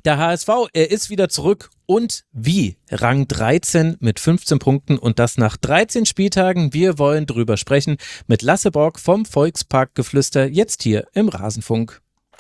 Der HSV, er ist wieder zurück und wie? Rang 13 mit 15 Punkten und das nach 13 Spieltagen. Wir wollen drüber sprechen mit Lasse Borg vom Volksparkgeflüster, jetzt hier im Rasenfunk.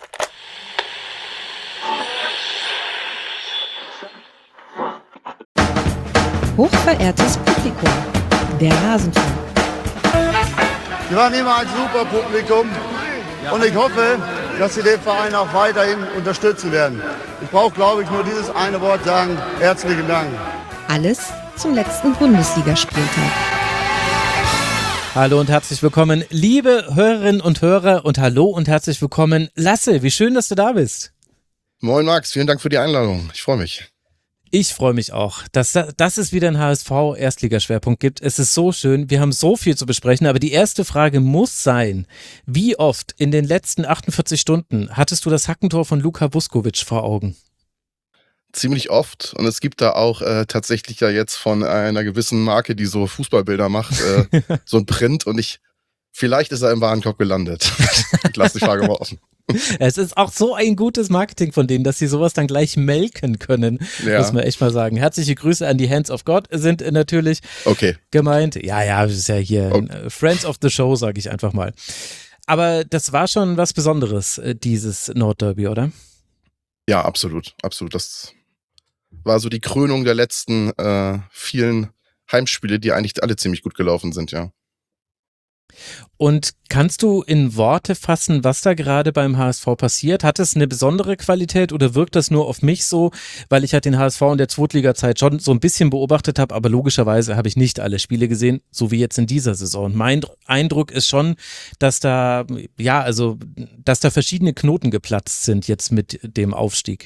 Hochverehrtes Publikum, der Rasenfunk. Sie waren immer ein super Publikum und ich hoffe, dass Sie den Verein auch weiterhin unterstützen werden. Ich brauche, glaube ich, nur dieses eine Wort sagen: Herzlichen Dank. Alles zum letzten Bundesligaspieltag. Hallo und herzlich willkommen, liebe Hörerinnen und Hörer, und hallo und herzlich willkommen, Lasse, wie schön, dass du da bist. Moin Max, vielen Dank für die Einladung, ich freue mich. Ich freue mich auch, dass es wieder einen HSV-Erstligaschwerpunkt gibt. Es ist so schön, wir haben so viel zu besprechen, aber die erste Frage muss sein: Wie oft in den letzten 48 Stunden hattest du das Hackentor von Luka Vuskovic vor Augen? Ziemlich oft, und es gibt da auch tatsächlich ja jetzt von einer gewissen Marke, die so Fußballbilder macht, so ein Print, und vielleicht ist er im Warenkorb gelandet. Ich lasse die Frage mal offen. Es ist auch so ein gutes Marketing von denen, dass sie sowas dann gleich melken können, muss man echt mal sagen. Herzliche Grüße an die Hands of God sind natürlich gemeint. Ja, das ist ja hier Friends of the Show, sage ich einfach mal. Aber das war schon was Besonderes, dieses Nordderby, oder? Ja, absolut. Das war so die Krönung der letzten vielen Heimspiele, die eigentlich alle ziemlich gut gelaufen sind, ja. Und kannst du in Worte fassen, was da gerade beim HSV passiert? Hat es eine besondere Qualität oder wirkt das nur auf mich so, weil ich halt den HSV in der Zweitliga-Zeit schon so ein bisschen beobachtet habe, aber logischerweise habe ich nicht alle Spiele gesehen, so wie jetzt in dieser Saison. Und mein Eindruck ist schon, dass da verschiedene Knoten geplatzt sind jetzt mit dem Aufstieg.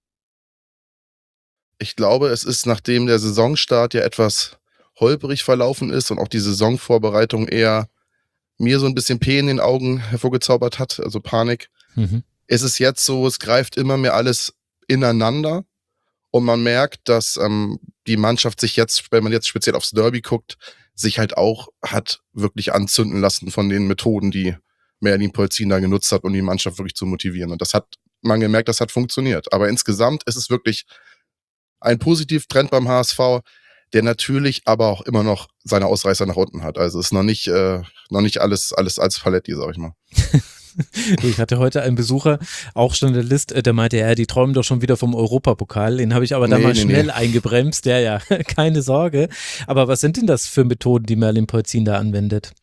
Ich glaube, es ist, nachdem der Saisonstart ja etwas holperig verlaufen ist und auch die Saisonvorbereitung eher mir so ein bisschen P in den Augen hervorgezaubert hat, also Panik, ist es jetzt so, es greift immer mehr alles ineinander und man merkt, dass die Mannschaft sich jetzt, wenn man jetzt speziell aufs Derby guckt, sich halt auch hat wirklich anzünden lassen von den Methoden, die Merlin Polzin da genutzt hat, um die Mannschaft wirklich zu motivieren. Und das hat man gemerkt, das hat funktioniert. Aber insgesamt ist es wirklich ein Positivtrend beim HSV, der natürlich aber auch immer noch seine Ausreißer nach unten hat. Also es ist noch nicht alles als Paletti, sag ich mal. Ich hatte heute einen Besucher, auch Journalist, der meinte, ja, die träumen doch schon wieder vom Europapokal. Den habe ich aber dann schnell eingebremst. Ja, keine Sorge. Aber was sind denn das für Methoden, die Merlin Polzin da anwendet?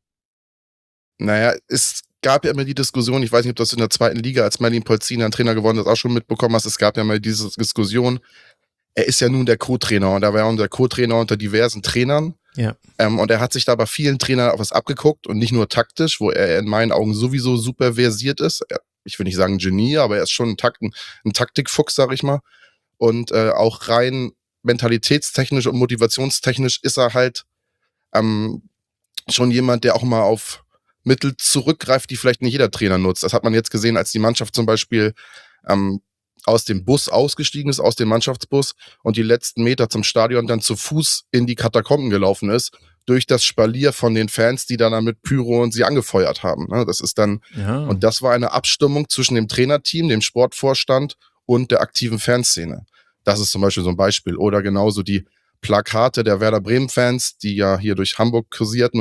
Naja, es gab ja immer die Diskussion, ich weiß nicht, ob du das in der zweiten Liga, als Merlin Polzin ein Trainer geworden ist, auch schon mitbekommen hast, es gab ja mal diese Diskussion, er ist ja nun der Co-Trainer und er war ja der Co-Trainer unter diversen Trainern. Ja. Und er hat sich da bei vielen Trainern auch was abgeguckt und nicht nur taktisch, wo er in meinen Augen sowieso super versiert ist. Ich will nicht sagen Genie, aber er ist schon ein Taktikfuchs, sag ich mal. Und auch rein mentalitätstechnisch und motivationstechnisch ist er halt schon jemand, der auch mal auf Mittel zurückgreift, die vielleicht nicht jeder Trainer nutzt. Das hat man jetzt gesehen, als die Mannschaft zum Beispiel aus dem Bus ausgestiegen ist, aus dem Mannschaftsbus, und die letzten Meter zum Stadion dann zu Fuß in die Katakomben gelaufen ist, durch das Spalier von den Fans, die dann mit Pyro und sie angefeuert haben. Das ist dann, und das war eine Abstimmung zwischen dem Trainerteam, dem Sportvorstand und der aktiven Fanszene. Das ist zum Beispiel so ein Beispiel. Oder genauso die Plakate der Werder Bremen-Fans, die ja hier durch Hamburg kursierten,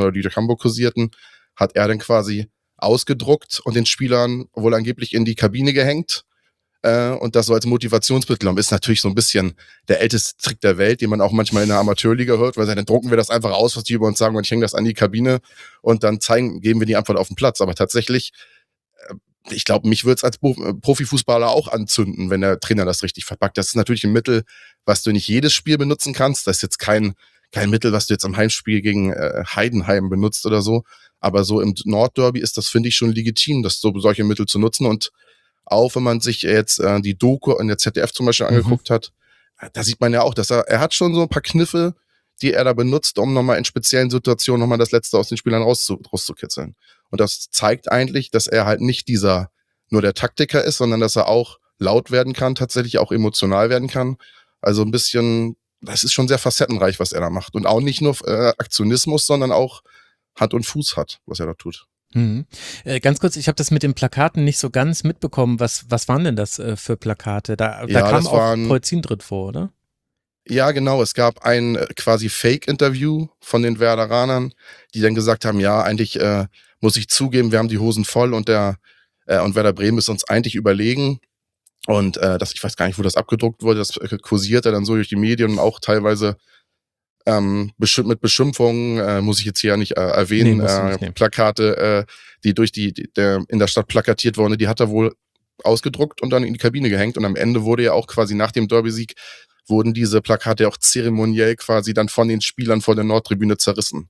hat er dann quasi ausgedruckt und den Spielern wohl angeblich in die Kabine gehängt. Und das so als Motivationsmittel. Und ist natürlich so ein bisschen der älteste Trick der Welt, den man auch manchmal in der Amateurliga hört, weil dann drucken wir das einfach aus, was die über uns sagen, und ich hänge das an die Kabine und dann geben wir die Antwort auf den Platz. Aber tatsächlich, ich glaube, mich würde es als Profifußballer auch anzünden, wenn der Trainer das richtig verpackt. Das ist natürlich ein Mittel, was du nicht jedes Spiel benutzen kannst. Das ist jetzt kein Mittel, was du jetzt am Heimspiel gegen Heidenheim benutzt oder so. Aber so im Nordderby ist das, finde ich, schon legitim, solche Mittel zu nutzen. Und auch wenn man sich jetzt die Doku in der ZDF zum Beispiel angeguckt hat, da sieht man ja auch, dass er hat schon so ein paar Kniffe, die er da benutzt, um nochmal in speziellen Situationen nochmal das Letzte aus den Spielern rauszukitzeln. Und das zeigt eigentlich, dass er halt nicht nur der Taktiker ist, sondern dass er auch laut werden kann, tatsächlich auch emotional werden kann. Also ein bisschen, das ist schon sehr facettenreich, was er da macht. Und auch nicht nur Aktionismus, sondern auch Hand und Fuß hat, was er da tut. Ganz kurz, ich habe das mit den Plakaten nicht so ganz mitbekommen. Was waren denn das für Plakate? Da Ja, kam das auch waren- Polzin drin vor, oder? Ja, genau. Es gab ein quasi Fake-Interview von den Werderanern, die dann gesagt haben, ja, eigentlich muss ich zugeben, wir haben die Hosen voll und Werder Bremen ist uns eigentlich überlegen. Und ich weiß gar nicht, wo das abgedruckt wurde, das kursierte dann so durch die Medien und auch teilweise mit Beschimpfungen, muss ich jetzt hier ja nicht erwähnen, Nee, musst du nicht, nee. Plakate, die in der Stadt plakatiert wurden, die hat er wohl ausgedruckt und dann in die Kabine gehängt. Und am Ende wurde ja auch quasi nach dem Derby-Sieg wurden diese Plakate auch zeremoniell quasi dann von den Spielern vor der Nordtribüne zerrissen.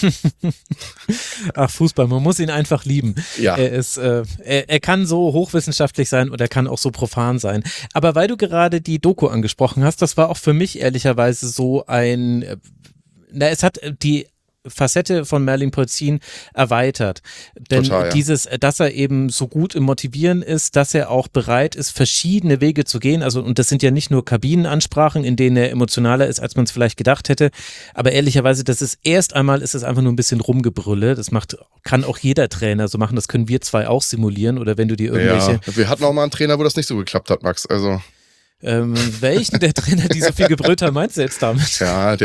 Ach, Fußball, man muss ihn einfach lieben. Ja. Er kann so hochwissenschaftlich sein und er kann auch so profan sein. Aber weil du gerade die Doku angesprochen hast, das war auch für mich ehrlicherweise so es hat die Facette von Merlin Polzin erweitert. Denn Total, ja. dass er eben so gut im Motivieren ist, dass er auch bereit ist, verschiedene Wege zu gehen. Also, und das sind ja nicht nur Kabinenansprachen, in denen er emotionaler ist, als man es vielleicht gedacht hätte. Aber ehrlicherweise, ist es einfach nur ein bisschen Rumgebrülle. Das kann auch jeder Trainer so machen. Das können wir zwei auch simulieren. Oder wenn du dir irgendwelche. Ja, wir hatten auch mal einen Trainer, wo das nicht so geklappt hat, Max. Also. Welchen der Trainer, die so viel gebrüllt haben, meinst du jetzt damit? Ja,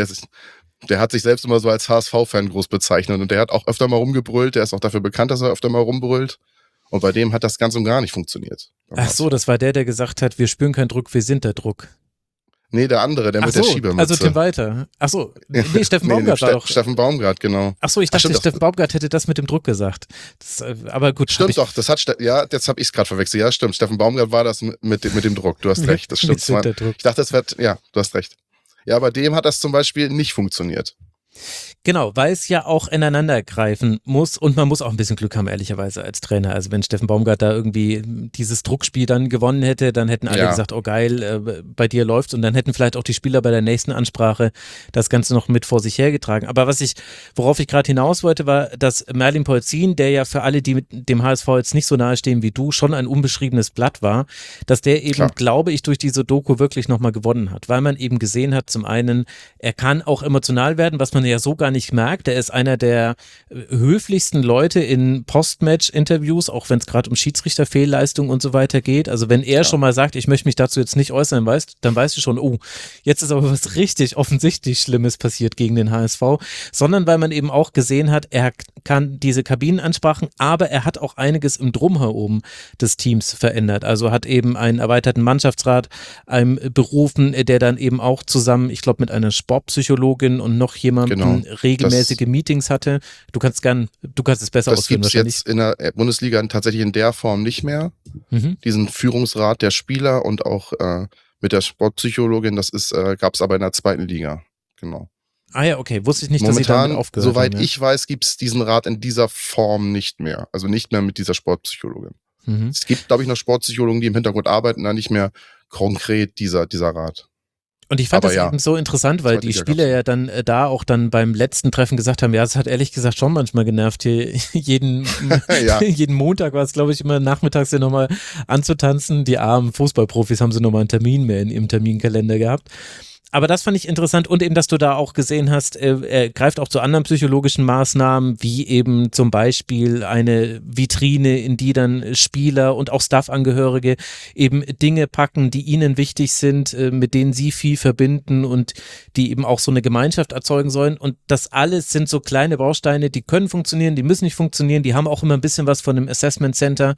der hat sich selbst immer so als HSV-Fan groß bezeichnet und der hat auch öfter mal rumgebrüllt, der ist auch dafür bekannt, dass er öfter mal rumbrüllt und bei dem hat das ganz und gar nicht funktioniert. Ach so, das war der gesagt hat, wir spüren keinen Druck, wir sind der Druck. Nee, der andere, der mit der Schiebemütze. Also Tim Walter. Ach so, nee, Steffen Baumgart war doch. Steffen Baumgart, genau. Ach so, ich dachte, Steffen Baumgart hätte das mit dem Druck gesagt. Aber gut. Stimmt doch, jetzt habe ich es gerade verwechselt. Ja, stimmt, Steffen Baumgart war das mit dem Druck, du hast recht, das stimmt. Ich dachte, du hast recht. Ja, bei dem hat das zum Beispiel nicht funktioniert. Genau, weil es ja auch ineinander greifen muss und man muss auch ein bisschen Glück haben, ehrlicherweise, als Trainer. Also wenn Steffen Baumgart da irgendwie dieses Druckspiel dann gewonnen hätte, dann hätten alle gesagt, oh geil, bei dir läuft's und dann hätten vielleicht auch die Spieler bei der nächsten Ansprache das Ganze noch mit vor sich hergetragen. Aber worauf ich gerade hinaus wollte, war, dass Merlin Polzin, der ja für alle, die mit dem HSV jetzt nicht so nahe stehen wie du, schon ein unbeschriebenes Blatt war, dass der eben, glaube ich, durch diese Doku wirklich nochmal gewonnen hat, weil man eben gesehen hat, zum einen, er kann auch emotional werden, was man ja so gar nicht merkt. Er ist einer der höflichsten Leute in Postmatch-Interviews, auch wenn es gerade um Schiedsrichterfehlleistung und so weiter geht. Also wenn er schon mal sagt, ich möchte mich dazu jetzt nicht äußern, dann weißt du schon, oh, jetzt ist aber was richtig offensichtlich Schlimmes passiert gegen den HSV, sondern weil man eben auch gesehen hat, er kann diese Kabinenansprachen, aber er hat auch einiges im Drumherum des Teams verändert. Also hat eben einen erweiterten Mannschaftsrat berufen, der dann eben auch zusammen, ich glaube mit einer Sportpsychologin und noch jemandem regelmäßige Meetings hatte. Du kannst es besser ausführen wahrscheinlich. Das gibt es jetzt in der Bundesliga tatsächlich in der Form nicht mehr. Diesen Führungsrat der Spieler und auch mit der Sportpsychologin, gab es aber in der zweiten Liga. Genau. Ah ja, okay. Wusste ich nicht, momentan, dass sie damit aufgehört haben. Soweit ich weiß, gibt es diesen Rat in dieser Form nicht mehr. Also nicht mehr mit dieser Sportpsychologin. Es gibt, glaube ich, noch Sportpsychologen, die im Hintergrund arbeiten, da nicht mehr konkret dieser Rat. Und ich fand das eben so interessant, weil die Spieler ja dann dann beim letzten Treffen gesagt haben, ja, es hat ehrlich gesagt schon manchmal genervt, hier jeden Montag war es, glaube ich, immer nachmittags ja nochmal anzutanzen. Die armen Fußballprofis haben sie nochmal einen Termin mehr in ihrem Terminkalender gehabt. Aber das fand ich interessant und eben, dass du da auch gesehen hast, er greift auch zu anderen psychologischen Maßnahmen, wie eben zum Beispiel eine Vitrine, in die dann Spieler und auch Staff-Angehörige eben Dinge packen, die ihnen wichtig sind, mit denen sie viel verbinden und die eben auch so eine Gemeinschaft erzeugen sollen. Und das alles sind so kleine Bausteine, die können funktionieren, die müssen nicht funktionieren, die haben auch immer ein bisschen was von einem Assessment Center.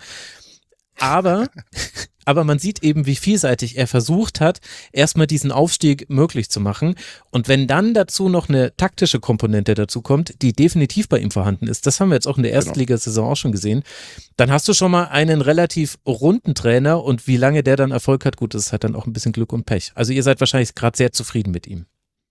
Aber man sieht eben, wie vielseitig er versucht hat, erstmal diesen Aufstieg möglich zu machen. Und wenn dann dazu noch eine taktische Komponente dazu kommt, die definitiv bei ihm vorhanden ist, das haben wir jetzt auch in der Erstligasaison auch schon gesehen, dann hast du schon mal einen relativ runden Trainer und wie lange der dann Erfolg hat, gut, das ist halt dann auch ein bisschen Glück und Pech. Also ihr seid wahrscheinlich gerade sehr zufrieden mit ihm.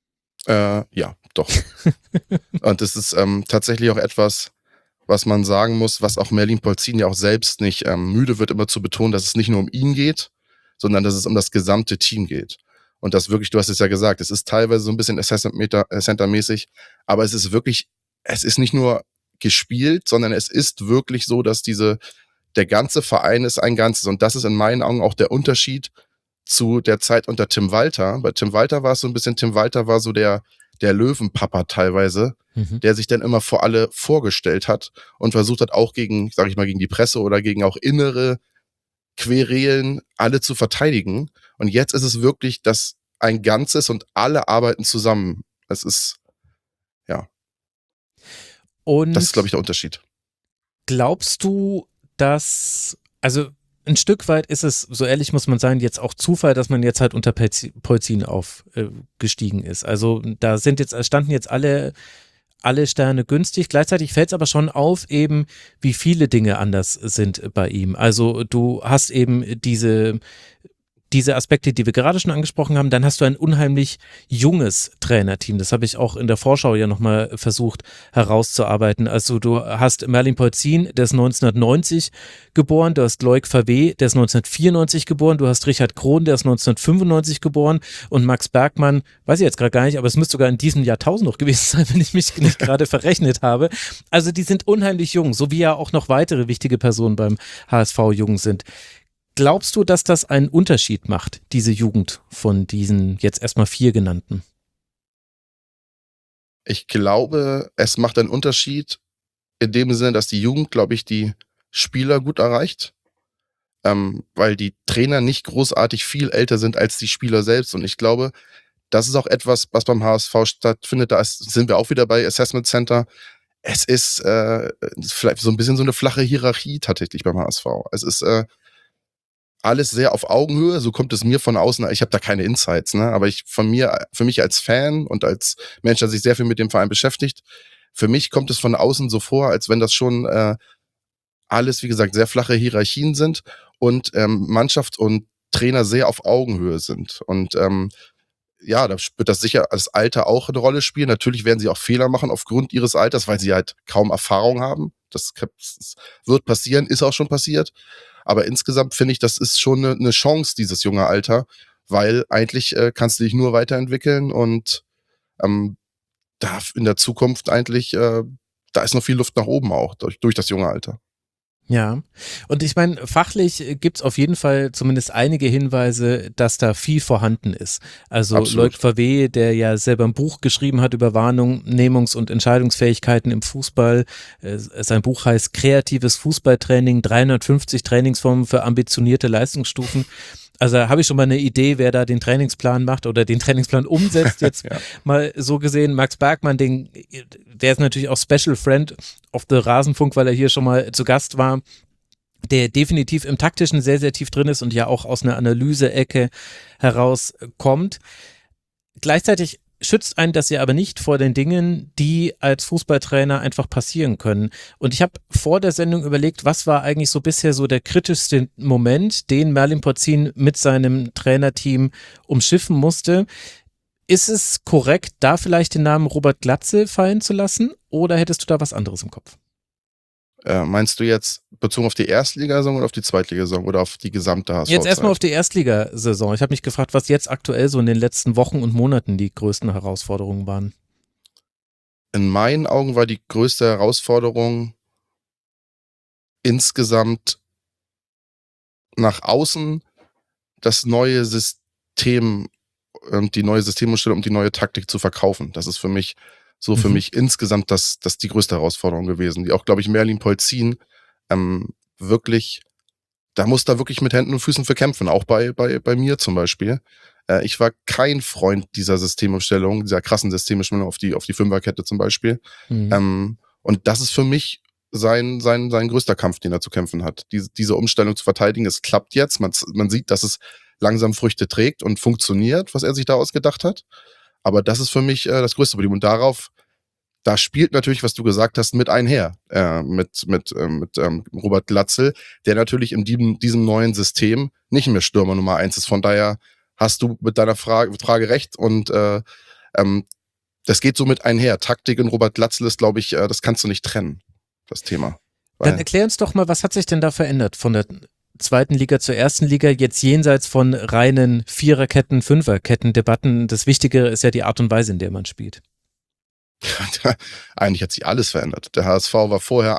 Ja, doch. Und das ist tatsächlich auch etwas, was man sagen muss, was auch Merlin Polzin ja auch selbst nicht müde wird, immer zu betonen, dass es nicht nur um ihn geht, sondern dass es um das gesamte Team geht. Und das wirklich, du hast es ja gesagt, es ist teilweise so ein bisschen Assessment-Center-mäßig, aber es ist nicht nur gespielt, sondern es ist wirklich so, dass der ganze Verein ist ein Ganzes. Und das ist in meinen Augen auch der Unterschied zu der Zeit unter Tim Walter. Bei Tim Walter war es so ein bisschen, Tim Walter war so der der Löwenpapa teilweise, Mhm. der sich dann immer vor alle vorgestellt hat und versucht hat, auch gegen, sag ich mal, gegen die Presse oder gegen auch innere Querelen alle zu verteidigen. Und jetzt ist es wirklich das ein Ganzes und alle arbeiten zusammen. Es ist, ja, das ist, glaube ich, Und der Unterschied. glaubst du, dass, also ein Stück weit ist es, so ehrlich muss man sein, jetzt auch Zufall, dass man jetzt halt unter Polzin aufgestiegen ist. Also da standen jetzt alle Sterne günstig. Gleichzeitig fällt es aber schon auf, eben wie viele Dinge anders sind bei ihm. Also du hast eben diese Aspekte, die wir gerade schon angesprochen haben, dann hast du ein unheimlich junges Trainerteam. Das habe ich auch in der Vorschau ja nochmal versucht herauszuarbeiten. Also du hast Merlin Polzin, der ist 1990 geboren, du hast Loic Favé, der ist 1994 geboren, du hast Richard Krohn, der ist 1995 geboren und Max Bergmann, weiß ich jetzt gerade gar nicht, aber es müsste sogar in diesem Jahrtausend noch gewesen sein, wenn ich mich nicht gerade verrechnet habe. Also die sind unheimlich jung, so wie ja auch noch weitere wichtige Personen beim HSV jung sind. Glaubst du, dass das einen Unterschied macht, diese Jugend von diesen jetzt erstmal 4 genannten? Ich glaube, es macht einen Unterschied in dem Sinne, dass die Jugend, glaube ich, die Spieler gut erreicht, weil die Trainer nicht großartig viel älter sind als die Spieler selbst. Und ich glaube, das ist auch etwas, was beim HSV stattfindet. Sind wir auch wieder bei Assessment Center. Es ist vielleicht so ein bisschen so eine flache Hierarchie tatsächlich beim HSV. Es ist alles sehr auf Augenhöhe, so kommt es mir von außen. Ich habe da keine Insights, ne? Aber für mich als Fan und als Mensch, der sich sehr viel mit dem Verein beschäftigt, für mich kommt es von außen so vor, als wenn das schon alles, wie gesagt, sehr flache Hierarchien sind und Mannschaft und Trainer sehr auf Augenhöhe sind. Und ja, da wird das sicher das Alter auch eine Rolle spielen. Natürlich werden sie auch Fehler machen aufgrund ihres Alters, weil sie halt kaum Erfahrung haben. Das wird passieren, ist auch schon passiert. Aber insgesamt finde ich, das ist schon eine Chance, dieses junge Alter, weil eigentlich kannst du dich nur weiterentwickeln und da in der Zukunft eigentlich, da ist noch viel Luft nach oben auch durch das junge Alter. Ja, und ich meine, fachlich gibt's auf jeden Fall zumindest einige Hinweise, dass da viel vorhanden ist. Also Absolut. Loic Favé, der ja selber ein Buch geschrieben hat über Wahrnehmungs- und Entscheidungsfähigkeiten im Fußball. Sein Buch heißt Kreatives Fußballtraining, 350 Trainingsformen für ambitionierte Leistungsstufen. Also da habe ich schon mal eine Idee, wer da den Trainingsplan macht oder den Trainingsplan umsetzt. Jetzt Ja. mal so gesehen, Max Bergmann, der ist natürlich auch Special Friend of the Rasenfunk, weil er hier schon mal zu Gast war, der definitiv im Taktischen sehr, sehr tief drin ist und ja auch aus einer Analyse-Ecke herauskommt. Gleichzeitig schützt einen das ja aber nicht vor den Dingen, die als Fußballtrainer einfach passieren können. Und ich habe vor der Sendung überlegt, was war eigentlich so bisher so der kritischste Moment, den Merlin Polzin mit seinem Trainerteam umschiffen musste. Ist es korrekt, da vielleicht den Namen Robert Glatzel fallen zu lassen oder hättest du da was anderes im Kopf? Meinst du jetzt bezogen auf die Erstligasaison oder auf die Zweitligasaison oder auf die gesamte HSV-Zeit? Jetzt erstmal auf die Erstligasaison. Ich habe mich gefragt, was jetzt aktuell so in den letzten Wochen und Monaten die größten Herausforderungen waren. In meinen Augen war die größte Herausforderung insgesamt nach außen das neue System und die neue Systemumstellung, um die neue Taktik zu verkaufen. Das ist für mich für mich insgesamt das die größte Herausforderung gewesen, die auch, glaube ich, Merlin Polzin wirklich, da muss da wirklich mit Händen und Füßen für kämpfen, auch bei mir zum Beispiel. Ich war kein Freund dieser Systemumstellung, dieser krassen Systemumstellung auf die Fünferkette zum Beispiel. Mhm. Und das ist für mich sein größter Kampf, den er zu kämpfen hat. Diese Umstellung zu verteidigen, es klappt jetzt. Man sieht, dass es langsam Früchte trägt und funktioniert, was er sich da ausgedacht hat. Aber das ist für mich das größte Problem. Und da spielt natürlich, was du gesagt hast, mit einher. Mit Robert Glatzel, der natürlich in diesem neuen System nicht mehr Stürmer Nummer 1 ist. Von daher hast du mit deiner Frage recht. Und das geht so mit einher. Taktik und Robert Glatzel ist, glaube ich, das kannst du nicht trennen, das Thema. Dann erklär uns doch mal, was hat sich denn da verändert von der zweiten Liga zur ersten Liga, jetzt jenseits von reinen Viererketten, Fünferketten-Debatten. Das Wichtigere ist ja die Art und Weise, in der man spielt. Eigentlich hat sich alles verändert. Der HSV war vorher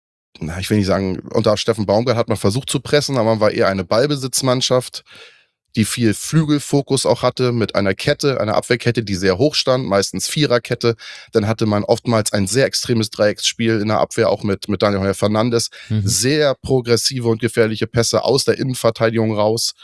ich will nicht sagen, unter Steffen Baumgart hat man versucht zu pressen, aber man war eher eine Ballbesitzmannschaft. die viel Flügelfokus auch hatte, mit einer Kette, einer Abwehrkette, die sehr hoch stand, meistens Viererkette. Dann hatte man oftmals ein sehr extremes Dreiecksspiel in der Abwehr, auch mit Daniel Heuer Fernandes. Sehr progressive und gefährliche Pässe aus der Innenverteidigung raus.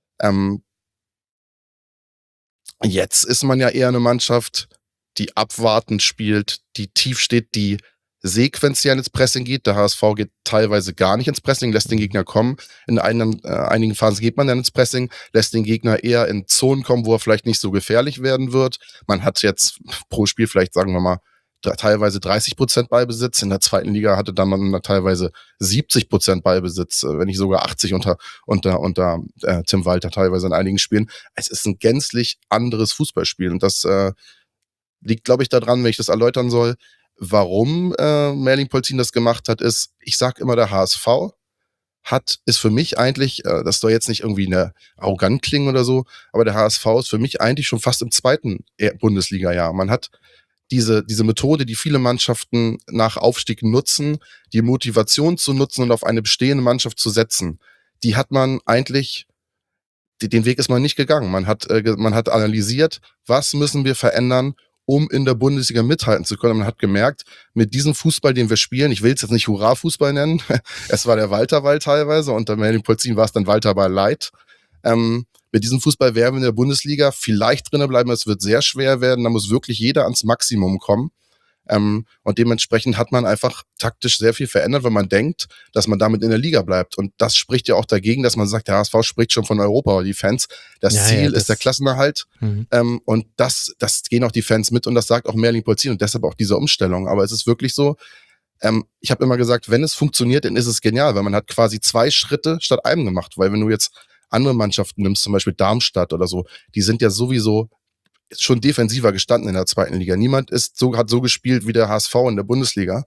Jetzt ist man ja eher eine Mannschaft, die abwartend spielt, die tief steht, die sequenziell ins Pressing geht. Der HSV geht teilweise gar nicht ins Pressing, lässt den Gegner kommen. In einigen Phasen geht man dann ins Pressing, lässt den Gegner eher in Zonen kommen, wo er vielleicht nicht so gefährlich werden wird. Man hat jetzt pro Spiel vielleicht, sagen wir mal, teilweise 30% Ballbesitz. In der zweiten Liga hatte dann man teilweise 70% Ballbesitz, wenn nicht sogar 80 unter Tim Walter teilweise in einigen Spielen. Es ist ein gänzlich anderes Fußballspiel und das liegt, glaube ich, daran, wenn ich das erläutern soll, warum Merlin Polzin das gemacht hat, ist, ich sag immer, der HSV ist für mich eigentlich, das soll jetzt nicht irgendwie arrogant klingen oder so, aber der HSV ist für mich eigentlich schon fast im zweiten Bundesliga-Jahr. Man hat diese Methode, die viele Mannschaften nach Aufstieg nutzen, die Motivation zu nutzen und auf eine bestehende Mannschaft zu setzen, die hat man eigentlich, den Weg ist man nicht gegangen. Man hat analysiert, was müssen wir verändern, um in der Bundesliga mithalten zu können. Man hat gemerkt, mit diesem Fußball, den wir spielen, ich will es jetzt nicht Hurra-Fußball nennen, es war der Walterball teilweise, unter Merlin Polzin war es dann Walterball Light. Mit diesem Fußball werden wir in der Bundesliga vielleicht drinnen bleiben, es wird sehr schwer werden, da muss wirklich jeder ans Maximum kommen. Und dementsprechend hat man einfach taktisch sehr viel verändert, weil man denkt, dass man damit in der Liga bleibt. Und das spricht ja auch dagegen, dass man sagt, der HSV spricht schon von Europa, die Fans. Das Ziel ist der Klassenerhalt. Und das gehen auch die Fans mit und das sagt auch Merlin Polzin und deshalb auch diese Umstellung. Aber es ist wirklich so, ich habe immer gesagt, wenn es funktioniert, dann ist es genial, weil man hat quasi 2 Schritte statt einem gemacht. Weil wenn du jetzt andere Mannschaften nimmst, zum Beispiel Darmstadt oder so, die sind ja sowieso schon defensiver gestanden in der zweiten Liga. Niemand hat so gespielt wie der HSV in der Bundesliga.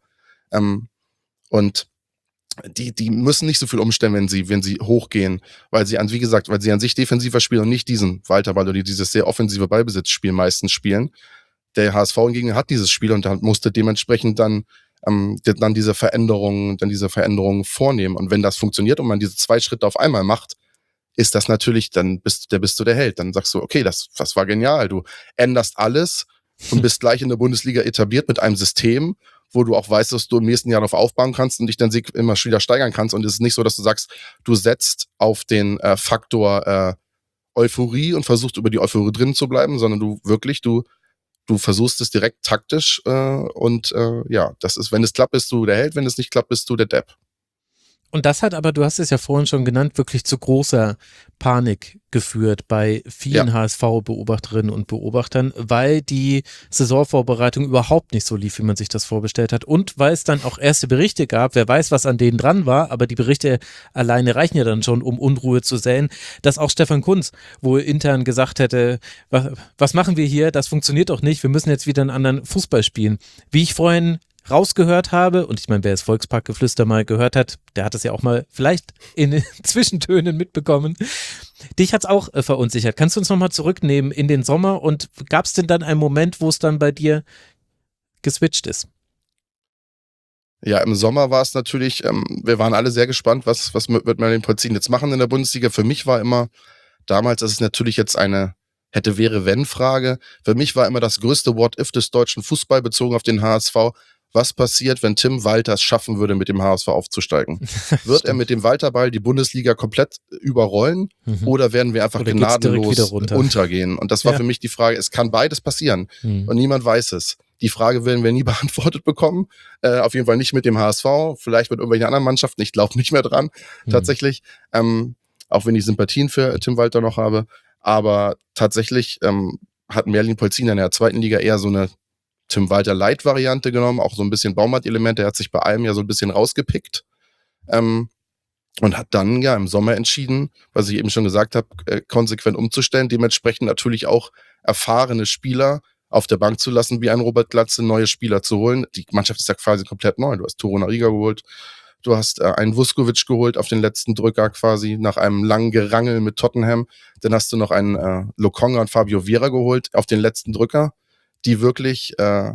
Und die müssen nicht so viel umstellen, wenn sie hochgehen, weil sie an sich defensiver spielen und nicht diesen Walterball oder dieses sehr offensive Ballbesitzspiel meistens spielen. Der HSV hingegen hat dieses Spiel und musste dementsprechend dann diese Veränderungen vornehmen. Und wenn das funktioniert und man diese 2 Schritte auf einmal macht, ist das natürlich, dann bist du der Held. Dann sagst du, okay, das war genial. Du änderst alles und bist gleich in der Bundesliga etabliert mit einem System, wo du auch weißt, dass du im nächsten Jahr darauf aufbauen kannst und dich dann immer wieder steigern kannst. Und es ist nicht so, dass du sagst, du setzt auf den Faktor Euphorie und versuchst über die Euphorie drin zu bleiben, sondern du versuchst es direkt taktisch das ist, wenn es klappt, bist du der Held, wenn es nicht klappt, bist du der Depp. Und das hat aber, du hast es ja vorhin schon genannt, wirklich zu großer Panik geführt bei vielen HSV-Beobachterinnen und Beobachtern, weil die Saisonvorbereitung überhaupt nicht so lief, wie man sich das vorgestellt hat und weil es dann auch erste Berichte gab, wer weiß, was an denen dran war, aber die Berichte alleine reichen ja dann schon, um Unruhe zu säen, dass auch Stefan Kuntz wohl intern gesagt hätte, was machen wir hier, das funktioniert doch nicht, wir müssen jetzt wieder einen anderen Fußball spielen. Wie ich vorhin rausgehört habe, und ich meine, wer das Volksparkgeflüster mal gehört hat, der hat es ja auch mal vielleicht in Zwischentönen mitbekommen. Dich hat's auch verunsichert. Kannst du uns nochmal zurücknehmen in den Sommer und gab es denn dann einen Moment, wo es dann bei dir geswitcht ist? Ja, im Sommer war es natürlich, wir waren alle sehr gespannt, was wird Merlin Polzin jetzt machen in der Bundesliga. Für mich war immer damals, das ist natürlich jetzt eine Hätte-wäre-wenn-Frage, für mich war immer das größte What-if des deutschen Fußball bezogen auf den HSV, was passiert, wenn Tim Walter es schaffen würde, mit dem HSV aufzusteigen? Wird er mit dem Walterball die Bundesliga komplett überrollen oder werden wir einfach gnadenlos untergehen? Und das war für mich die Frage, es kann beides passieren und niemand weiß es. Die Frage werden wir nie beantwortet bekommen, auf jeden Fall nicht mit dem HSV, vielleicht mit irgendwelchen anderen Mannschaften, ich glaube nicht mehr dran, tatsächlich, auch wenn ich Sympathien für Tim Walter noch habe, aber tatsächlich hat Merlin Polzin in der zweiten Liga eher so eine Tim Walter Light-Variante genommen, auch so ein bisschen Baumart-Elemente. Er hat sich bei allem ja so ein bisschen rausgepickt und hat dann ja im Sommer entschieden, was ich eben schon gesagt habe, konsequent umzustellen. Dementsprechend natürlich auch erfahrene Spieler auf der Bank zu lassen, wie ein Robert Glatze, neue Spieler zu holen. Die Mannschaft ist ja quasi komplett neu. Du hast Torunariga geholt, du hast einen Vuskovic geholt auf den letzten Drücker quasi nach einem langen Gerangel mit Tottenham. Dann hast du noch einen Lokonga und Fabio Vieira geholt auf den letzten Drücker, die wirklich,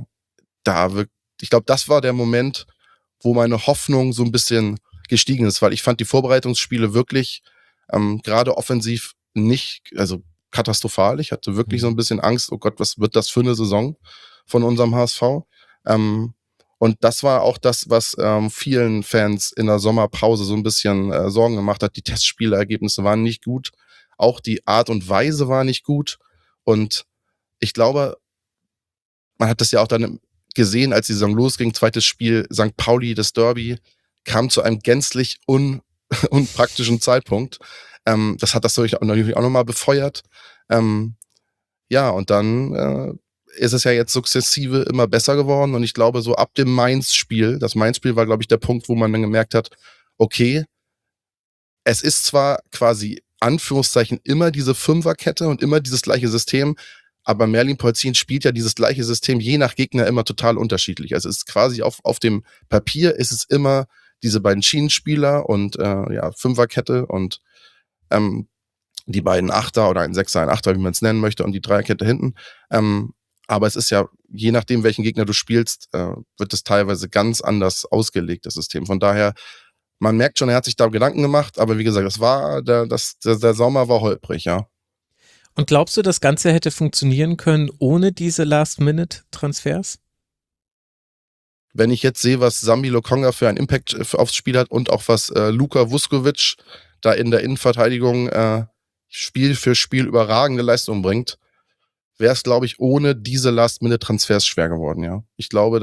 ich glaube, das war der Moment, wo meine Hoffnung so ein bisschen gestiegen ist, weil ich fand die Vorbereitungsspiele wirklich gerade offensiv nicht, also katastrophal. Ich hatte wirklich so ein bisschen Angst, oh Gott, was wird das für eine Saison von unserem HSV? Und das war auch das, was vielen Fans in der Sommerpause so ein bisschen Sorgen gemacht hat. Die Testspielergebnisse waren nicht gut. Auch die Art und Weise war nicht gut. Und ich glaube, man hat das ja auch dann gesehen, als die Saison losging. Zweites Spiel, St. Pauli, das Derby, kam zu einem gänzlich unpraktischen Zeitpunkt. Das hat das natürlich auch nochmal befeuert. Ja, und dann ist es ja jetzt sukzessive immer besser geworden. Und ich glaube, so ab dem Mainz-Spiel, das Mainz-Spiel war, glaube ich, der Punkt, wo man dann gemerkt hat, okay, es ist zwar quasi Anführungszeichen immer diese Fünferkette und immer dieses gleiche System, aber Merlin Polzin spielt ja dieses gleiche System je nach Gegner immer total unterschiedlich. Also es ist quasi auf dem Papier ist es immer diese beiden Schienenspieler und Fünferkette und die beiden Achter oder ein Sechser, ein Achter, wie man es nennen möchte, und die Dreierkette hinten. Aber es ist ja, je nachdem, welchen Gegner du spielst, wird es teilweise ganz anders ausgelegt, das System. Von daher, man merkt schon, er hat sich da Gedanken gemacht, aber wie gesagt, der Sommer war holprig, ja. Und glaubst du, das Ganze hätte funktionieren können ohne diese Last-Minute-Transfers? Wenn ich jetzt sehe, was Sambi Lokonga für einen Impact aufs Spiel hat und auch was Luka Vuskovic da in der Innenverteidigung Spiel für Spiel überragende Leistungen bringt, wäre es, glaube ich, ohne diese Last-Minute-Transfers schwer geworden, ja. Ich glaube,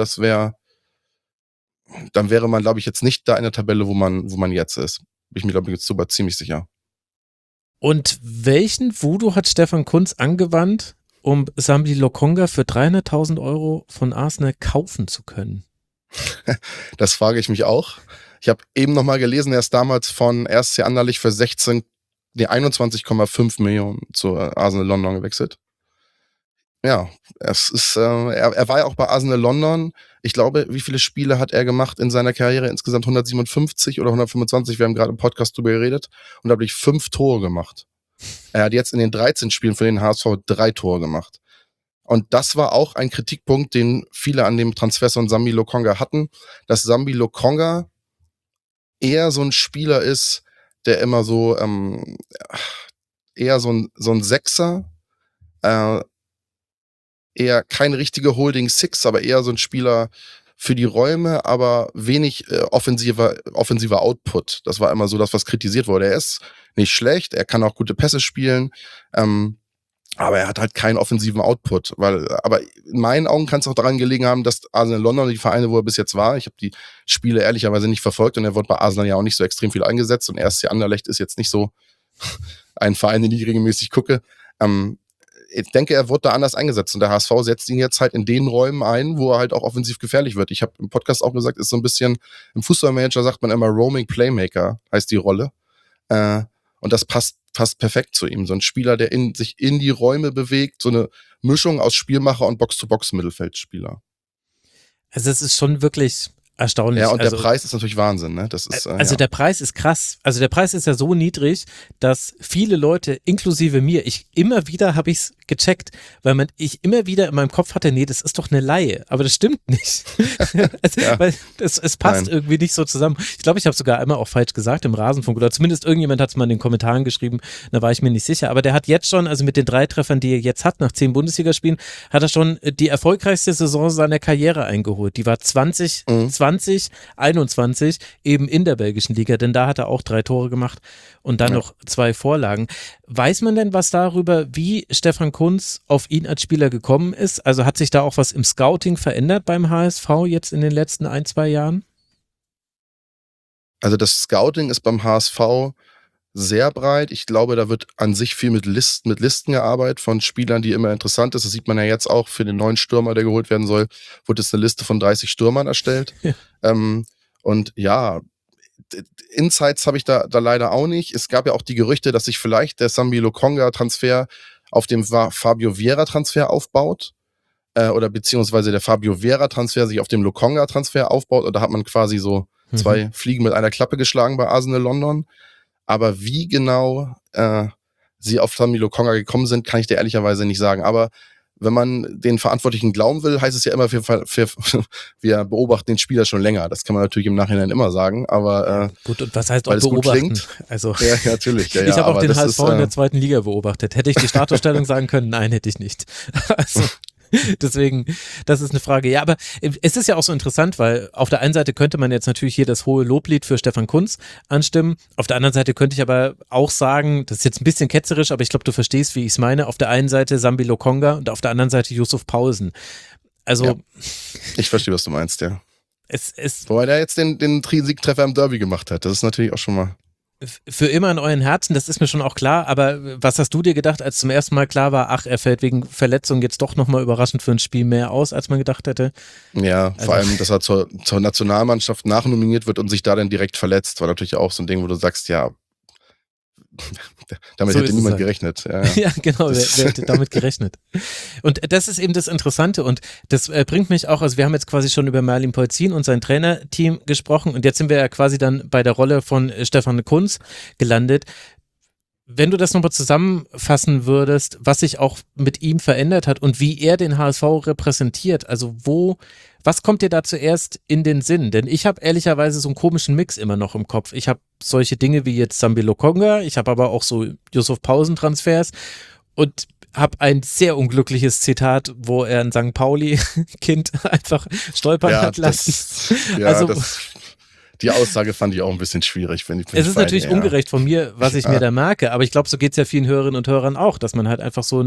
dann wäre man, glaube ich, jetzt nicht da in der Tabelle, wo man jetzt ist. Bin ich mir, glaube ich, jetzt sogar ziemlich sicher. Und welchen Voodoo hat Stefan Kuntz angewandt, um Sambi Lokonga für 300.000 Euro von Arsenal kaufen zu können? Das frage ich mich auch. Ich habe eben nochmal gelesen, er ist damals von RSC Anderlecht für 21,5 Millionen zu Arsenal London gewechselt. Ja, es ist, er war ja auch bei Arsenal London. Ich glaube, wie viele Spiele hat er gemacht in seiner Karriere? Insgesamt 157 oder 125. Wir haben gerade im Podcast drüber geredet. Und da habe ich 5 Tore gemacht. Er hat jetzt in den 13 Spielen für den HSV 3 Tore gemacht. Und das war auch ein Kritikpunkt, den viele an dem Transfer von Sambi Lokonga hatten, dass Sambi Lokonga eher so ein Spieler ist, der immer so eher so ein Sechser, eher kein richtiger Holding Six, aber eher so ein Spieler für die Räume, aber wenig offensiver Output. Das war immer so das, was kritisiert wurde. Er ist nicht schlecht, er kann auch gute Pässe spielen, aber er hat halt keinen offensiven Output. Aber in meinen Augen kann es auch daran gelegen haben, dass Arsenal London, die Vereine, wo er bis jetzt war, ich habe die Spiele ehrlicherweise nicht verfolgt und er wurde bei Arsenal ja auch nicht so extrem viel eingesetzt und RSC Anderlecht ist jetzt nicht so ein Verein, den ich regelmäßig gucke. Ich denke, er wurde da anders eingesetzt und der HSV setzt ihn jetzt halt in den Räumen ein, wo er halt auch offensiv gefährlich wird. Ich habe im Podcast auch gesagt, ist so ein bisschen, im Fußballmanager sagt man immer Roaming Playmaker, heißt die Rolle. Und das passt perfekt zu ihm. So ein Spieler, der sich in die Räume bewegt, so eine Mischung aus Spielmacher und Box-to-Box-Mittelfeldspieler. Also es ist schon wirklich erstaunlich. Ja, und der Preis ist natürlich Wahnsinn, ne? Das ist, der Preis ist krass. Also der Preis ist ja so niedrig, dass viele Leute, inklusive mir, immer wieder habe ich es gecheckt, weil ich immer wieder in meinem Kopf hatte, nee, das ist doch eine Leihe. Aber das stimmt nicht. Weil es passt irgendwie nicht so zusammen. Ich glaube, ich habe sogar einmal auch falsch gesagt im Rasenfunk oder zumindest irgendjemand hat es mal in den Kommentaren geschrieben, da war ich mir nicht sicher. Aber der hat jetzt schon, also mit den 3 Treffern, die er jetzt hat, nach 10 Bundesligaspielen, hat er schon die erfolgreichste Saison seiner Karriere eingeholt. Die war 2021 eben in der belgischen Liga, denn da hat er auch 3 Tore gemacht und dann noch 2 Vorlagen. Weiß man denn was darüber, wie Stefan Kuntz auf ihn als Spieler gekommen ist? Also hat sich da auch was im Scouting verändert beim HSV jetzt in den letzten 1-2 Jahren? Also das Scouting ist beim HSV sehr breit. Ich glaube, da wird an sich viel mit Listen gearbeitet von Spielern, die immer interessant ist. Das sieht man ja jetzt auch für den neuen Stürmer, der geholt werden soll, wird jetzt eine Liste von 30 Stürmern erstellt. Ja. Und ja, Insights habe ich da leider auch nicht. Es gab ja auch die Gerüchte, dass sich vielleicht der Sambi Lokonga-Transfer auf dem Fabio Vieira-Transfer aufbaut. Oder beziehungsweise der Fabio Vieira-Transfer sich auf dem Lokonga-Transfer aufbaut. Und da hat man quasi so 2 Fliegen mit einer Klappe geschlagen bei Arsenal London. Aber wie genau sie auf Sambi Lokonga gekommen sind, kann ich dir ehrlicherweise nicht sagen. Aber wenn man den Verantwortlichen glauben will, heißt es ja immer, wir beobachten den Spieler schon länger. Das kann man natürlich im Nachhinein immer sagen, aber gut, und was heißt weil auch es gut beobachten? klingt. Also, Ja, natürlich. Ja, ich habe auch den HSV in der ist, 2. Liga beobachtet. Hätte ich die Startaufstellung sagen können? Nein, hätte ich nicht. Also, deswegen, das ist eine Frage. Ja, aber es ist ja auch so interessant, weil auf der einen Seite könnte man jetzt natürlich hier das hohe Loblied für Stefan Kuntz anstimmen. Auf der anderen Seite könnte ich aber auch sagen, das ist jetzt ein bisschen ketzerisch, aber ich glaube, du verstehst, wie ich es meine. Auf der einen Seite Sambi Lokonga und auf der anderen Seite Yusuf Paulsen. Also. ja, ich verstehe, was du meinst, ja. Es Wobei der jetzt den Siegtreffer im Derby gemacht hat. Das ist natürlich auch schon mal. für immer in euren Herzen, das ist mir schon auch klar, aber was hast du dir gedacht, als zum ersten Mal klar war, ach, er fällt wegen Verletzung jetzt doch nochmal überraschend für ein Spiel mehr aus, als man gedacht hätte? Ja, vor allem, dass er zur Nationalmannschaft nachnominiert wird und sich da dann direkt verletzt, war natürlich auch so ein Ding, wo du sagst, ja, damit So hätte ist es niemand halt. gerechnet. Ja. Ja, genau, wer hätte damit gerechnet? Und das ist eben das Interessante und das bringt mich auch, also wir haben jetzt quasi schon über Merlin Polzin und sein Trainerteam gesprochen und jetzt sind wir ja quasi dann bei der Rolle von Stefan Kuntz gelandet. Wenn du das nochmal zusammenfassen würdest, was sich auch mit ihm verändert hat und wie er den HSV repräsentiert, also was kommt dir da zuerst in den Sinn? Denn ich habe ehrlicherweise so einen komischen Mix immer noch im Kopf. Ich habe solche Dinge wie jetzt Sambi Lokonga, ich habe aber auch so Yusuf Pausen-Transfers und habe ein sehr unglückliches Zitat, wo er ein St. Pauli-Kind einfach stolpern hat lassen. Die Aussage fand ich auch ein bisschen schwierig. Es ist natürlich ungerecht von mir, was ich mir da merke, aber ich glaube, so geht es ja vielen Hörerinnen und Hörern auch, dass man halt einfach so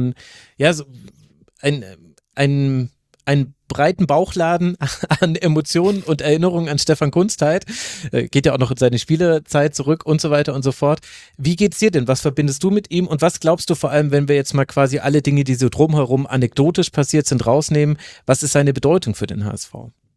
einen breiten Bauchladen an Emotionen und Erinnerungen an Stefan Kuntz teilt. Geht ja auch noch in seine Spielerzeit zurück und so weiter und so fort. Wie geht's dir denn? Was verbindest du mit ihm und was glaubst du vor allem, wenn wir jetzt mal quasi alle Dinge, die so drumherum anekdotisch passiert sind, rausnehmen, was ist seine Bedeutung für den HSV?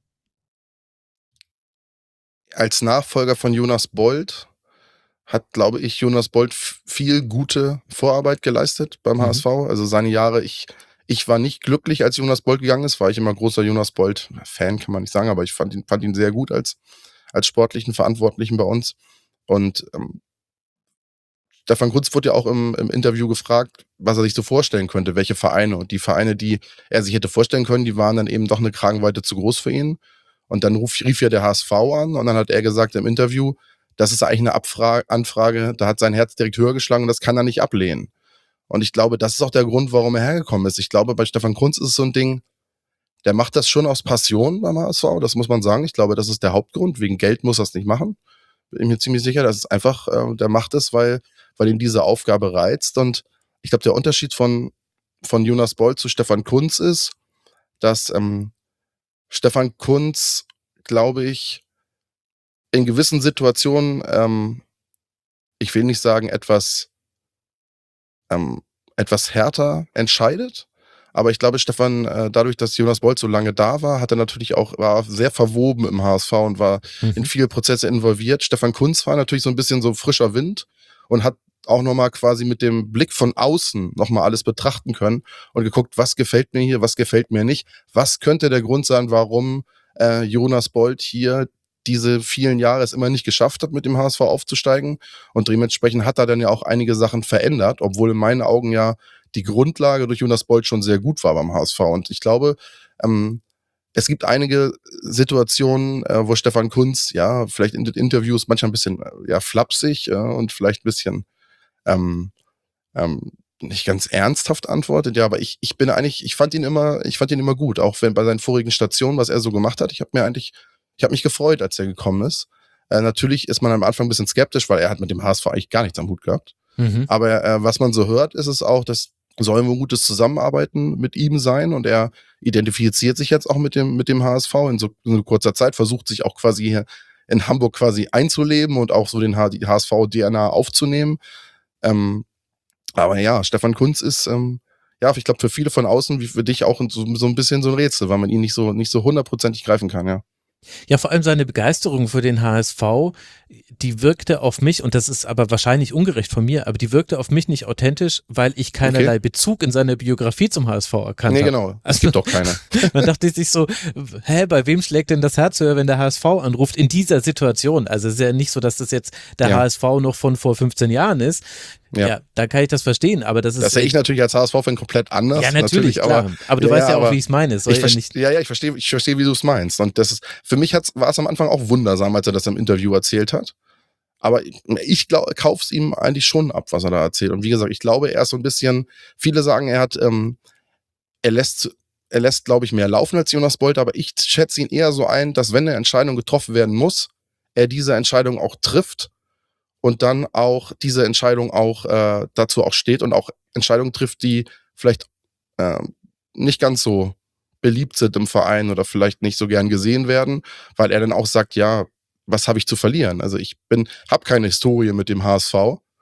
Als Nachfolger von Jonas Bold hat, glaube ich, Jonas Bold viel gute Vorarbeit geleistet beim HSV. Also seine Jahre, ich war nicht glücklich, als Jonas Bold gegangen ist, war ich immer großer Jonas Bold-Fan, kann man nicht sagen, aber ich fand ihn sehr gut als sportlichen Verantwortlichen bei uns. Und Stefan Kuntz wurde ja auch im Interview gefragt, was er sich so vorstellen könnte, welche Vereine. Und die Vereine, die er sich hätte vorstellen können, die waren dann eben doch eine Kragenweite zu groß für ihn. Und dann rief ja der HSV an und dann hat er gesagt im Interview, das ist eigentlich eine Anfrage, da hat sein Herz direkt höher geschlagen und das kann er nicht ablehnen. Und ich glaube, das ist auch der Grund, warum er hergekommen ist. Ich glaube, bei Stefan Kuntz ist es so ein Ding, der macht das schon aus Passion beim HSV, das muss man sagen. Ich glaube, das ist der Hauptgrund. Wegen Geld muss er es nicht machen. Bin mir ziemlich sicher, das ist einfach, der macht es, weil ihm diese Aufgabe reizt. Und ich glaube, der Unterschied von Jonas Bold zu Stefan Kuntz ist, dass Stefan Kuntz, glaube ich, in gewissen Situationen, ich will nicht sagen, etwas härter entscheidet. Aber ich glaube, Stefan, dadurch, dass Jonas Bold so lange da war, war sehr verwoben im HSV und war in viele Prozesse involviert. Stefan Kuntz war natürlich so ein bisschen so frischer Wind und hat auch nochmal quasi mit dem Blick von außen nochmal alles betrachten können und geguckt, was gefällt mir hier, was gefällt mir nicht. Was könnte der Grund sein, warum Jonas Bold hier diese vielen Jahre es immer nicht geschafft hat, mit dem HSV aufzusteigen. Und dementsprechend hat er dann ja auch einige Sachen verändert, obwohl in meinen Augen ja die Grundlage durch Jonas Bold schon sehr gut war beim HSV. Und ich glaube, es gibt einige Situationen, wo Stefan Kuntz, ja, vielleicht in den Interviews manchmal ein bisschen flapsig und vielleicht ein bisschen nicht ganz ernsthaft antwortet, ja, aber ich fand ihn immer gut, auch wenn bei seinen vorigen Stationen, was er so gemacht hat. Ich habe mich gefreut, als er gekommen ist. Natürlich ist man am Anfang ein bisschen skeptisch, weil er hat mit dem HSV eigentlich gar nichts am Hut gehabt. Aber was man so hört, ist es auch, dass soll ein gutes Zusammenarbeiten mit ihm sein und er identifiziert sich jetzt auch mit dem HSV in so kurzer Zeit, versucht sich auch quasi hier in Hamburg quasi einzuleben und auch so die HSV-DNA aufzunehmen. Aber ja, Stefan Kuntz ist, ich glaube, für viele von außen, wie für dich auch so ein bisschen so ein Rätsel, weil man ihn nicht so hundertprozentig greifen kann, ja. Ja, vor allem seine Begeisterung für den HSV, die wirkte auf mich, und das ist aber wahrscheinlich ungerecht von mir, aber die wirkte auf mich nicht authentisch, weil ich keinerlei Bezug in seiner Biografie zum HSV erkannt habe. Nee, genau. Es gibt doch keine. Man dachte sich so, bei wem schlägt denn das Herz höher, wenn der HSV anruft in dieser Situation? Also es ist ja nicht so, dass das jetzt der HSV noch von vor 15 Jahren ist. Ja, da kann ich das verstehen, aber das ist... Das sehe ich natürlich als HSV-Fan komplett anders. Ja, natürlich klar. Aber du weißt ja auch, wie ich es meine. Ich verstehe, wie du es meinst. Und das ist, für mich war es am Anfang auch wundersam, als er das im Interview erzählt hat. Aber ich kaufe es ihm eigentlich schon ab, was er da erzählt. Und wie gesagt, ich glaube, er ist so ein bisschen, viele sagen, er lässt, glaube ich, mehr laufen als Jonas Bolt, aber ich schätze ihn eher so ein, dass wenn eine Entscheidung getroffen werden muss, er diese Entscheidung auch trifft und dann auch diese Entscheidung auch dazu auch steht und auch Entscheidungen trifft, die vielleicht nicht ganz so beliebt sind im Verein oder vielleicht nicht so gern gesehen werden, weil er dann auch sagt, ja, was habe ich zu verlieren? Also ich habe keine Historie mit dem HSV.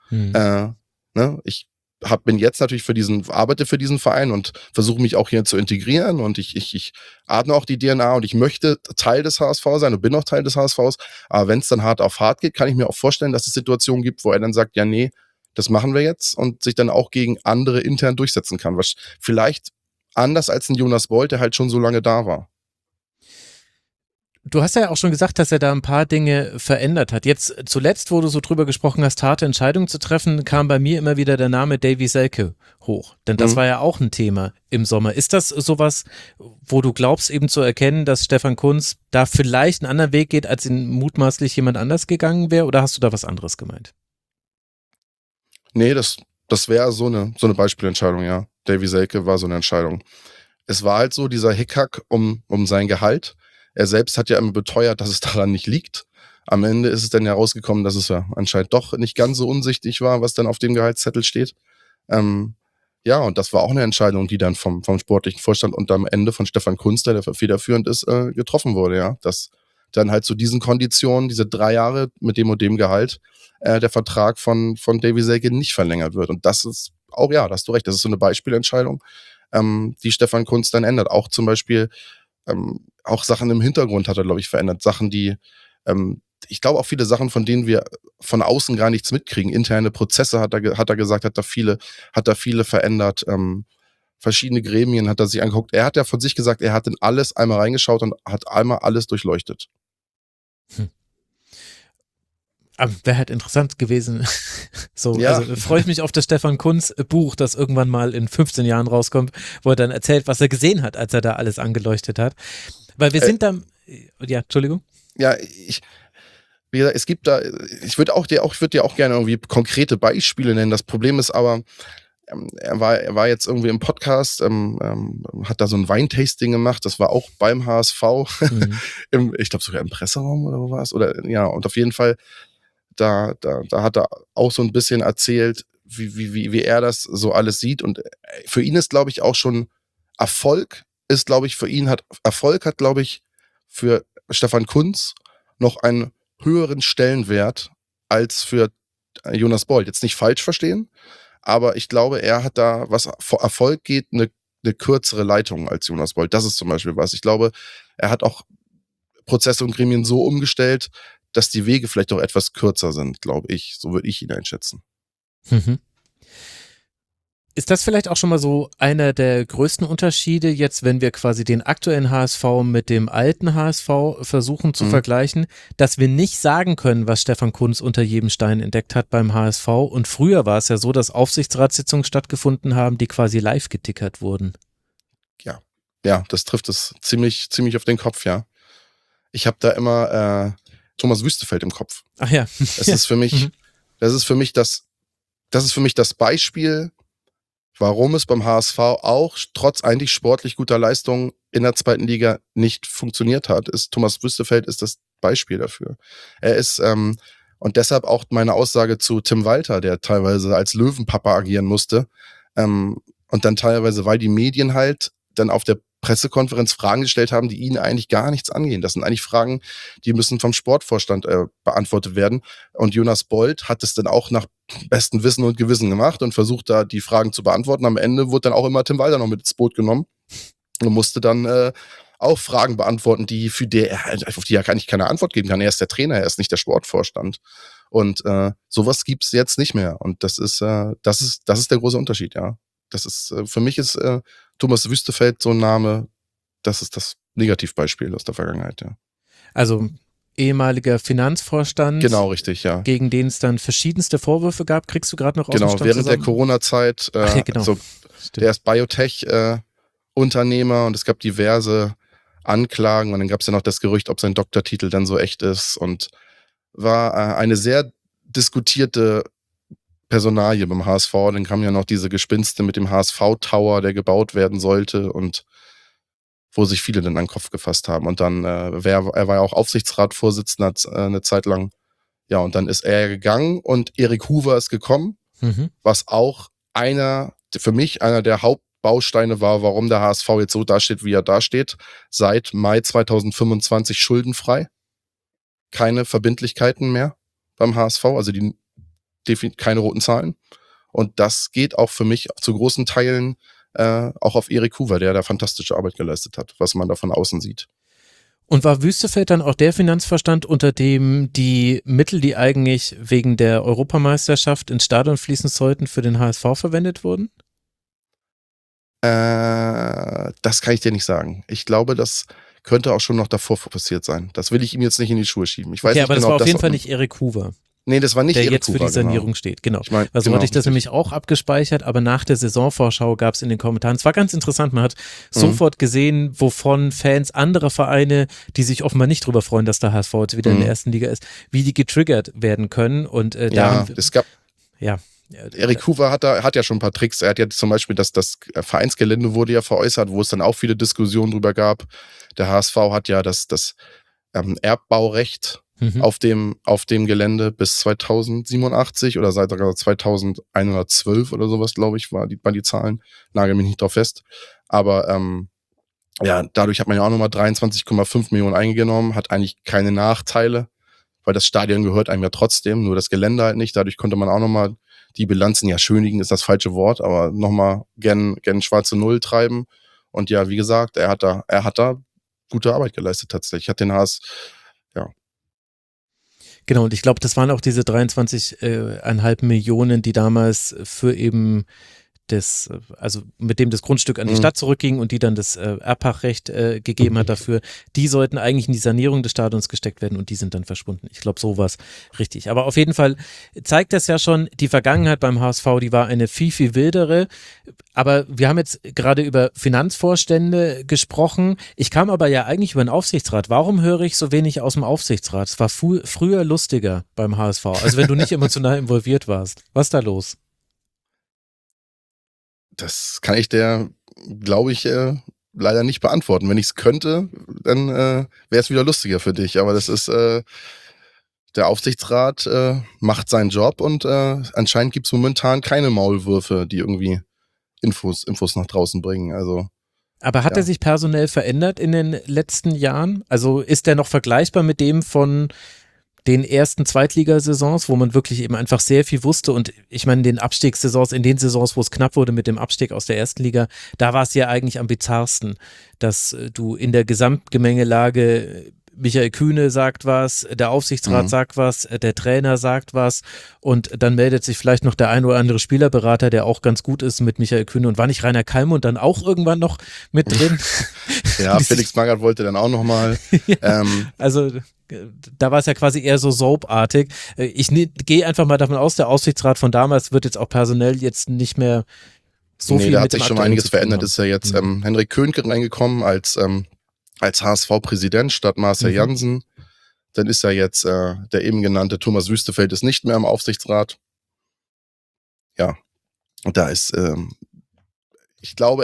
Ich bin jetzt natürlich arbeite für diesen Verein und versuche mich auch hier zu integrieren und ich atme auch die DNA und ich möchte Teil des HSV sein und bin auch Teil des HSVs. Aber wenn es dann hart auf hart geht, kann ich mir auch vorstellen, dass es Situationen gibt, wo er dann sagt, ja, nee, das machen wir jetzt und sich dann auch gegen andere intern durchsetzen kann. Was vielleicht anders als ein Jonas Bolt, der halt schon so lange da war. Du hast ja auch schon gesagt, dass er da ein paar Dinge verändert hat. Jetzt zuletzt, wo du so drüber gesprochen hast, harte Entscheidungen zu treffen, kam bei mir immer wieder der Name Davie Selke hoch. Denn das war ja auch ein Thema im Sommer. Ist das sowas, wo du glaubst eben zu erkennen, dass Stefan Kuntz da vielleicht einen anderen Weg geht, als ihn mutmaßlich jemand anders gegangen wäre? Oder hast du da was anderes gemeint? Nee, das wäre so eine Beispielentscheidung, ja. Davie Selke war so eine Entscheidung. Es war halt so dieser Hickhack um sein Gehalt. Er selbst hat ja immer beteuert, dass es daran nicht liegt. Am Ende ist es dann herausgekommen, dass es ja anscheinend doch nicht ganz so unsichtig war, was dann auf dem Gehaltszettel steht. Ja, und das war auch eine Entscheidung, die dann vom sportlichen Vorstand und am Ende von Stefan Kuntz, der federführend ist, getroffen wurde, ja. Dass dann halt zu diesen Konditionen, diese 3 Jahre mit dem und dem Gehalt, der Vertrag von Davie Selke nicht verlängert wird. Und das ist auch, ja, da hast du recht, das ist so eine Beispielentscheidung, die Stefan Kuntz dann ändert. Auch zum Beispiel auch Sachen im Hintergrund hat er, glaube ich, verändert. Sachen, die, ich glaube auch viele Sachen, von denen wir von außen gar nichts mitkriegen. Interne Prozesse hat er gesagt, hat da viele verändert. Verschiedene Gremien hat er sich angeguckt. Er hat ja von sich gesagt, er hat in alles einmal reingeschaut und hat einmal alles durchleuchtet. Aber wäre halt interessant gewesen. So, ja. Also freue ich mich auf das Stefan Kuntz Buch, das irgendwann mal in 15 Jahren rauskommt, wo er dann erzählt, was er gesehen hat, als er da alles angeleuchtet hat. Weil wir sind da, ja, Entschuldigung. Ja, wie gesagt, es gibt da, ich würde dir auch gerne irgendwie konkrete Beispiele nennen. Das Problem ist aber, er war jetzt irgendwie im Podcast, hat da so ein Weintasting gemacht, das war auch beim HSV, ich glaube sogar im Presseraum oder wo war es? Oder ja, und auf jeden Fall, da hat er auch so ein bisschen erzählt, wie er das so alles sieht. Und für ihn ist, glaube ich, auch schon Erfolg hat, glaube ich, für Stefan Kuntz noch einen höheren Stellenwert als für Jonas Bolt. Jetzt nicht falsch verstehen, aber ich glaube, er hat da, was vor Erfolg geht, eine kürzere Leitung als Jonas Bolt. Das ist zum Beispiel was. Ich glaube, er hat auch Prozesse und Gremien so umgestellt, dass die Wege vielleicht auch etwas kürzer sind, glaube ich. So würde ich ihn einschätzen. Ist das vielleicht auch schon mal so einer der größten Unterschiede jetzt, wenn wir quasi den aktuellen HSV mit dem alten HSV versuchen zu vergleichen, dass wir nicht sagen können, was Stefan Kuntz unter jedem Stein entdeckt hat beim HSV? Und früher war es ja so, dass Aufsichtsratssitzungen stattgefunden haben, die quasi live getickert wurden. Ja, das trifft es ziemlich auf den Kopf, ja. Ich habe da immer Thomas Wüstefeld im Kopf. Ach ja. Das ist für mich das Beispiel, warum es beim HSV auch trotz eigentlich sportlich guter Leistung in der 2. Liga nicht funktioniert hat. Thomas Wüstefeld ist das Beispiel dafür. Er ist, und deshalb auch meine Aussage zu Tim Walter, der teilweise als Löwenpapa agieren musste, und dann teilweise, weil die Medien halt dann auf der Pressekonferenz Fragen gestellt haben, die ihnen eigentlich gar nichts angehen. Das sind eigentlich Fragen, die müssen vom Sportvorstand beantwortet werden. Und Jonas Bolt hat es dann auch nach bestem Wissen und Gewissen gemacht und versucht da die Fragen zu beantworten. Am Ende wurde dann auch immer Tim Walter noch mit ins Boot genommen und musste dann auch Fragen beantworten, auf die er eigentlich keine Antwort geben kann. Er ist der Trainer, er ist nicht der Sportvorstand. Und sowas gibt's jetzt nicht mehr. Und das ist der große Unterschied, ja. Das ist, für mich ist Thomas Wüstefeld so ein Name, das ist das Negativbeispiel aus der Vergangenheit, ja. Also ehemaliger Finanzvorstand. Genau, richtig, ja. Gegen den es dann verschiedenste Vorwürfe gab. Kriegst du gerade noch aus dem Genau, Stand während zusammen? der Corona-Zeit. Ja, genau. Der ist Biotech-Unternehmer und es gab diverse Anklagen und dann gab es ja noch das Gerücht, ob sein Doktortitel dann so echt ist und war eine sehr diskutierte Personalie beim HSV. Dann kamen ja noch diese Gespinste mit dem HSV-Tower, der gebaut werden sollte und wo sich viele dann an den Kopf gefasst haben. Und dann, er war ja auch Aufsichtsratsvorsitzender eine Zeit lang. Ja, und dann ist er gegangen und Erik Hoover ist gekommen, was auch für mich einer der Hauptbausteine war, warum der HSV jetzt so dasteht, wie er dasteht. Seit Mai 2025 schuldenfrei. Keine Verbindlichkeiten mehr beim HSV, also keine roten Zahlen. Und das geht auch für mich zu großen Teilen auch auf Erik Hoover, der da fantastische Arbeit geleistet hat, was man da von außen sieht. Und war Wüstefeld dann auch der Finanzvorstand, unter dem die Mittel, die eigentlich wegen der Europameisterschaft ins Stadion fließen sollten, für den HSV verwendet wurden? Das kann ich dir nicht sagen. Ich glaube, das könnte auch schon noch davor passiert sein. Das will ich ihm jetzt nicht in die Schuhe schieben. Ich weiß okay, nicht aber genau, das war auf jeden Fall nicht Erik Hoover. Nee, das war nicht der Erik jetzt Hoover, für die Sanierung steht, genau. Ich mein, Also hatte ich das nämlich auch abgespeichert, aber nach der Saisonvorschau gab es in den Kommentaren, es war ganz interessant, man hat sofort gesehen, wovon Fans anderer Vereine, die sich offenbar nicht drüber freuen, dass der HSV jetzt wieder in der ersten Liga ist, wie die getriggert werden können und es gab Erik Hoover hat ja schon ein paar Tricks. Er hat ja zum Beispiel das Vereinsgelände wurde ja veräußert, wo es dann auch viele Diskussionen drüber gab. Der HSV hat ja das Erbbaurecht auf dem Gelände bis 2087 oder seit 2112 oder sowas, glaube ich, waren die Zahlen. Nagel mich nicht drauf fest. Aber dadurch hat man ja auch nochmal 23,5 Millionen eingenommen, hat eigentlich keine Nachteile, weil das Stadion gehört einem ja trotzdem, nur das Gelände halt nicht. Dadurch konnte man auch nochmal die Bilanzen, ja schönigen ist das falsche Wort, aber nochmal gern schwarze Null treiben. Und ja, wie gesagt, er hat da gute Arbeit geleistet tatsächlich. Hat den Genau, und ich glaube, das waren auch diese 23,5 Millionen, die damals für eben also mit dem das Grundstück an die Stadt zurückging und die dann das Erbpachtrecht gegeben hat dafür, die sollten eigentlich in die Sanierung des Stadions gesteckt werden und die sind dann verschwunden. Ich glaube, so war es richtig. Aber auf jeden Fall zeigt das ja schon, die Vergangenheit beim HSV, die war eine viel, viel wildere. Aber wir haben jetzt gerade über Finanzvorstände gesprochen. Ich kam aber ja eigentlich über den Aufsichtsrat. Warum höre ich so wenig aus dem Aufsichtsrat? Es war früher lustiger beim HSV, also wenn du nicht emotional involviert warst. Was ist da los? Das kann ich dir, glaube ich, leider nicht beantworten. Wenn ich es könnte, dann wäre es wieder lustiger für dich. Aber das ist, der Aufsichtsrat macht seinen Job und anscheinend gibt es momentan keine Maulwürfe, die irgendwie Infos nach draußen bringen. Also, aber hat er sich personell verändert in den letzten Jahren? Also ist der noch vergleichbar mit dem von den ersten Zweitligasaisons, wo man wirklich eben einfach sehr viel wusste und ich meine, in den Abstiegssaisons, in den Saisons, wo es knapp wurde mit dem Abstieg aus der ersten Liga, da war es ja eigentlich am bizarrsten, dass du in der Gesamtgemengelage Michael Kühne sagt was, der Aufsichtsrat sagt was, der Trainer sagt was und dann meldet sich vielleicht noch der ein oder andere Spielerberater, der auch ganz gut ist mit Michael Kühne und war nicht Rainer Kallmund dann auch irgendwann noch mit drin? Ja, Felix Magath wollte dann auch nochmal. Also da war es ja quasi eher so soapartig. Ich gehe einfach mal davon aus, der Aufsichtsrat von damals wird jetzt auch personell jetzt nicht mehr so viel da mit hat sich schon einiges verändert. Ist ja jetzt Henrik Köhnke reingekommen als HSV-Präsident statt Marcel Jansen. Dann ist ja jetzt der eben genannte Thomas Wüstefeld ist nicht mehr im Aufsichtsrat. Ja, und da ist ich glaube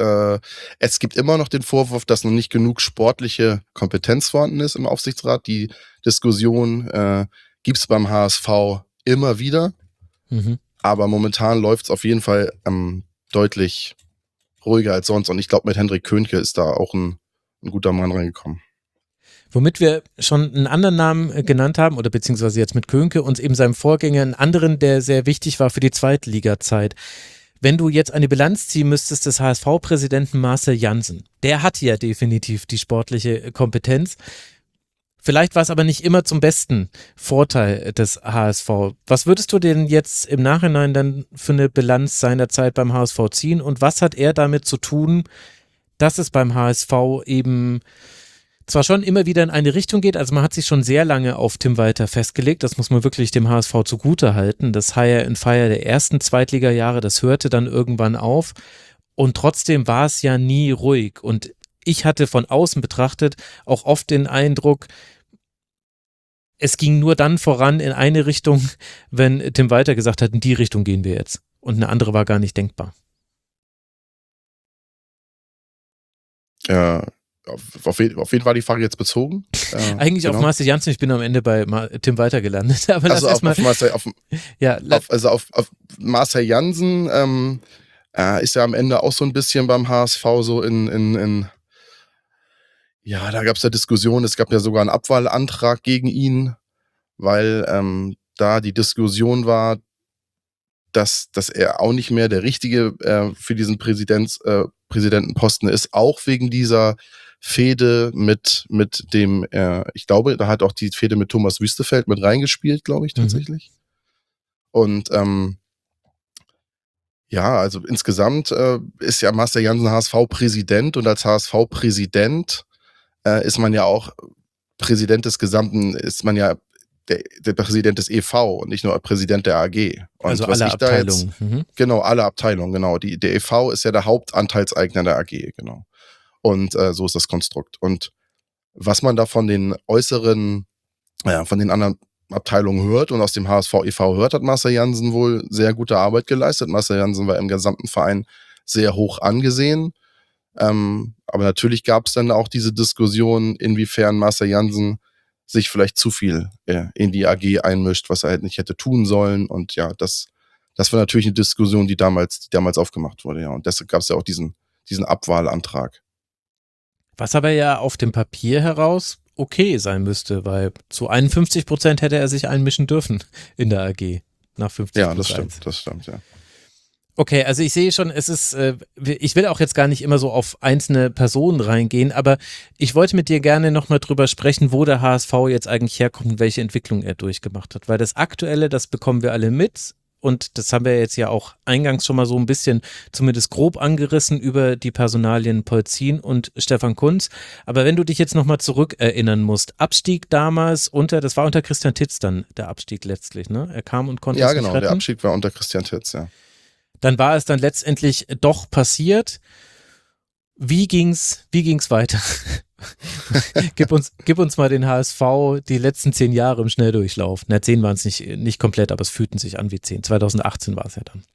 es gibt immer noch den Vorwurf, dass noch nicht genug sportliche Kompetenz vorhanden ist im Aufsichtsrat. Die Diskussion gibt es beim HSV immer wieder. Aber momentan läuft es auf jeden Fall deutlich ruhiger als sonst. Und ich glaube, mit Henrik Köhnke ist da auch ein guter Mann reingekommen. Womit wir schon einen anderen Namen genannt haben, oder beziehungsweise jetzt mit Köhnke, uns eben seinem Vorgänger einen anderen, der sehr wichtig war für die Zweitliga-Zeit. Wenn du jetzt eine Bilanz ziehen müsstest des HSV-Präsidenten Marcel Jansen, der hat ja definitiv die sportliche Kompetenz. Vielleicht war es aber nicht immer zum besten Vorteil des HSV. Was würdest du denn jetzt im Nachhinein dann für eine Bilanz seiner Zeit beim HSV ziehen und was hat er damit zu tun, dass es beim HSV eben zwar schon immer wieder in eine Richtung geht, also man hat sich schon sehr lange auf Tim Walter festgelegt, das muss man wirklich dem HSV zugute halten. Das Hire and Fire der ersten Zweitliga-Jahre, das hörte dann irgendwann auf und trotzdem war es ja nie ruhig und ich hatte von außen betrachtet auch oft den Eindruck, es ging nur dann voran in eine Richtung, wenn Tim Walter gesagt hat, in die Richtung gehen wir jetzt und eine andere war gar nicht denkbar. Ja. Auf wen war die Frage jetzt bezogen? Eigentlich genau. Auf Marcel Janssen, ich bin am Ende bei Tim Walter gelandet. Aber also auf Marcel Janssen ist ja am Ende auch so ein bisschen beim HSV so ja, da gab es ja Diskussionen, es gab ja sogar einen Abwahlantrag gegen ihn, weil da die Diskussion war, dass er auch nicht mehr der Richtige für diesen Präsidentenposten ist, auch wegen dieser Fehde mit dem, ich glaube, da hat auch die Fehde mit Thomas Wüstefeld mit reingespielt, glaube ich, tatsächlich. Und ja, also insgesamt ist ja Marcel Janssen HSV-Präsident und als HSV-Präsident ist man ja auch Präsident des Gesamten, ist man ja der Präsident des e.V. und nicht nur Präsident der AG. Und also alle Abteilungen. Genau, alle Abteilungen, genau. Der e.V. ist ja der Hauptanteilseigner der AG, genau. Und so ist das Konstrukt. Und was man da von den von den anderen Abteilungen hört und aus dem HSV e.V. hört, hat Marcel Janssen wohl sehr gute Arbeit geleistet. Marcel Janssen war im gesamten Verein sehr hoch angesehen. Aber natürlich gab es dann auch diese Diskussion, inwiefern Marcel Janssen sich vielleicht zu viel in die AG einmischt, was er halt nicht hätte tun sollen. Und ja, das war natürlich eine Diskussion, die damals aufgemacht wurde. Ja. Und deshalb gab es ja auch diesen Abwahlantrag. Was aber ja auf dem Papier heraus okay sein müsste, weil zu 51% hätte er sich einmischen dürfen in der AG nach 50%. Ja, das stimmt, ja. Okay, also ich sehe schon, es ist, ich will auch jetzt gar nicht immer so auf einzelne Personen reingehen, aber ich wollte mit dir gerne nochmal drüber sprechen, wo der HSV jetzt eigentlich herkommt und welche Entwicklung er durchgemacht hat, weil das Aktuelle, das bekommen wir alle mit und das haben wir jetzt ja auch eingangs schon mal so ein bisschen zumindest grob angerissen über die Personalien Polzin und Stefan Kuntz, aber wenn du dich jetzt nochmal zurückerinnern musst, Abstieg damals das war unter Christian Titz dann der Abstieg letztlich, ne? Er kam und konnte es nicht retten. Ja, genau, der Abstieg war unter Christian Titz, ja. Dann war es dann letztendlich doch passiert. Wie ging's weiter? Gib uns mal den HSV die letzten 10 Jahre im Schnelldurchlauf. 10 waren es nicht komplett, aber es fühlten sich an wie 10. 2018 war es ja dann.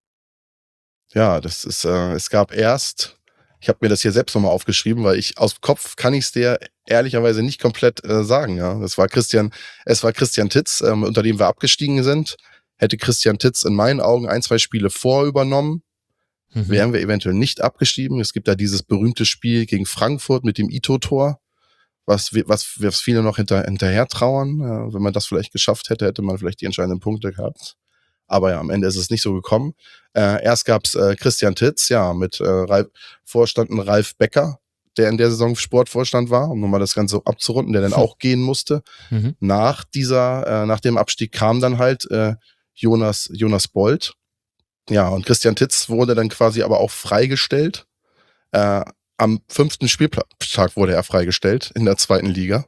Ja, es gab erst, ich habe mir das hier selbst nochmal aufgeschrieben, weil aus Kopf kann ich es dir ehrlicherweise nicht komplett sagen. Ja, es war Christian Titz, unter dem wir abgestiegen sind. Hätte Christian Titz in meinen Augen 1-2 Spiele vorübernommen, wären wir eventuell nicht abgestiegen. Es gibt da dieses berühmte Spiel gegen Frankfurt mit dem Ito-Tor, was viele noch hinterher trauern. Wenn man das vielleicht geschafft hätte, hätte man vielleicht die entscheidenden Punkte gehabt. Aber ja, am Ende ist es nicht so gekommen. Erst gab's Christian Titz, ja, mit Vorstanden Ralf Becker, der in der Saison Sportvorstand war, um nochmal das Ganze abzurunden, der dann auch gehen musste. Nach dem Abstieg kam dann halt Jonas Bold. Ja, und Christian Titz wurde dann quasi aber auch freigestellt. Am 5. Spieltag wurde er freigestellt in der 2. Liga.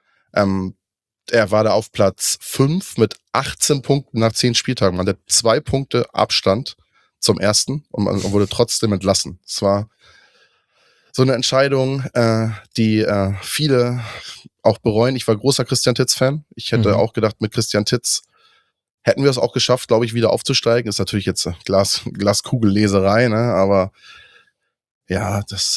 Er war da auf Platz 5 mit 18 Punkten nach 10 Spieltagen. Man hatte 2 Punkte Abstand zum ersten und man wurde trotzdem entlassen. Es war so eine Entscheidung, die viele auch bereuen. Ich war großer Christian Titz-Fan. Ich hätte auch gedacht, mit Christian Titz hätten wir es auch geschafft, glaube ich, wieder aufzusteigen. Ist natürlich jetzt Glaskugelleserei, ne? Aber ja, das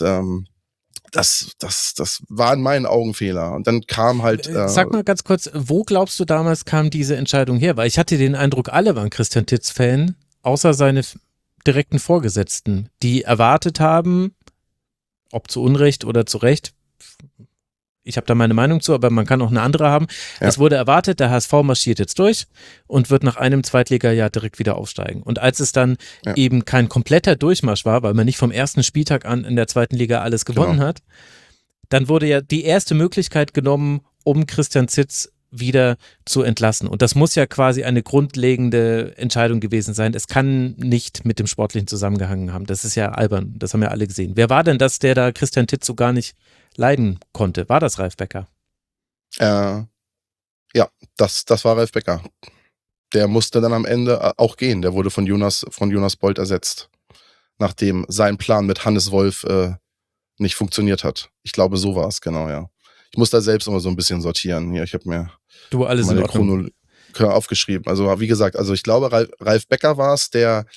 war in meinen Augen Fehler. Und dann kam halt... Sag mal ganz kurz, wo glaubst du damals kam diese Entscheidung her? Weil ich hatte den Eindruck, alle waren Christian Titz-Fan, außer seine direkten Vorgesetzten, die erwartet haben, ob zu Unrecht oder zu Recht, ich habe da meine Meinung zu, aber man kann auch eine andere haben. Ja. Es wurde erwartet, der HSV marschiert jetzt durch und wird nach einem Zweitliga-Jahr direkt wieder aufsteigen. Und als es dann eben kein kompletter Durchmarsch war, weil man nicht vom ersten Spieltag an in der 2. Liga alles gewonnen hat, dann wurde ja die erste Möglichkeit genommen, um Christian Titz wieder zu entlassen. Und das muss ja quasi eine grundlegende Entscheidung gewesen sein. Es kann nicht mit dem Sportlichen zusammengehangen haben. Das ist ja albern. Das haben ja alle gesehen. Wer war denn das, der da Christian Titz so gar nicht leiden konnte. War das Ralf Becker? Ja, das war Ralf Becker. Der musste dann am Ende auch gehen. Der wurde von Jonas Bolt ersetzt, nachdem sein Plan mit Hannes Wolf nicht funktioniert hat. Ich glaube, so war es, genau, ja. Ich muss da selbst immer so ein bisschen sortieren. Hier, ich habe mir meine Chronologie aufgeschrieben. Also wie gesagt, ich glaube, Ralf Becker war es, der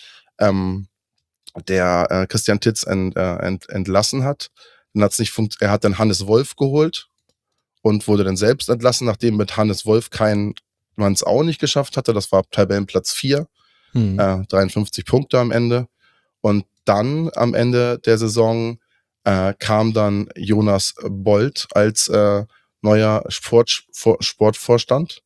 Christian Titz entlassen hat. Dann hat's nicht er hat dann Hannes Wolf geholt und wurde dann selbst entlassen, nachdem mit Hannes Wolf man es auch nicht geschafft hatte. Das war Tabellenplatz 4, 53 Punkte am Ende. Und dann am Ende der Saison kam dann Jonas Bolt als neuer Sportvorstand.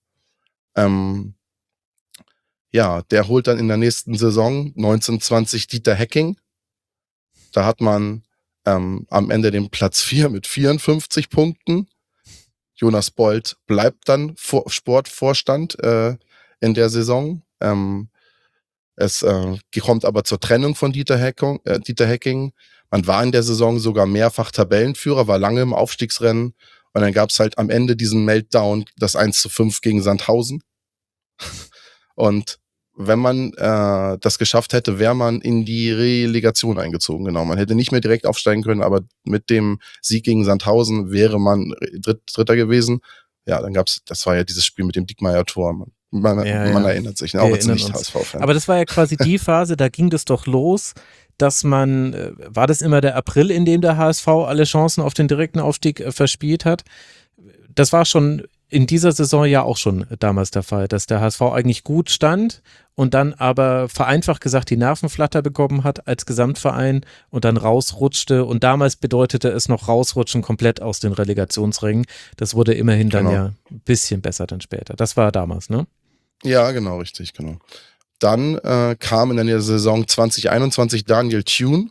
Der holt dann in der nächsten Saison 1920 Dieter Hecking. Da hat man am Ende den Platz 4 mit 54 Punkten. Jonas Bolt bleibt dann Sportvorstand in der Saison. Es kommt aber zur Trennung von Dieter Hecking. Man war in der Saison sogar mehrfach Tabellenführer, war lange im Aufstiegsrennen. Und dann gab es halt am Ende diesen Meltdown, das 1:5 gegen Sandhausen. Und wenn man das geschafft hätte, wäre man in die Relegation eingezogen. Genau, man hätte nicht mehr direkt aufsteigen können, aber mit dem Sieg gegen Sandhausen wäre man Dritter gewesen. Ja, dann das war ja dieses Spiel mit dem Diekmeyer-Tor. Man erinnert sich, auch als Nicht-HSV-Fan. Aber das war ja quasi die Phase, da ging das doch los, dass war das immer der April, in dem der HSV alle Chancen auf den direkten Aufstieg verspielt hat? Das war schon in dieser Saison ja auch schon damals der Fall, dass der HSV eigentlich gut stand und dann aber vereinfacht gesagt die Nervenflatter bekommen hat als Gesamtverein und dann rausrutschte, und damals bedeutete es noch rausrutschen komplett aus den Relegationsrängen. Das wurde immerhin dann ja ein bisschen besser dann später. Das war damals, ne? Ja, genau, richtig, genau. Dann kam in der Saison 2021 Daniel Thune,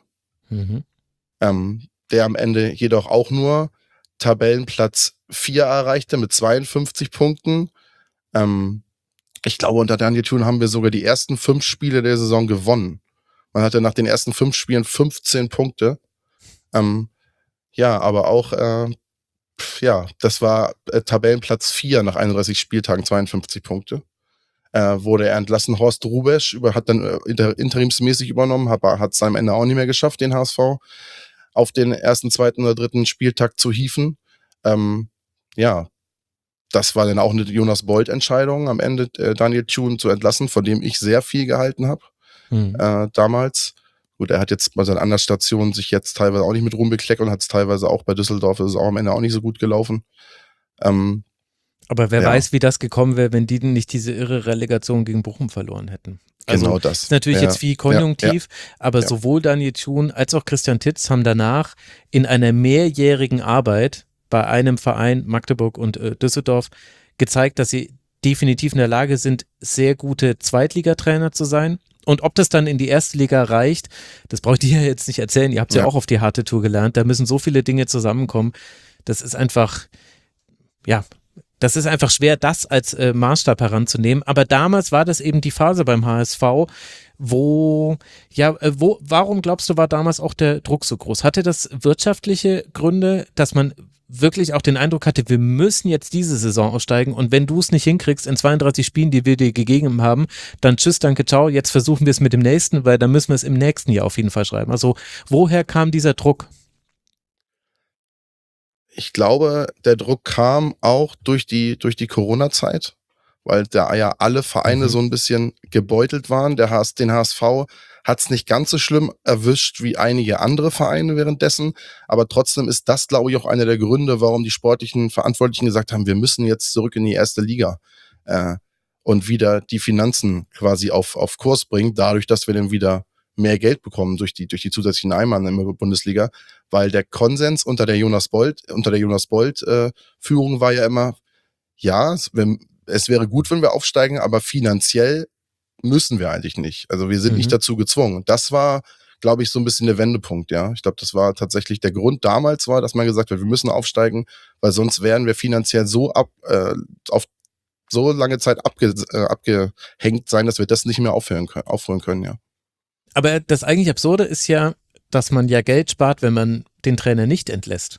der am Ende jedoch auch nur Tabellenplatz 4 erreichte mit 52 Punkten. Ich glaube, unter Daniel Thune haben wir sogar die ersten 5 Spiele der Saison gewonnen. Man hatte nach den ersten 5 Spielen 15 Punkte. Aber auch, das war Tabellenplatz 4 nach 31 Spieltagen, 52 Punkte. Wurde er entlassen. Horst Rubesch hat dann interimsmäßig übernommen, hat es am Ende auch nicht mehr geschafft, den HSV auf den ersten, zweiten oder dritten Spieltag zu hieven. Das war dann auch eine Jonas Bolt-Entscheidung, am Ende Daniel Thune zu entlassen, von dem ich sehr viel gehalten habe damals. Gut, er hat jetzt bei seinen anderen Stationen sich jetzt teilweise auch nicht mit Ruhm bekleckert und hat es teilweise auch bei Düsseldorf, ist es auch am Ende auch nicht so gut gelaufen. Aber wer weiß, wie das gekommen wäre, wenn die nicht diese irre Relegation gegen Bochum verloren hätten. Also genau das. Ist natürlich jetzt viel konjunktiv, aber sowohl Daniel Thune als auch Christian Titz haben danach in einer mehrjährigen Arbeit bei einem Verein, Magdeburg und Düsseldorf, gezeigt, dass sie definitiv in der Lage sind, sehr gute Zweitligatrainer zu sein. Und ob das dann in die erste Liga reicht, das brauche ich dir ja jetzt nicht erzählen. Ihr habt es ja auch auf die harte Tour gelernt. Da müssen so viele Dinge zusammenkommen. Das ist einfach, das ist einfach schwer, das als Maßstab heranzunehmen. Aber damals war das eben die Phase beim HSV, warum glaubst du, war damals auch der Druck so groß? Hatte das wirtschaftliche Gründe, dass man wirklich auch den Eindruck hatte, wir müssen jetzt diese Saison aussteigen und wenn du es nicht hinkriegst in 32 Spielen, die wir dir gegeben haben, dann tschüss, danke, ciao, jetzt versuchen wir es mit dem nächsten, weil dann müssen wir es im nächsten Jahr auf jeden Fall schreiben. Also woher kam dieser Druck? Ich glaube, der Druck kam auch durch die Corona-Zeit, weil da ja alle Vereine so ein bisschen gebeutelt waren. Den HSV hat es nicht ganz so schlimm erwischt wie einige andere Vereine währenddessen, aber trotzdem ist das, glaube ich, auch einer der Gründe, warum die sportlichen Verantwortlichen gesagt haben, wir müssen jetzt zurück in die erste Liga und wieder die Finanzen quasi auf Kurs bringen, dadurch, dass wir dann wieder mehr Geld bekommen durch die zusätzlichen Einnahmen in der Bundesliga, weil der Konsens unter der Jonas Bolt Führung war ja immer, es wäre gut, wenn wir aufsteigen, aber finanziell müssen wir eigentlich nicht. Also wir sind nicht dazu gezwungen. Und das war, glaube ich, so ein bisschen der Wendepunkt, ja. Ich glaube, das war tatsächlich der Grund damals war, dass man gesagt hat, wir müssen aufsteigen, weil sonst wären wir finanziell so auf so lange Zeit abgehängt sein, dass wir das nicht mehr aufholen können, ja. Aber das eigentlich Absurde ist ja, dass man ja Geld spart, wenn man den Trainer nicht entlässt.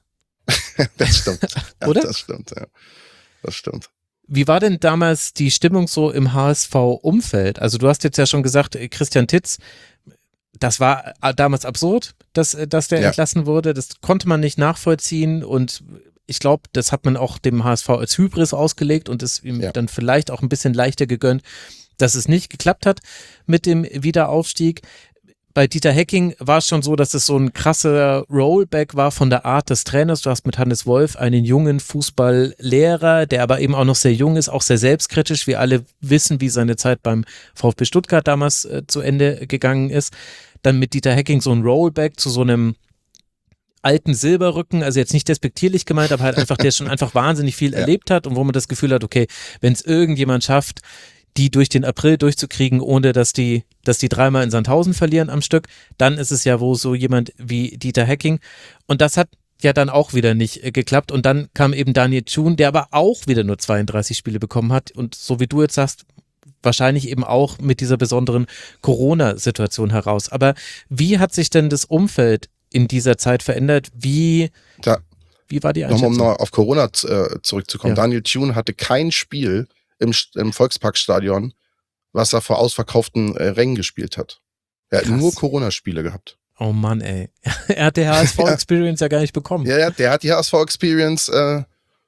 Das stimmt. Ja, Oder? Das stimmt, ja. Das stimmt. Wie war denn damals die Stimmung so im HSV-Umfeld? Also du hast jetzt ja schon gesagt, Christian Titz, das war damals absurd, dass der Ja. entlassen wurde. Das konnte man nicht nachvollziehen und ich glaube, das hat man auch dem HSV als Hybris ausgelegt und ist ihm dann vielleicht auch ein bisschen leichter gegönnt, dass es nicht geklappt hat mit dem Wiederaufstieg. Bei Dieter Hecking war es schon so, dass es so ein krasser Rollback war von der Art des Trainers. Du hast mit Hannes Wolf einen jungen Fußballlehrer, der aber eben auch noch sehr jung ist, auch sehr selbstkritisch. Wir alle wissen, wie seine Zeit beim VfB Stuttgart damals zu Ende gegangen ist. Dann mit Dieter Hecking so ein Rollback zu so einem alten Silberrücken, also jetzt nicht despektierlich gemeint, aber halt einfach, der schon einfach wahnsinnig viel erlebt hat und wo man das Gefühl hat, okay, wenn es irgendjemand schafft, die durch den April durchzukriegen, ohne dass die dreimal in Sandhausen verlieren am Stück, dann ist es ja wohl so jemand wie Dieter Hecking. Und das hat ja dann auch wieder nicht geklappt. Und dann kam eben Daniel Thun, der aber auch wieder nur 32 Spiele bekommen hat. Und so wie du jetzt sagst, wahrscheinlich eben auch mit dieser besonderen Corona-Situation heraus. Aber wie hat sich denn das Umfeld in dieser Zeit verändert? Wie war die Einschätzung? Nochmal um auf Corona zurückzukommen. Ja. Daniel Thun hatte kein Spiel im Volksparkstadion, was er vor ausverkauften Rängen gespielt hat. Er hat Krass. nur Corona-Spiele gehabt. Oh Mann, ey. Er hat die HSV-Experience ja gar nicht bekommen. Ja, der hat die HSV-Experience, Das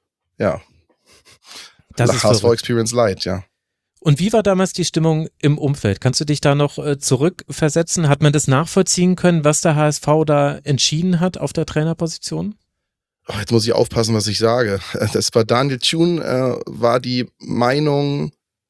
ist verrückt. HSV-Experience Light, ja. Und wie war damals die Stimmung im Umfeld? Kannst du dich da noch zurückversetzen? Hat man das nachvollziehen können, was der HSV da entschieden hat auf der Trainerposition? Jetzt muss ich aufpassen, was ich sage. Das bei Daniel Thun war die Meinung,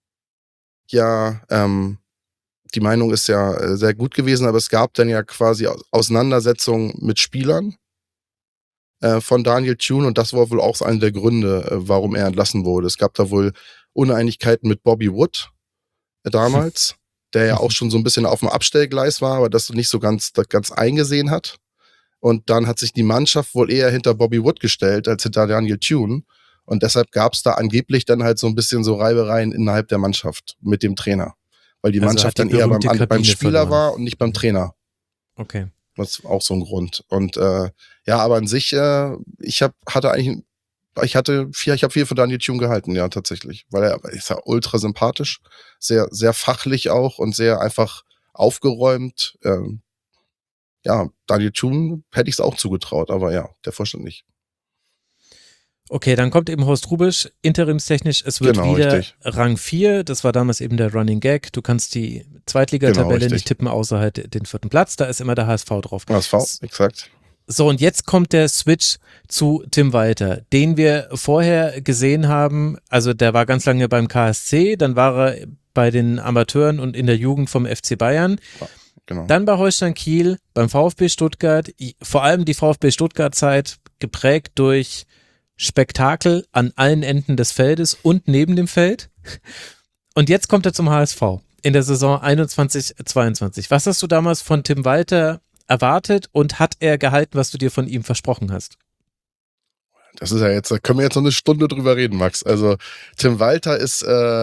die Meinung ist ja sehr gut gewesen, aber es gab dann ja quasi Auseinandersetzungen mit Spielern von Daniel Thun und das war wohl auch einer der Gründe, warum er entlassen wurde. Es gab da wohl Uneinigkeiten mit Bobby Wood damals, der ja auch schon so ein bisschen auf dem Abstellgleis war, aber das nicht so ganz eingesehen hat. Und dann hat sich die Mannschaft wohl eher hinter Bobby Wood gestellt als hinter Daniel Thun. Und deshalb gab es da angeblich dann halt so ein bisschen so Reibereien innerhalb der Mannschaft mit dem Trainer. Weil die Also Mannschaft hat die dann eher berühmte beim Kabine Spieler verloren. war und nicht beim Trainer. Okay. Das ist auch so ein Grund. Und aber an sich, ich habe viel von Daniel Thun gehalten, ja, tatsächlich. Weil er ist ja ultra sympathisch, sehr, sehr fachlich auch und sehr einfach aufgeräumt. Daniel Thun hätte ich es auch zugetraut, aber ja, der Vorstand nicht. Okay, dann kommt eben Horst Hrubesch, interimstechnisch, es wird Genau, wieder richtig. Rang 4, das war damals eben der Running Gag, du kannst die Zweitligatabelle Genau, richtig. nicht tippen, außer halt den 4. Platz, da ist immer der HSV drauf. HSV, exakt. So, und jetzt kommt der Switch zu Tim Walter, den wir vorher gesehen haben, also der war ganz lange beim KSC, dann war er bei den Amateuren und in der Jugend vom FC Bayern. Genau. Dann bei Holstein Kiel, beim VfB Stuttgart, vor allem die VfB Stuttgart-Zeit geprägt durch Spektakel an allen Enden des Feldes und neben dem Feld. Und jetzt kommt er zum HSV in der Saison 21/22. Was hast du damals von Tim Walter erwartet und hat er gehalten, was du dir von ihm versprochen hast? Das ist ja jetzt, da können wir jetzt noch eine Stunde drüber reden, Max. Also Tim Walter ist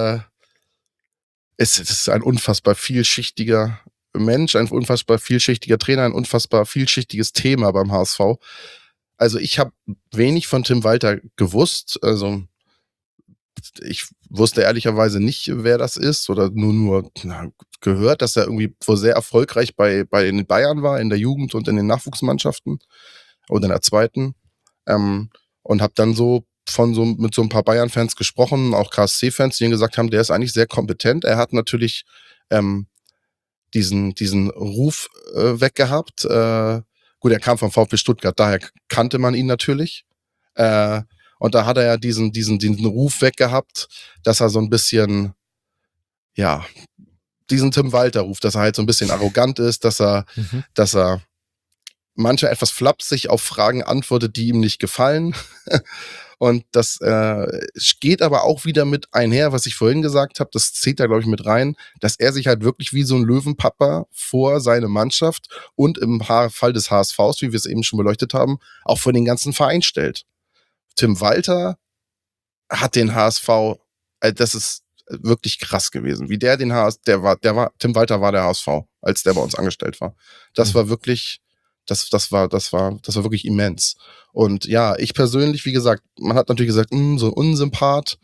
ein unfassbar vielschichtiger Mensch, ein unfassbar vielschichtiger Trainer, ein unfassbar vielschichtiges Thema beim HSV. Also ich habe wenig von Tim Walter gewusst. Also ich wusste ehrlicherweise nicht, wer das ist oder nur gehört, dass er irgendwie wohl sehr erfolgreich bei den Bayern war, in der Jugend und in den Nachwuchsmannschaften und in der zweiten. Und habe dann mit so ein paar Bayern-Fans gesprochen, auch KSC-Fans, die ihm gesagt haben, der ist eigentlich sehr kompetent. Er hat natürlich diesen Ruf weggehabt. Gut, er kam vom VfB Stuttgart, daher kannte man ihn natürlich. Und da hat er ja diesen Ruf weggehabt, dass er so ein bisschen, diesen Tim Walter-Ruf, dass er halt so ein bisschen arrogant ist, dass er manchmal etwas flapsig auf Fragen antwortet, die ihm nicht gefallen. Und das geht aber auch wieder mit einher, was ich vorhin gesagt habe, das zählt da, glaube ich, mit rein, dass er sich halt wirklich wie so ein Löwenpapa vor seine Mannschaft und im Fall des HSVs, wie wir es eben schon beleuchtet haben, auch vor den ganzen Verein stellt. Tim Walter hat den HSV, das ist wirklich krass gewesen, wie Tim Walter war der HSV, als der bei uns angestellt war. Das war wirklich, Das war wirklich immens. Und ja, ich persönlich, wie gesagt, man hat natürlich gesagt, so ein Unsympath,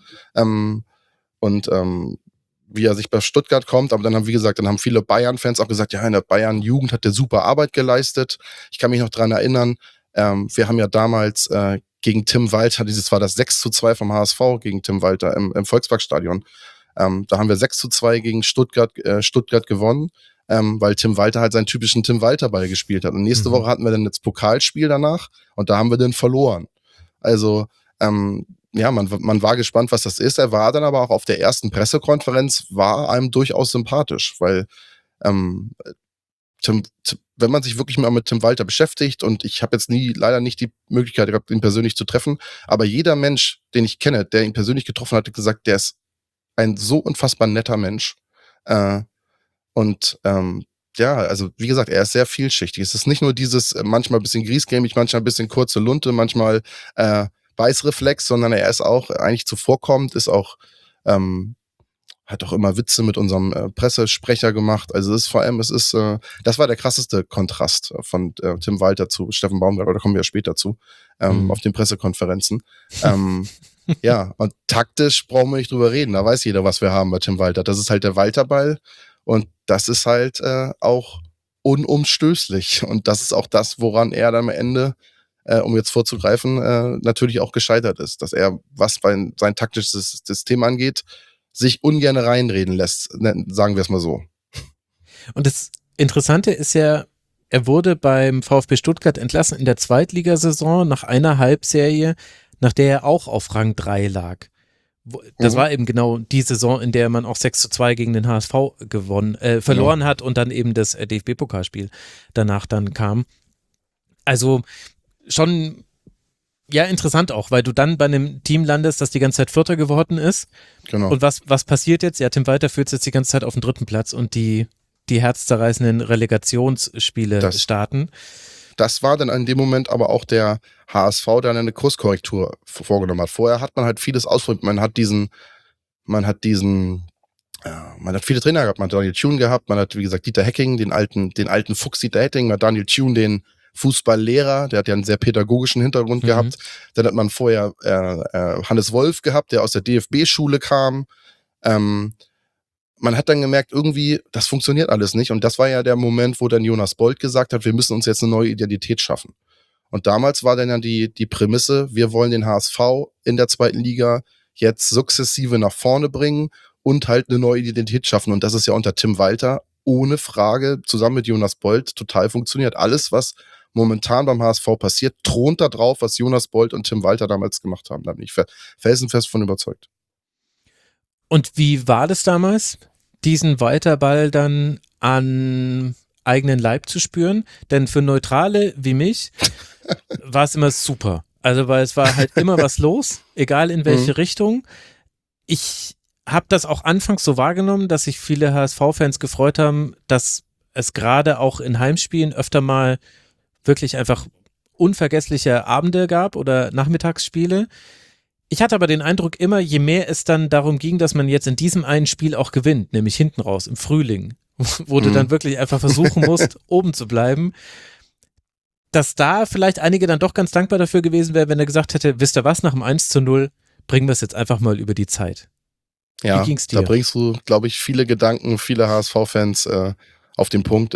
wie er sich bei Stuttgart kommt, aber dann haben viele Bayern-Fans auch gesagt, ja, in der Bayern-Jugend hat der super Arbeit geleistet. Ich kann mich noch dran erinnern, wir haben ja damals gegen Tim Walter, dieses war das 6:2 vom HSV gegen Tim Walter im Volksparkstadion. Da haben wir 6:2 gegen Stuttgart gewonnen, weil Tim Walter halt seinen typischen Tim Walter-Ball gespielt hat. Und nächste Woche hatten wir dann das Pokalspiel danach und da haben wir dann verloren. Also, ja, man war gespannt, was das ist. Er war dann aber auch auf der ersten Pressekonferenz, war einem durchaus sympathisch, weil wenn man sich wirklich mal mit Tim Walter beschäftigt, und ich habe jetzt leider nicht die Möglichkeit gehabt, ihn persönlich zu treffen, aber jeder Mensch, den ich kenne, der ihn persönlich getroffen hat, hat gesagt, der ist ein so unfassbar netter Mensch. Ja, also wie gesagt, er ist sehr vielschichtig. Es ist nicht nur dieses manchmal ein bisschen griesgrämig, manchmal ein bisschen kurze Lunte, manchmal Beißreflex, sondern er ist auch eigentlich zuvorkommend, ist auch hat auch immer Witze mit unserem Pressesprecher gemacht. Also das war der krasseste Kontrast von Tim Walter zu Steffen Baumgart, aber da kommen wir ja später zu, auf den Pressekonferenzen. Ja, und taktisch brauchen wir nicht drüber reden, da weiß jeder, was wir haben bei Tim Walter. Das ist halt der Walterball und das ist halt auch unumstößlich und das ist auch das, woran er dann am Ende, um jetzt vorzugreifen, natürlich auch gescheitert ist, dass er, was sein taktisches System angeht, sich ungern reinreden lässt, sagen wir es mal so. Und das Interessante ist ja, er wurde beim VfB Stuttgart entlassen in der Zweitligasaison nach einer Halbserie, nach der er auch auf Rang 3 lag. Das war eben genau die Saison, in der man auch 6:2 gegen den HSV verloren hat und dann eben das DFB-Pokalspiel danach dann kam. Also schon, ja, interessant auch, weil du dann bei einem Team landest, das die ganze Zeit Vierter geworden ist. Genau. Und was passiert jetzt? Ja, Tim Walter führt jetzt die ganze Zeit auf den 3. Platz und die herzzerreißenden Relegationsspiele starten. Das war dann in dem Moment aber auch der HSV, der eine Kurskorrektur vorgenommen hat. Vorher hat man halt vieles ausprobiert. Man hat viele Trainer gehabt. Man hat Daniel Thune gehabt. Man hat, wie gesagt, Dieter Hecking, den alten Fuchs Dieter Hecking. Man hat Daniel Thune, den Fußballlehrer. Der hat ja einen sehr pädagogischen Hintergrund gehabt. Dann hat man vorher Hannes Wolf gehabt, der aus der DFB-Schule kam. Man hat dann gemerkt, irgendwie, das funktioniert alles nicht. Und das war ja der Moment, wo dann Jonas Bold gesagt hat, wir müssen uns jetzt eine neue Identität schaffen. Und damals war dann ja die Prämisse, wir wollen den HSV in der 2. Liga jetzt sukzessive nach vorne bringen und halt eine neue Identität schaffen. Und das ist ja unter Tim Walter ohne Frage zusammen mit Jonas Bold total funktioniert. Alles, was momentan beim HSV passiert, thront da drauf, was Jonas Bold und Tim Walter damals gemacht haben. Da bin ich felsenfest von überzeugt. Und wie war das damals, diesen Walterball dann an eigenen Leib zu spüren? Denn für Neutrale wie mich war es immer super. Also weil es war halt immer was los, egal in welche Richtung. Ich habe das auch anfangs so wahrgenommen, dass sich viele HSV-Fans gefreut haben, dass es gerade auch in Heimspielen öfter mal wirklich einfach unvergessliche Abende gab oder Nachmittagsspiele. Ich hatte aber den Eindruck immer, je mehr es dann darum ging, dass man jetzt in diesem einen Spiel auch gewinnt, nämlich hinten raus im Frühling, wo du dann wirklich einfach versuchen musst, oben zu bleiben, dass da vielleicht einige dann doch ganz dankbar dafür gewesen wären, wenn er gesagt hätte, wisst ihr was, nach dem 1:0 bringen wir es jetzt einfach mal über die Zeit. Ja, wie ging's dir? Da bringst du, glaube ich, viele Gedanken, viele HSV-Fans auf den Punkt.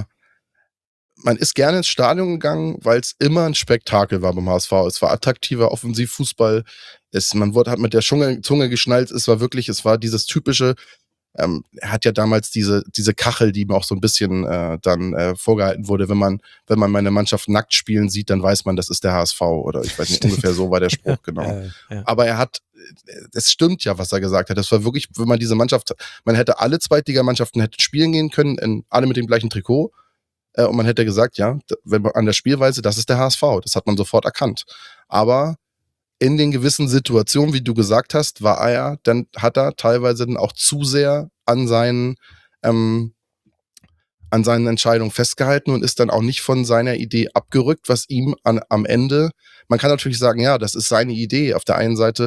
Man ist gerne ins Stadion gegangen, weil es immer ein Spektakel war beim HSV. Es war attraktiver Offensivfußball. Hat mit der Zunge geschnallt. Es war dieses typische, er hat ja damals diese Kachel, die mir auch so ein bisschen dann vorgehalten wurde, wenn man meine Mannschaft nackt spielen sieht, dann weiß man, das ist der HSV oder ich weiß nicht, ungefähr so war der Spruch, genau. Ja. Aber es stimmt ja, was er gesagt hat. Das war wirklich, wenn man diese Mannschaft, man hätte alle Zweitligamannschaften hätten spielen gehen können, alle mit dem gleichen Trikot. Und man hätte gesagt, ja, wenn man an der Spielweise, das ist der HSV. Das hat man sofort erkannt. Aber in den gewissen Situationen, wie du gesagt hast, hat er teilweise dann auch zu sehr an seinen Entscheidungen festgehalten und ist dann auch nicht von seiner Idee abgerückt, was ihm am Ende, man kann natürlich sagen, ja, das ist seine Idee. Auf der einen Seite,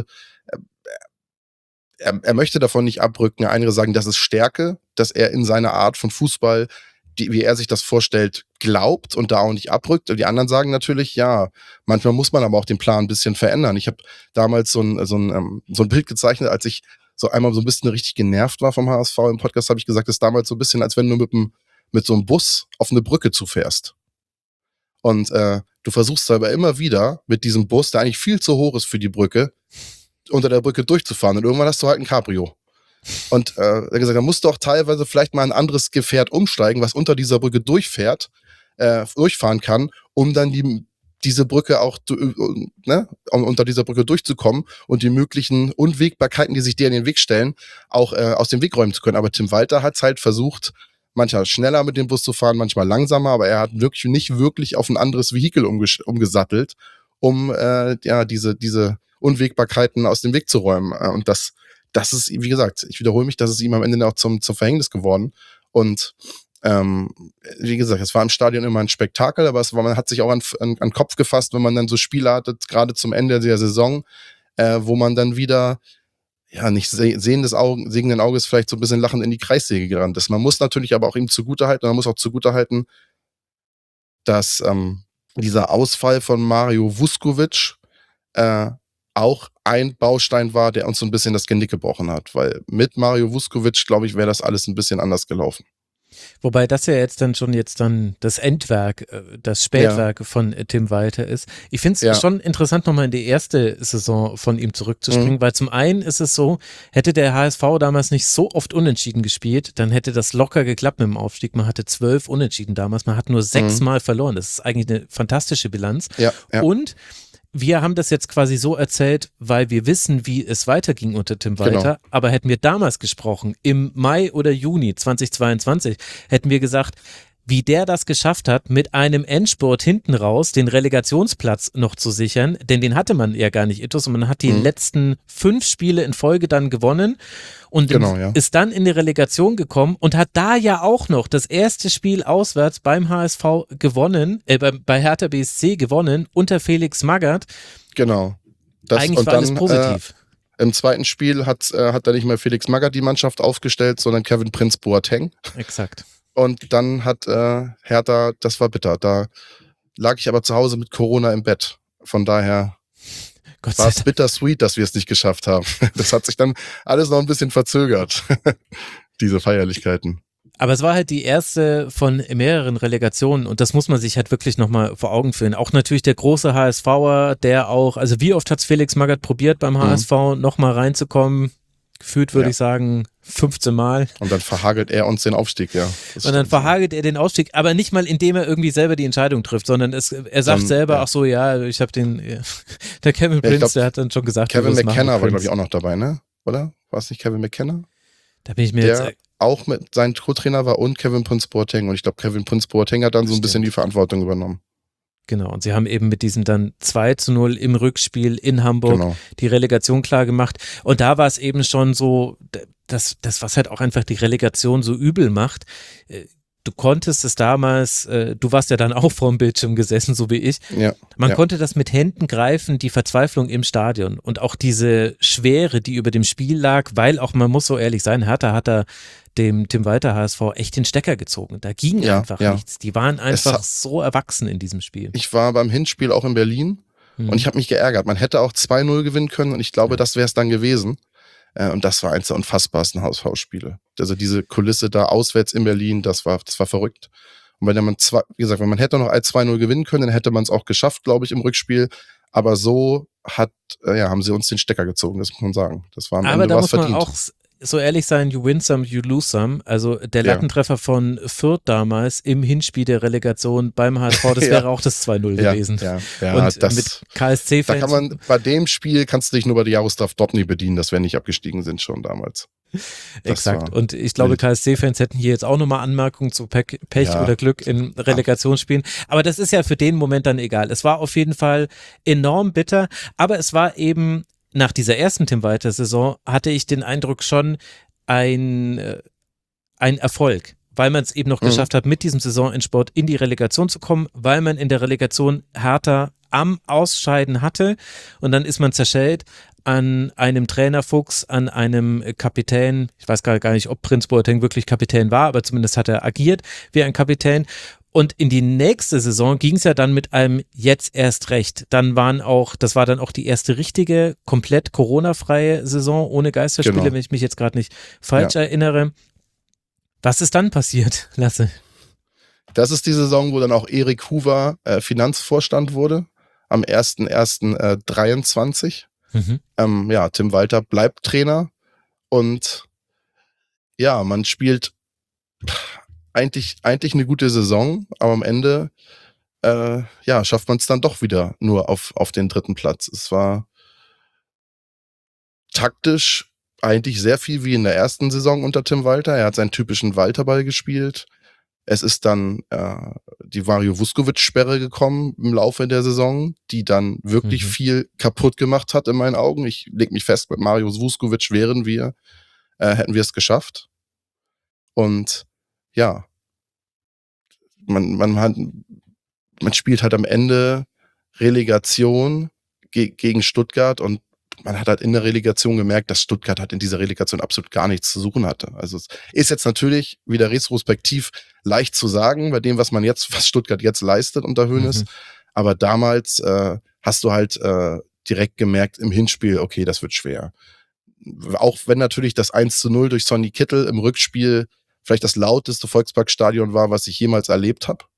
er möchte davon nicht abrücken. Einige sagen, das ist Stärke, dass er in seiner Art von Fußball, wie er sich das vorstellt, glaubt und da auch nicht abrückt. Und die anderen sagen natürlich, ja, manchmal muss man aber auch den Plan ein bisschen verändern. Ich habe damals so ein Bild gezeichnet, als ich so einmal so ein bisschen richtig genervt war vom HSV. Im Podcast habe ich gesagt, das ist damals so ein bisschen, als wenn du mit so einem Bus auf eine Brücke zufährst. Und du versuchst aber immer wieder mit diesem Bus, der eigentlich viel zu hoch ist für die Brücke, unter der Brücke durchzufahren. Und irgendwann hast du halt ein Cabrio. Und er hat gesagt, da musst du auch teilweise vielleicht mal ein anderes Gefährt umsteigen, was unter dieser Brücke durchfahren kann, um dann diese Brücke auch unter dieser Brücke durchzukommen und die möglichen Unwägbarkeiten, die sich dir in den Weg stellen, auch aus dem Weg räumen zu können. Aber Tim Walter hat es halt versucht, manchmal schneller mit dem Bus zu fahren, manchmal langsamer, aber er hat nicht wirklich auf ein anderes Vehikel umgesattelt, um diese Unwägbarkeiten aus dem Weg zu räumen. Und das ist, wie gesagt, ich wiederhole mich, das ist ihm am Ende auch zum Verhängnis geworden. Und wie gesagt, es war im Stadion immer ein Spektakel, aber man hat sich auch an den Kopf gefasst, wenn man dann so Spiele hatte, gerade zum Ende der Saison, wo man dann wieder nicht sehenden Auges vielleicht so ein bisschen lachend in die Kreissäge gerannt ist. Man muss natürlich aber auch ihm zugutehalten, dass dieser Ausfall von Mario Vuskovic auch ein Baustein war, der uns so ein bisschen das Genick gebrochen hat, weil mit Mario Vuskovic, glaube ich, wäre das alles ein bisschen anders gelaufen. Wobei das ja jetzt dann das Endwerk, das Spätwerk von Tim Walter ist. Ich finde es schon interessant, nochmal in die erste Saison von ihm zurückzuspringen, weil zum einen ist es so, hätte der HSV damals nicht so oft unentschieden gespielt, dann hätte das locker geklappt mit dem Aufstieg. Man hatte 12 Unentschieden damals, man hat nur 6 Mal verloren. Das ist eigentlich eine fantastische Bilanz. Ja. Und wir haben das jetzt quasi so erzählt, weil wir wissen, wie es weiterging unter Tim Walter. Genau. Aber hätten wir damals gesprochen, im Mai oder Juni 2022, hätten wir gesagt, wie der das geschafft hat, mit einem Endspurt hinten raus den Relegationsplatz noch zu sichern, denn den hatte man ja gar nicht, Itus, und man hat die letzten 5 Spiele in Folge dann gewonnen und ist dann in die Relegation gekommen und hat da ja auch noch das erste Spiel auswärts beim HSV gewonnen, bei Hertha BSC gewonnen, unter Felix Magath. Genau. Eigentlich war alles positiv. Im zweiten Spiel hat da nicht mehr Felix Magath die Mannschaft aufgestellt, sondern Kevin Prinz Boateng. Exakt. Und dann hat Hertha, das war bitter, da lag ich aber zu Hause mit Corona im Bett. Von daher war es bittersweet, dass wir es nicht geschafft haben. Das hat sich dann alles noch ein bisschen verzögert, diese Feierlichkeiten. Aber es war halt die erste von mehreren Relegationen und das muss man sich halt wirklich nochmal vor Augen führen. Auch natürlich der große HSVer, der auch, also wie oft hat es Felix Magath probiert beim HSV nochmal reinzukommen? Gefühlt würde ich sagen 15 Mal. Und dann verhagelt er uns den Aufstieg, ja. Und dann verhagelt er den Aufstieg, aber nicht mal indem er irgendwie selber die Entscheidung trifft, sondern er sagt dann, selber, ach so, ich habe der Kevin Prince, der hat dann schon gesagt, Kevin McKenna war, glaube ich, auch noch dabei, ne? Oder? War es nicht Kevin McKenna? Da bin ich mir jetzt... auch mit seinem Co-Trainer war und Kevin Prinz Boateng. Und ich glaube, Kevin Prinz Boateng hat dann so ein bisschen die Verantwortung übernommen. Genau, und sie haben eben mit diesem dann 2-0 im Rückspiel in Hamburg die Relegation klar gemacht. Und da war es eben schon so, das, was halt auch einfach die Relegation so übel macht. Du konntest es damals, du warst ja dann auch vorm Bildschirm gesessen, so wie ich. Ja, Man konnte das mit Händen greifen, die Verzweiflung im Stadion und auch diese Schwere, die über dem Spiel lag, weil auch, man muss so ehrlich sein, Hertha hat da dem Tim Walter HSV echt den Stecker gezogen. Da ging einfach nichts. Die waren einfach so erwachsen in diesem Spiel. Ich war beim Hinspiel auch in Berlin und ich habe mich geärgert. Man hätte auch 2-0 gewinnen können und ich glaube, das wäre es dann gewesen. Und das war eins der unfassbarsten HSV-Spiele. Also diese Kulisse da auswärts in Berlin, das war verrückt. Und wenn man hätte noch 2-0 gewinnen können, dann hätte man es auch geschafft, glaube ich, im Rückspiel. Aber so haben sie uns den Stecker gezogen, das muss man sagen. Das war am Ende was verdient. Aber da muss man auch so ehrlich sein, you win some, you lose some. Also der Lattentreffer von Fürth damals im Hinspiel der Relegation beim HSV, das wäre auch das 2-0 gewesen. Ja, und mit KSC-Fans. Da kann man, bei dem Spiel kannst du dich nur bei der Jaroslav Dobny bedienen, dass wir nicht abgestiegen sind schon damals. Exakt. Und ich glaube, KSC-Fans hätten hier jetzt auch nochmal Anmerkungen zu Pech oder Glück in Relegationsspielen. Aber das ist ja für den Moment dann egal. Es war auf jeden Fall enorm bitter, aber es war eben nach dieser ersten Tim Walter-Saison hatte ich den Eindruck schon ein Erfolg, weil man es eben noch geschafft hat, mit diesem Saisonendsport in die Relegation zu kommen, weil man in der Relegation Hertha am Ausscheiden hatte und dann ist man zerschellt an einem Trainerfuchs, an einem Kapitän, ich weiß gar nicht, ob Prinz Boateng wirklich Kapitän war, aber zumindest hat er agiert wie ein Kapitän. Und in die nächste Saison ging es ja dann mit einem jetzt erst recht. Das war dann auch die erste richtige, komplett Corona-freie Saison, ohne Geisterspiele, Genau. wenn ich mich jetzt gerade nicht falsch erinnere. Was ist dann passiert, Lasse? Das ist die Saison, wo dann auch Erik Hoover Finanzvorstand wurde, am 1.1.23. Tim Walter bleibt Trainer und ja, man spielt eigentlich eine gute Saison, aber am Ende schafft man es dann doch wieder nur auf den 3. Platz. Es war taktisch eigentlich sehr viel wie in der ersten Saison unter Tim Walter. Er hat seinen typischen Walterball gespielt. Es ist dann die Mario Vuskovic-Sperre gekommen im Laufe der Saison, die dann wirklich viel kaputt gemacht hat in meinen Augen. Ich leg mich fest, mit Mario Vuskovic hätten wir es geschafft. Und ja, man spielt halt am Ende Relegation gegen Stuttgart und man hat halt in der Relegation gemerkt, dass Stuttgart halt in dieser Relegation absolut gar nichts zu suchen hatte. Also es ist jetzt natürlich wieder retrospektiv leicht zu sagen, bei dem, was Stuttgart jetzt leistet unter Hoeneß. Aber damals hast du halt direkt gemerkt im Hinspiel, okay, das wird schwer. Auch wenn natürlich das 1:0 durch Sonny Kittel im Rückspiel vielleicht das lauteste Volksparkstadion war, was ich jemals erlebt habe.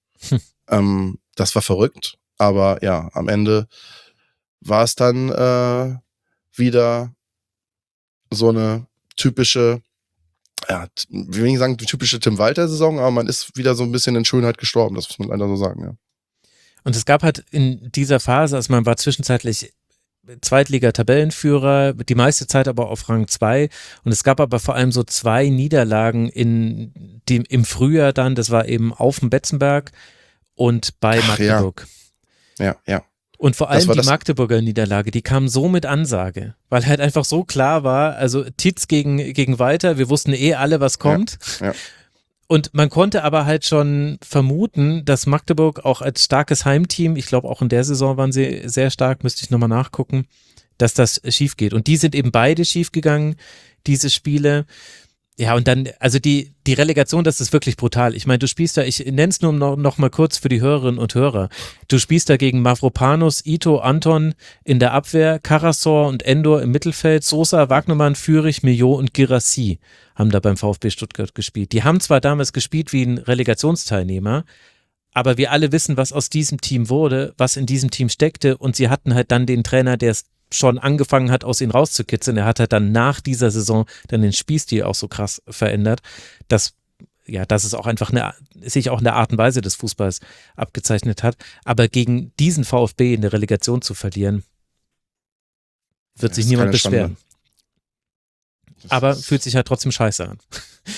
Das war verrückt. Aber ja, am Ende war es dann wieder so eine typische, wie will ich sagen, typische Tim Walter-Saison, aber man ist wieder so ein bisschen in Schönheit gestorben, das muss man leider so sagen, ja. Und es gab halt in dieser Phase, also man war zwischenzeitlich Zweitliga-Tabellenführer, die meiste Zeit aber auf Rang 2 und es gab aber vor allem so 2 Niederlagen im Frühjahr dann, das war eben auf dem Betzenberg und bei Magdeburg. Ja. Und vor allem die Magdeburger Niederlage, die kam so mit Ansage, weil halt einfach so klar war, also Tietz gegen Walter, wir wussten alle, was kommt. Ja. Und man konnte aber halt schon vermuten, dass Magdeburg auch als starkes Heimteam, ich glaube auch in der Saison waren sie sehr stark, müsste ich nochmal nachgucken, dass das schief geht. Und die sind eben beide schief gegangen, diese Spiele. Ja, und dann, also die Relegation, das ist wirklich brutal. Ich meine, du spielst da, ich nenne es nur noch mal kurz für die Hörerinnen und Hörer. Du spielst da gegen Mavropanos, Ito, Anton in der Abwehr, Karasor und Endor im Mittelfeld, Sosa, Wagnermann, Führich, Millot und Girassi haben da beim VfB Stuttgart gespielt. Die haben zwar damals gespielt wie ein Relegationsteilnehmer, aber wir alle wissen, was aus diesem Team wurde, was in diesem Team steckte und sie hatten halt dann den Trainer, der es schon angefangen hat, aus ihnen rauszukitzeln. Er hat halt dann nach dieser Saison dann den Spielstil auch so krass verändert, dass es auch einfach sich auch in der Art und Weise des Fußballs abgezeichnet hat. Aber gegen diesen VfB in der Relegation zu verlieren, wird sich niemand beschweren. Aber fühlt sich halt trotzdem scheiße an.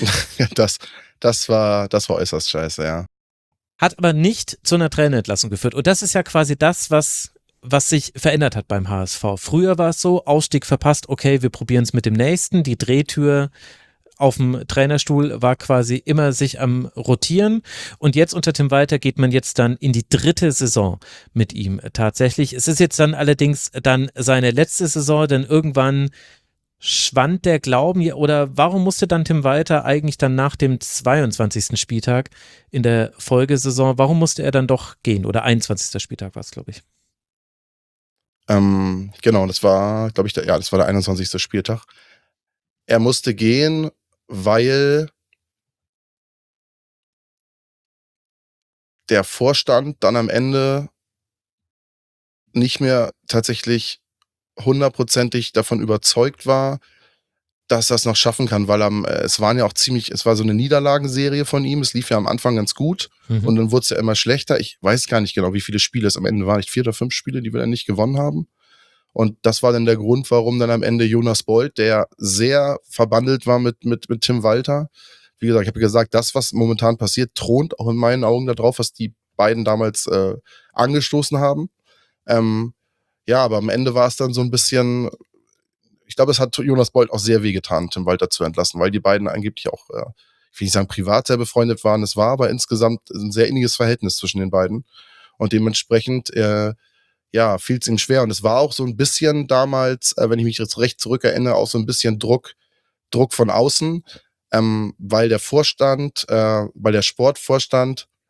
Das war äußerst scheiße, ja. Hat aber nicht zu einer Trainerentlassung geführt. Und das ist ja quasi das, was sich verändert hat beim HSV. Früher war es so, Ausstieg verpasst, okay, wir probieren es mit dem nächsten. Die Drehtür auf dem Trainerstuhl war quasi immer sich am Rotieren. Und jetzt unter Tim Walter geht man jetzt dann in die 3. Saison mit ihm tatsächlich. Es ist jetzt dann allerdings dann seine letzte Saison, denn irgendwann schwand der Glauben, oder warum musste dann Tim Walter eigentlich dann nach dem 22. Spieltag in der Folgesaison, warum musste er dann doch gehen? Oder 21. Spieltag war es, glaube ich. Genau, das war, glaube ich, das war der 21. Spieltag. Er musste gehen, weil der Vorstand dann am Ende nicht mehr tatsächlich 100%ig davon überzeugt war, dass er es noch schaffen kann, weil es war so eine Niederlagenserie von ihm, es lief ja am Anfang ganz gut und dann wurde es ja immer schlechter. Ich weiß gar nicht genau, wie viele Spiele es am Ende waren, 4 oder 5 Spiele, die wir dann nicht gewonnen haben. Und das war dann der Grund, warum dann am Ende Jonas Bold, der sehr verbandelt war mit Tim Walter, wie gesagt, ich habe gesagt, das, was momentan passiert, thront auch in meinen Augen darauf, was die beiden damals angestoßen haben. Aber am Ende war es dann so ein bisschen, ich glaube, es hat Jonas Bold auch sehr wehgetan, Tim Walter zu entlassen, weil die beiden angeblich auch, ich will nicht sagen privat sehr befreundet waren, es war aber insgesamt ein sehr inniges Verhältnis zwischen den beiden und dementsprechend fiel es ihm schwer und es war auch so ein bisschen damals, wenn ich mich jetzt recht zurückerinnere, auch so ein bisschen Druck von außen, weil der Sportvorstand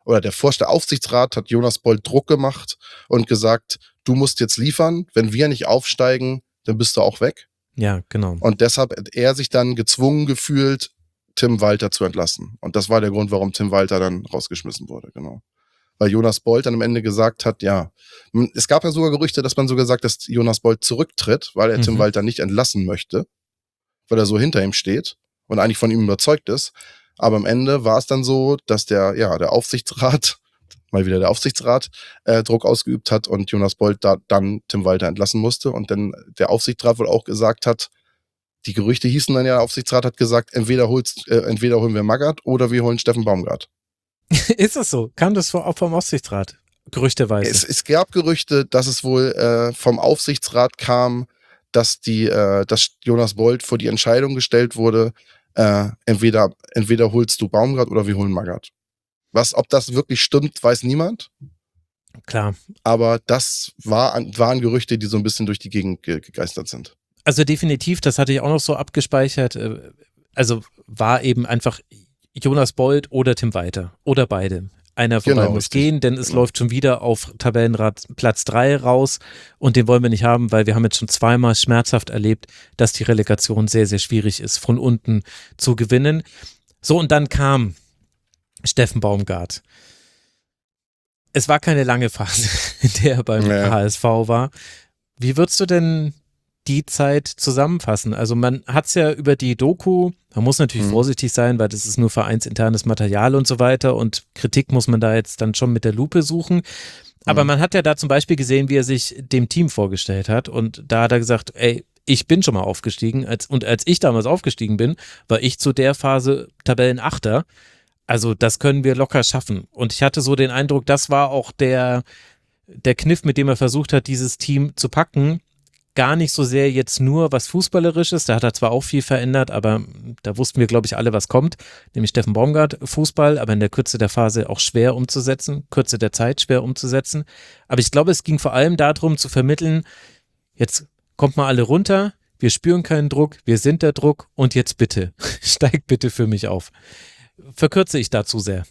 oder der Aufsichtsrat hat Jonas Bold Druck gemacht und gesagt, du musst jetzt liefern, wenn wir nicht aufsteigen, dann bist du auch weg. Ja, genau. Und deshalb hat er sich dann gezwungen gefühlt, Tim Walter zu entlassen. Und das war der Grund, warum Tim Walter dann rausgeschmissen wurde, genau. Weil Jonas Bold dann am Ende gesagt hat, ja, es gab ja sogar Gerüchte, dass man sogar sagt, dass Jonas Bold zurücktritt, weil er Tim Walter nicht entlassen möchte, weil er so hinter ihm steht und eigentlich von ihm überzeugt ist. Aber am Ende war es dann so, dass der Aufsichtsrat, mal wieder der Aufsichtsrat, Druck ausgeübt hat und Jonas Bold dann Tim Walter entlassen musste und dann der Aufsichtsrat wohl auch gesagt hat, die Gerüchte hießen dann ja, der Aufsichtsrat hat gesagt, entweder holen wir Magath oder wir holen Steffen Baumgart. Ist es so? Kam das auch vom Aufsichtsrat? Gerüchteweise. Es gab Gerüchte, dass es wohl vom Aufsichtsrat kam, dass Jonas Bold vor die Entscheidung gestellt wurde, entweder holst du Baumgart oder wir holen Magath. Ob das wirklich stimmt, weiß niemand. Klar. Aber das waren Gerüchte, die so ein bisschen durch die Gegend gegeistert sind. Also definitiv, das hatte ich auch noch so abgespeichert. Also war eben einfach Jonas Bold oder Tim Walter oder beide. Einer von beiden muss gehen, denn es läuft schon wieder auf Tabellenrad Platz 3 raus und den wollen wir nicht haben, weil wir haben jetzt schon zweimal schmerzhaft erlebt, dass die Relegation sehr, sehr schwierig ist, von unten zu gewinnen. So, und dann kam Steffen Baumgart. Es war keine lange Phase, in der er beim HSV war. Wie würdest du denn die Zeit zusammenfassen? Also man hat es ja über die Doku, man muss natürlich vorsichtig sein, weil das ist nur vereinsinternes Material und so weiter und Kritik muss man da jetzt dann schon mit der Lupe suchen. Aber man hat ja da zum Beispiel gesehen, wie er sich dem Team vorgestellt hat und da hat er gesagt, ey, ich bin schon mal aufgestiegen und als ich damals aufgestiegen bin, war ich zu der Phase Tabellenachter. Also das können wir locker schaffen. Und ich hatte so den Eindruck, das war auch der Kniff, mit dem er versucht hat, dieses Team zu packen. Gar nicht so sehr jetzt nur was Fußballerisches, da hat er zwar auch viel verändert, aber da wussten wir, glaube ich, alle, was kommt, nämlich Steffen Baumgart, Fußball, aber in der Kürze der Phase auch schwer umzusetzen, Kürze der Zeit schwer umzusetzen. Aber ich glaube, es ging vor allem darum zu vermitteln, jetzt kommt mal alle runter, wir spüren keinen Druck, wir sind der Druck und jetzt bitte, steigt bitte für mich auf. Verkürze ich da zu sehr?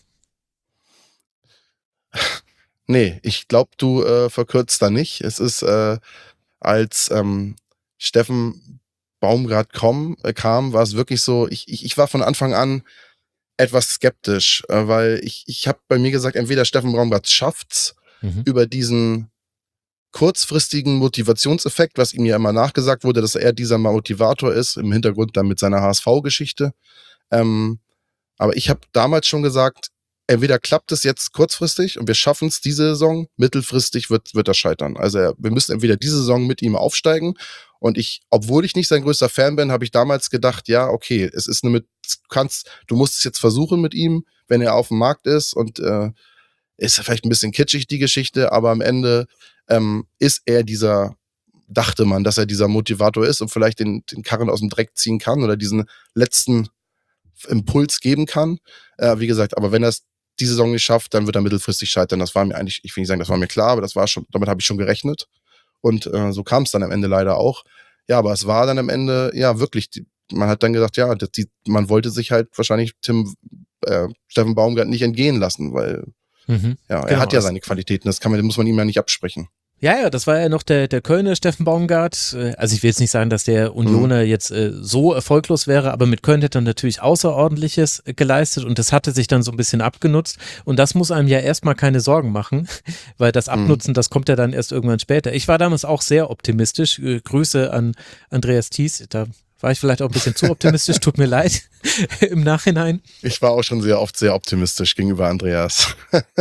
Nee, ich glaube, du verkürzt da nicht. Es ist als Steffen Baumgart kam, war es wirklich so, ich war von Anfang an etwas skeptisch, weil ich habe bei mir gesagt, entweder Steffen Baumgart schafft's über diesen kurzfristigen Motivationseffekt, was ihm ja immer nachgesagt wurde, dass er dieser Motivator ist, im Hintergrund dann mit seiner HSV-Geschichte. Aber ich habe damals schon gesagt, entweder klappt es jetzt kurzfristig und wir schaffen es diese Saison, mittelfristig wird das scheitern. Also wir müssen entweder diese Saison mit ihm aufsteigen und obwohl ich nicht sein größter Fan bin, habe ich damals gedacht, ja, okay, es ist du musst es jetzt versuchen mit ihm, wenn er auf dem Markt ist und ist vielleicht ein bisschen kitschig, die Geschichte, aber am Ende ist er dachte man, dass er dieser Motivator ist und vielleicht den Karren aus dem Dreck ziehen kann oder diesen letzten Impuls geben kann. Wie gesagt, aber wenn er es diese Saison nicht schafft, dann wird er mittelfristig scheitern. Das war mir eigentlich, ich will nicht sagen, das war mir klar, aber damit habe ich schon gerechnet. Und so kam es dann am Ende leider auch. Ja, aber es war dann am Ende, ja, wirklich, man hat dann gedacht, ja, man wollte sich halt wahrscheinlich Steffen Baumgart nicht entgehen lassen, weil er hat ja seine Qualitäten, das muss man ihm ja nicht absprechen. Ja, das war ja noch der Kölner Steffen Baumgart. Also ich will jetzt nicht sagen, dass der Unioner jetzt so erfolglos wäre, aber mit Köln hätte er natürlich Außerordentliches geleistet und das hatte sich dann so ein bisschen abgenutzt und das muss einem ja erstmal keine Sorgen machen, weil das Abnutzen, das kommt ja dann erst irgendwann später. Ich war damals auch sehr optimistisch. Grüße an Andreas Thies, da war ich vielleicht auch ein bisschen zu optimistisch, tut mir leid im Nachhinein. Ich war auch schon sehr oft sehr optimistisch gegenüber Andreas.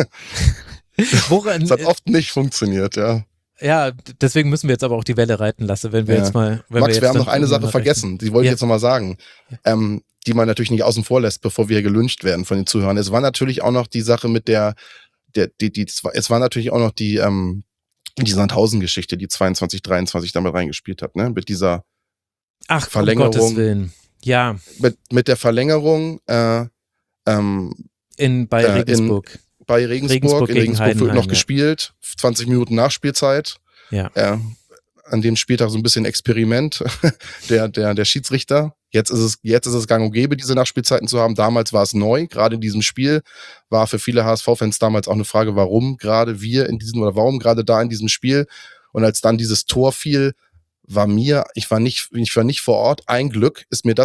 Das hat oft nicht funktioniert, ja. Ja, deswegen müssen wir jetzt aber auch die Welle reiten lassen, wenn wir jetzt mal... Max, wir haben noch eine Sache vergessen, die wollte ich jetzt nochmal sagen, die man natürlich nicht außen vor lässt, bevor wir gelyncht werden von den Zuhörern. Es war natürlich auch noch die Sache mit es war natürlich auch noch die Sandhausen-Geschichte, die 22, 23 damit reingespielt hat, ne? Mit dieser Verlängerung. Um Gottes Willen. Ja. Mit der Verlängerung bei Regensburg. Bei Regensburg in Regensburg wird noch gespielt, 20 Minuten Nachspielzeit. Ja. An dem Spieltag so ein bisschen Experiment der Schiedsrichter, Jetzt ist es gang und gäbe, diese Nachspielzeiten zu haben. Damals war es neu. Gerade in diesem Spiel war für viele HSV-Fans damals auch eine Frage, warum gerade warum gerade da in diesem Spiel. Und als dann dieses Tor fiel, ich war nicht vor Ort. Ein Glück ist mir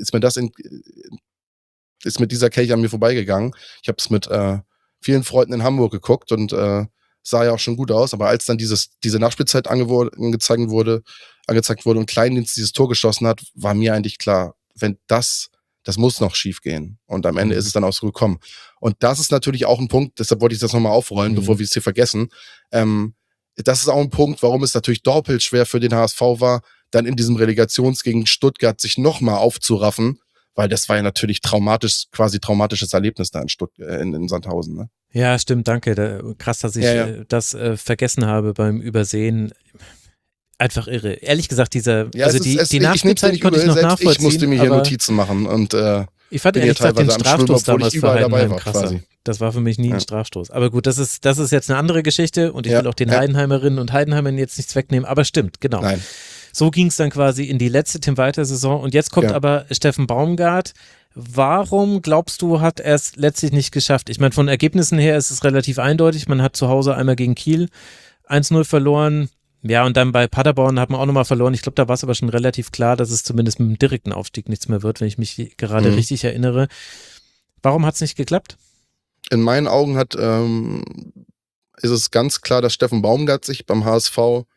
dieser Kelch an mir vorbeigegangen. Ich habe es mit vielen Freunden in Hamburg geguckt und sah ja auch schon gut aus. Aber als dann diese Nachspielzeit angezeigt wurde und Kleindienst dieses Tor geschossen hat, war mir eigentlich klar, wenn das muss noch schief gehen. Und am Ende ist es dann auch so gekommen. Und das ist natürlich auch ein Punkt, deshalb wollte ich das nochmal aufrollen, bevor wir es hier vergessen. Das ist auch ein Punkt, warum es natürlich doppelt schwer für den HSV war, dann in diesem Relegations gegen Stuttgart sich nochmal aufzuraffen, weil das war ja natürlich traumatisches Erlebnis da in Sandhausen. Ne? Ja, stimmt, danke. Krass, dass ich das vergessen habe beim Übersehen. Einfach irre. Ehrlich gesagt, die Nachspielzeit konnte ich noch nachvollziehen. Ich musste mir hier Notizen machen und ich fand ehrlich gesagt den Strafstoß damals für Heidenheim krasser. Quasi. Das war für mich nie ein Strafstoß. Aber gut, das ist jetzt eine andere Geschichte und ich will auch den Heidenheimerinnen und Heidenheimern jetzt nichts wegnehmen, aber stimmt, genau. Nein. So ging es dann quasi in die letzte Tim Walter-Saison und jetzt kommt aber Steffen Baumgart. Warum, glaubst du, hat er es letztlich nicht geschafft? Ich meine, von Ergebnissen her ist es relativ eindeutig. Man hat zu Hause einmal gegen Kiel 1-0 verloren. Ja, und dann bei Paderborn hat man auch nochmal verloren. Ich glaube, da war es aber schon relativ klar, dass es zumindest mit dem direkten Aufstieg nichts mehr wird, wenn ich mich gerade richtig erinnere. Warum hat es nicht geklappt? In meinen Augen ist es ganz klar, dass Steffen Baumgart sich beim HSV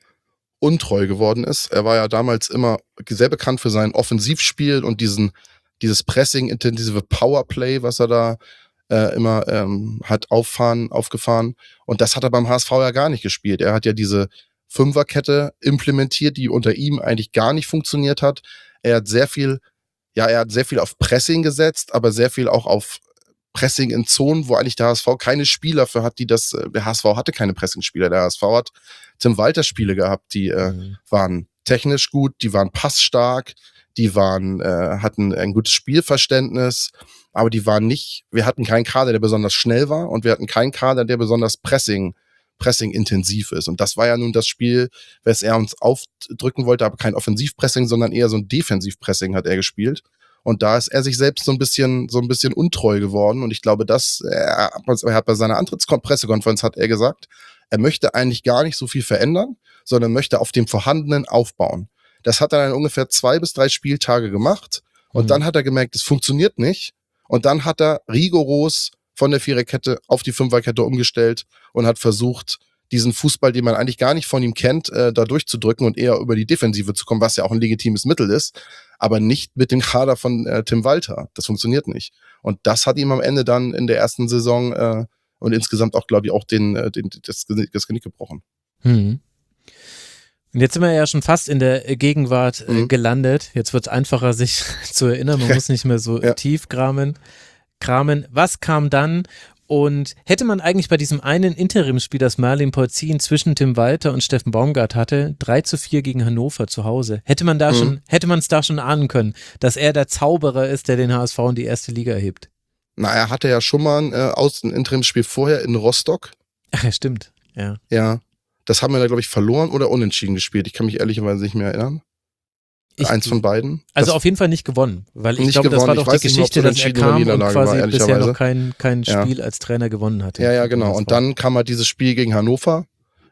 untreu geworden ist. Er war ja damals immer sehr bekannt für sein Offensivspiel und dieses Pressing-intensive Powerplay, was er da immer hat aufgefahren. Und das hat er beim HSV ja gar nicht gespielt. Er hat ja diese Fünferkette implementiert, die unter ihm eigentlich gar nicht funktioniert hat. Er hat sehr viel auf Pressing gesetzt, aber sehr viel auch auf Pressing in Zonen, wo eigentlich der HSV keine Spieler für hat, der HSV hatte keine Pressing-Spieler. Der HSV hat Tim Walter-Spiele gehabt, die waren technisch gut, die waren passstark, die hatten ein gutes Spielverständnis, aber wir hatten keinen Kader, der besonders schnell war und wir hatten keinen Kader, der besonders Pressing-intensiv ist. Und das war ja nun das Spiel, was er uns aufdrücken wollte, aber kein Offensivpressing, sondern eher so ein Defensivpressing hat er gespielt. Und da ist er sich selbst so ein bisschen untreu geworden. Und ich glaube, er hat bei seiner Pressekonferenz hat er gesagt, er möchte eigentlich gar nicht so viel verändern, sondern möchte auf dem Vorhandenen aufbauen. Das hat er dann ungefähr 2 bis 3 Spieltage gemacht. Und dann hat er gemerkt, es funktioniert nicht. Und dann hat er rigoros von der Viererkette auf die Fünferkette umgestellt und hat versucht, diesen Fußball, den man eigentlich gar nicht von ihm kennt, da durchzudrücken und eher über die Defensive zu kommen, was ja auch ein legitimes Mittel ist, aber nicht mit dem Kader von Tim Walter. Das funktioniert nicht. Und das hat ihm am Ende dann in der ersten Saison und insgesamt auch, glaube ich, auch das Genick gebrochen. Und jetzt sind wir ja schon fast in der Gegenwart gelandet. Jetzt wird es einfacher, sich zu erinnern. Man muss nicht mehr so tief kramen. Was kam dann? Und hätte man eigentlich bei diesem einen Interimsspiel, das Merlin Polzin zwischen Tim Walter und Steffen Baumgart hatte, 3-4 gegen Hannover zu Hause, hätte man es da schon ahnen können, dass er der Zauberer ist, der den HSV in die erste Liga erhebt? Na, er hatte ja schon mal ein Interimsspiel vorher in Rostock. Ach ja, stimmt. Ja. Ja, das haben wir da, glaube ich, verloren oder unentschieden gespielt. Ich kann mich ehrlicherweise nicht mehr erinnern. Eins von beiden. Also auf jeden Fall nicht gewonnen, weil ich glaube, das war doch die Geschichte, dass er kam und quasi bisher noch kein Spiel als Trainer gewonnen hatte. Ja, genau. Und dann kam halt dieses Spiel gegen Hannover.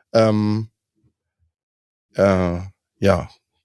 Ja.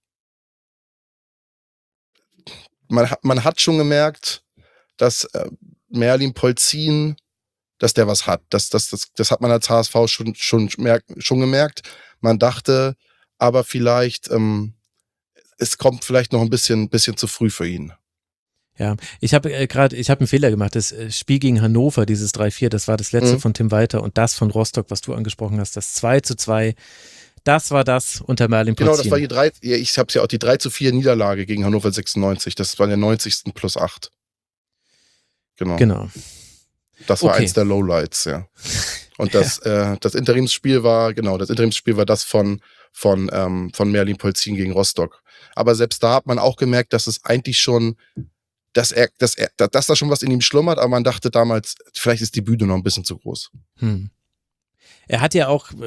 Man hat schon gemerkt, dass Merlin Polzin, dass der was hat. Das hat man als HSV schon gemerkt. Man dachte aber vielleicht, es kommt vielleicht noch ein bisschen zu früh für ihn. Ja, ich habe einen Fehler gemacht. Das Spiel gegen Hannover, dieses 3-4, das war das letzte von Tim Walter und das von Rostock, was du angesprochen hast, das 2-2, das war das unter Merlin Polzin. Genau, das war ich habe es ja auch die 3-4 Niederlage gegen Hannover 96, das war der 90. plus 8. Genau. Das war eins der Lowlights, ja. Und das Interimsspiel war, das von Merlin Polzin gegen Rostock. Aber selbst da hat man auch gemerkt, dass es eigentlich schon, dass da schon was in ihm schlummert, aber man dachte damals, vielleicht ist die Bühne noch ein bisschen zu groß. Er hat ja auch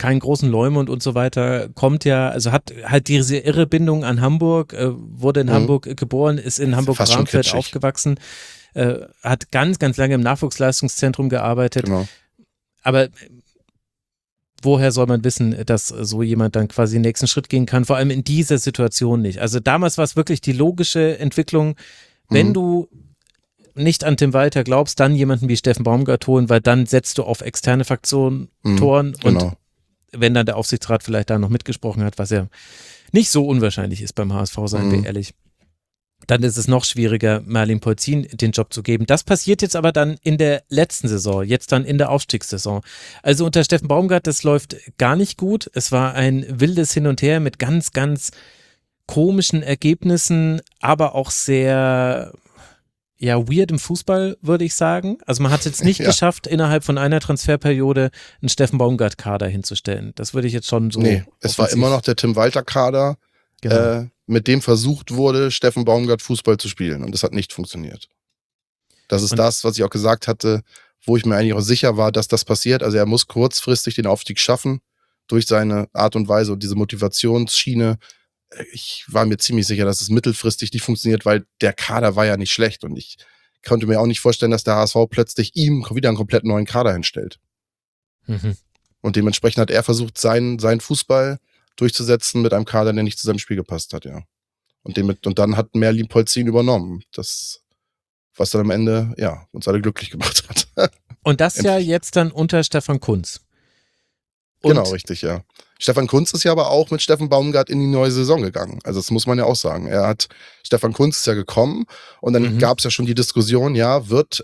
keinen großen Leumund und so weiter, kommt ja, also hat halt diese irre Bindung an Hamburg, wurde in Hamburg geboren, ist in Hamburg-Bramfeld aufgewachsen, hat ganz, ganz lange im Nachwuchsleistungszentrum gearbeitet. Genau. Aber woher soll man wissen, dass so jemand dann quasi den nächsten Schritt gehen kann, vor allem in dieser Situation nicht. Also damals war es wirklich die logische Entwicklung, wenn du nicht an Tim Walter glaubst, dann jemanden wie Steffen Baumgart holen, weil dann setzt du auf externe Faktoren und wenn dann der Aufsichtsrat vielleicht da noch mitgesprochen hat, was ja nicht so unwahrscheinlich ist beim HSV, seien wir ehrlich, dann ist es noch schwieriger, Merlin Polzin den Job zu geben. Das passiert jetzt aber dann in der letzten Saison, jetzt dann in der Aufstiegssaison. Also unter Steffen Baumgart, das läuft gar nicht gut. Es war ein wildes Hin und Her mit ganz, ganz komischen Ergebnissen, aber auch sehr weird im Fußball, würde ich sagen. Also man hat es jetzt nicht geschafft, innerhalb von einer Transferperiode einen Steffen Baumgart-Kader hinzustellen. Das würde ich jetzt schon so... Nee, es war immer noch der Tim Walter-Kader, mit dem versucht wurde, Steffen Baumgart Fußball zu spielen. Und das hat nicht funktioniert. Das ist das, was ich auch gesagt hatte, wo ich mir eigentlich auch sicher war, dass das passiert. Also er muss kurzfristig den Aufstieg schaffen, durch seine Art und Weise und diese Motivationsschiene. Ich war mir ziemlich sicher, dass es mittelfristig nicht funktioniert, weil der Kader war ja nicht schlecht. Und ich konnte mir auch nicht vorstellen, dass der HSV plötzlich ihm wieder einen komplett neuen Kader hinstellt. Und dementsprechend hat er versucht, seinen Fußball durchzusetzen mit einem Kader, der nicht zu seinem Spiel gepasst hat, ja. Und dann hat Merlin Polzin übernommen. Das, was dann am Ende, uns alle glücklich gemacht hat. Und das ja jetzt dann unter Stefan Kuntz. Genau, richtig, ja. Stefan Kuntz ist ja aber auch mit Steffen Baumgart in die neue Saison gegangen. Also das muss man ja auch sagen. Stefan Kuntz ist ja gekommen und dann gab es ja schon die Diskussion, wird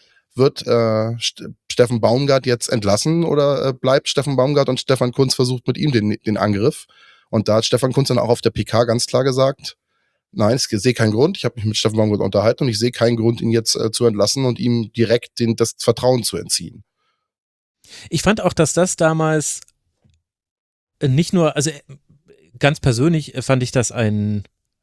Steffen Baumgart jetzt entlassen oder bleibt Steffen Baumgart und Stefan Kuntz versucht mit ihm den Angriff. Und da hat Stefan Kuntz dann auch auf der PK ganz klar gesagt, nein, ich sehe keinen Grund, ich habe mich mit Steffen Baumgart unterhalten und ich sehe keinen Grund, ihn jetzt zu entlassen und ihm direkt das Vertrauen zu entziehen. Ich fand auch, dass das damals nicht nur, also ganz persönlich fand ich das eine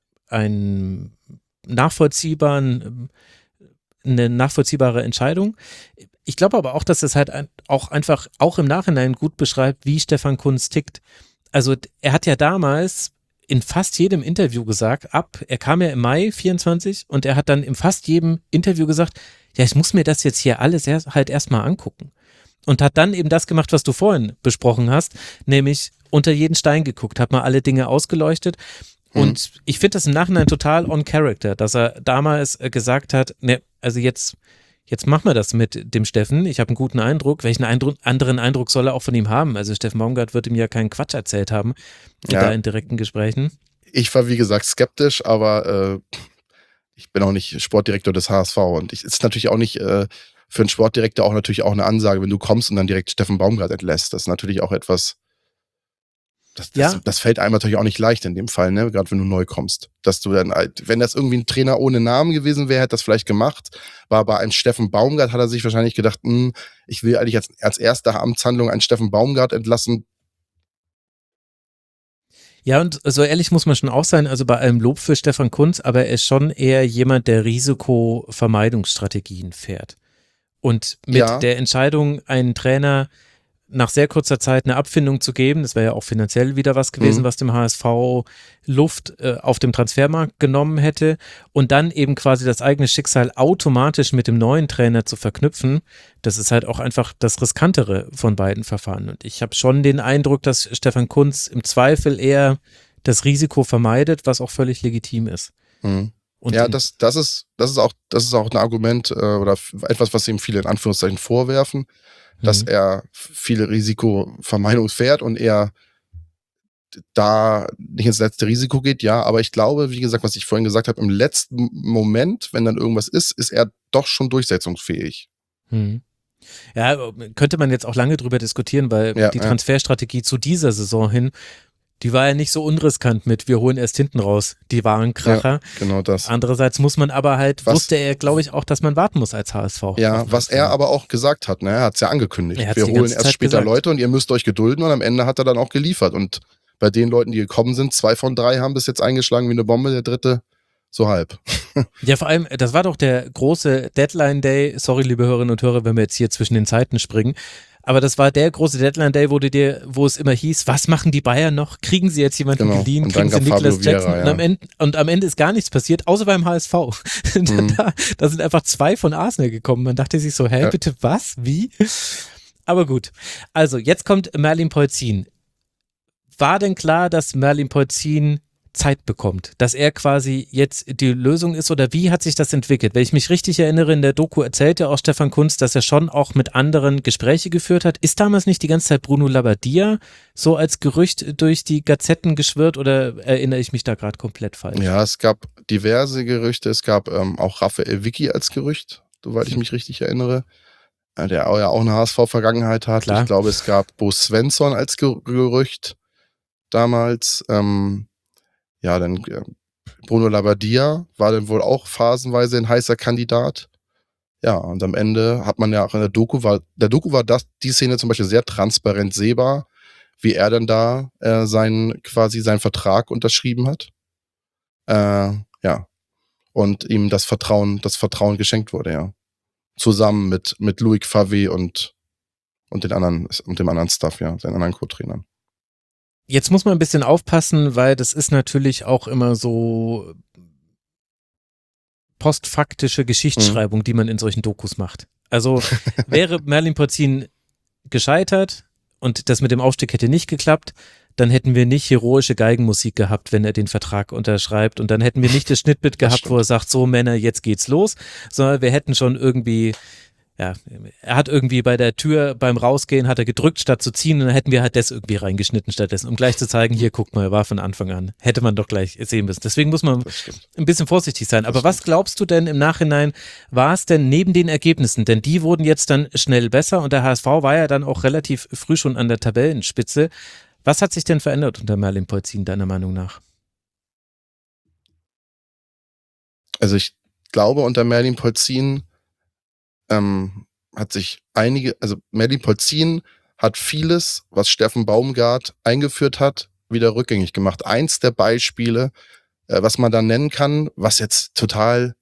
nachvollziehbare Entscheidung. Ich glaube aber auch, dass es halt auch einfach auch im Nachhinein gut beschreibt, wie Stefan Kuntz tickt. Also er hat ja damals in fast jedem Interview gesagt, er kam ja im Mai 24 und er hat dann in fast jedem Interview gesagt, ja, ich muss mir das jetzt hier alles halt erstmal angucken. Und hat dann eben das gemacht, was du vorhin besprochen hast, nämlich unter jeden Stein geguckt, hat mal alle Dinge ausgeleuchtet. Und ich finde das im Nachhinein total on character, dass er damals gesagt hat, ne, also jetzt machen wir das mit dem Steffen, ich habe einen guten Eindruck. Welchen anderen Eindruck soll er auch von ihm haben? Also Steffen Baumgart wird ihm ja keinen Quatsch erzählt haben, da in direkten Gesprächen. Ich war, wie gesagt, skeptisch, aber ich bin auch nicht Sportdirektor des HSV und es ist natürlich auch nicht für einen Sportdirektor auch natürlich auch eine Ansage, wenn du kommst und dann direkt Steffen Baumgart entlässt. Das ist natürlich auch etwas, das fällt einem natürlich auch nicht leicht in dem Fall, ne? Gerade wenn du neu kommst. Dass du dann, wenn das irgendwie ein Trainer ohne Namen gewesen wäre, hätte das vielleicht gemacht. War bei einem Steffen Baumgart, hat er sich wahrscheinlich gedacht, ich will eigentlich als erste Amtshandlung einen Steffen Baumgart entlassen. Ja, und so ehrlich muss man schon auch sein, also bei allem Lob für Stefan Kuntz, aber er ist schon eher jemand, der Risikovermeidungsstrategien fährt. Und mit der Entscheidung, einen Trainer nach sehr kurzer Zeit eine Abfindung zu geben, das wäre ja auch finanziell wieder was gewesen, was dem HSV Luft auf dem Transfermarkt genommen hätte und dann eben quasi das eigene Schicksal automatisch mit dem neuen Trainer zu verknüpfen, das ist halt auch einfach das Riskantere von beiden Verfahren. Und ich habe schon den Eindruck, dass Stefan Kuntz im Zweifel eher das Risiko vermeidet, was auch völlig legitim ist. Und ja, das ist auch ein Argument oder etwas, was ihm viele in Anführungszeichen vorwerfen, dass er viele Risikovermeidung fährt und er da nicht ins letzte Risiko geht, aber ich glaube, wie gesagt, was ich vorhin gesagt habe, im letzten Moment, wenn dann irgendwas ist er doch schon durchsetzungsfähig. Ja, könnte man jetzt auch lange drüber diskutieren, weil die Transferstrategie zu dieser Saison hin, die war ja nicht so unriskant mit, wir holen erst hinten raus, die waren Kracher. Ja, genau das. Andererseits muss man aber halt, wusste er, glaube ich, auch, dass man warten muss als HSV. Ja, was er aber auch gesagt hat, ne? Er hat es ja angekündigt. Wir holen erst später Leute und ihr müsst euch gedulden und am Ende hat er dann auch geliefert. Und bei den Leuten, die gekommen sind, 2 von 3 haben bis jetzt eingeschlagen wie eine Bombe, der 3. so halb. Ja, vor allem, das war doch der große Deadline-Day, sorry, liebe Hörerinnen und Hörer, wenn wir jetzt hier zwischen den Zeiten springen, Aber das war der große Deadline-Day, wo es immer hieß, was machen die Bayern noch? Kriegen sie jetzt jemanden geliehen? Und dann Kriegen sie kam Niklas Fabio Jackson? Vieira, Und am Ende ist gar nichts passiert, außer beim HSV. Da sind einfach 2 von Arsenal gekommen. Man dachte sich so, hä, bitte was? Wie? Aber gut. Also, jetzt kommt Merlin Polzin. War denn klar, dass Merlin Polzin Zeit bekommt, dass er quasi jetzt die Lösung ist, oder wie hat sich das entwickelt? Wenn ich mich richtig erinnere, in der Doku erzählt ja auch Stefan Kuntz, dass er schon auch mit anderen Gespräche geführt hat. Ist damals nicht die ganze Zeit Bruno Labbadia so als Gerücht durch die Gazetten geschwirrt, oder erinnere ich mich da gerade komplett falsch? Ja, es gab diverse Gerüchte, es gab auch Raphael Vicky als Gerücht, soweit ich mich richtig erinnere, der ja auch eine HSV-Vergangenheit hat. Klar. Ich glaube, es gab Bo Svensson als Gerücht damals, dann Bruno Labbadia war dann wohl auch phasenweise ein heißer Kandidat. Ja, und am Ende hat man ja auch in der Doku war die Szene zum Beispiel sehr transparent sehbar, wie er dann da seinen Vertrag unterschrieben hat. Und ihm das Vertrauen geschenkt wurde, ja. Zusammen mit Loic Favre und dem anderen Staff, ja, seinen anderen Co-Trainern. Jetzt muss man ein bisschen aufpassen, weil das ist natürlich auch immer so postfaktische Geschichtsschreibung, die man in solchen Dokus macht. Also wäre Merlin Polzin gescheitert und das mit dem Aufstieg hätte nicht geklappt, dann hätten wir nicht heroische Geigenmusik gehabt, wenn er den Vertrag unterschreibt, und dann hätten wir nicht das Schnittbild gehabt, wo er sagt, so Männer, jetzt geht's los, sondern wir hätten schon irgendwie, ja, er hat irgendwie bei der Tür beim Rausgehen hat er gedrückt, statt zu ziehen, und dann hätten wir halt das irgendwie reingeschnitten stattdessen, um gleich zu zeigen, hier, guck mal, er war von Anfang an. Hätte man doch gleich sehen müssen. Deswegen muss man ein bisschen vorsichtig sein. Aber was glaubst du denn im Nachhinein, war es denn neben den Ergebnissen, denn die wurden jetzt dann schnell besser und der HSV war ja dann auch relativ früh schon an der Tabellenspitze. Was hat sich denn verändert unter Merlin Polzin, deiner Meinung nach? Also ich glaube, unter Merlin Polzin Merlin Polzin hat vieles, was Steffen Baumgart eingeführt hat, wieder rückgängig gemacht. Eins der Beispiele, was man da nennen kann, was jetzt total,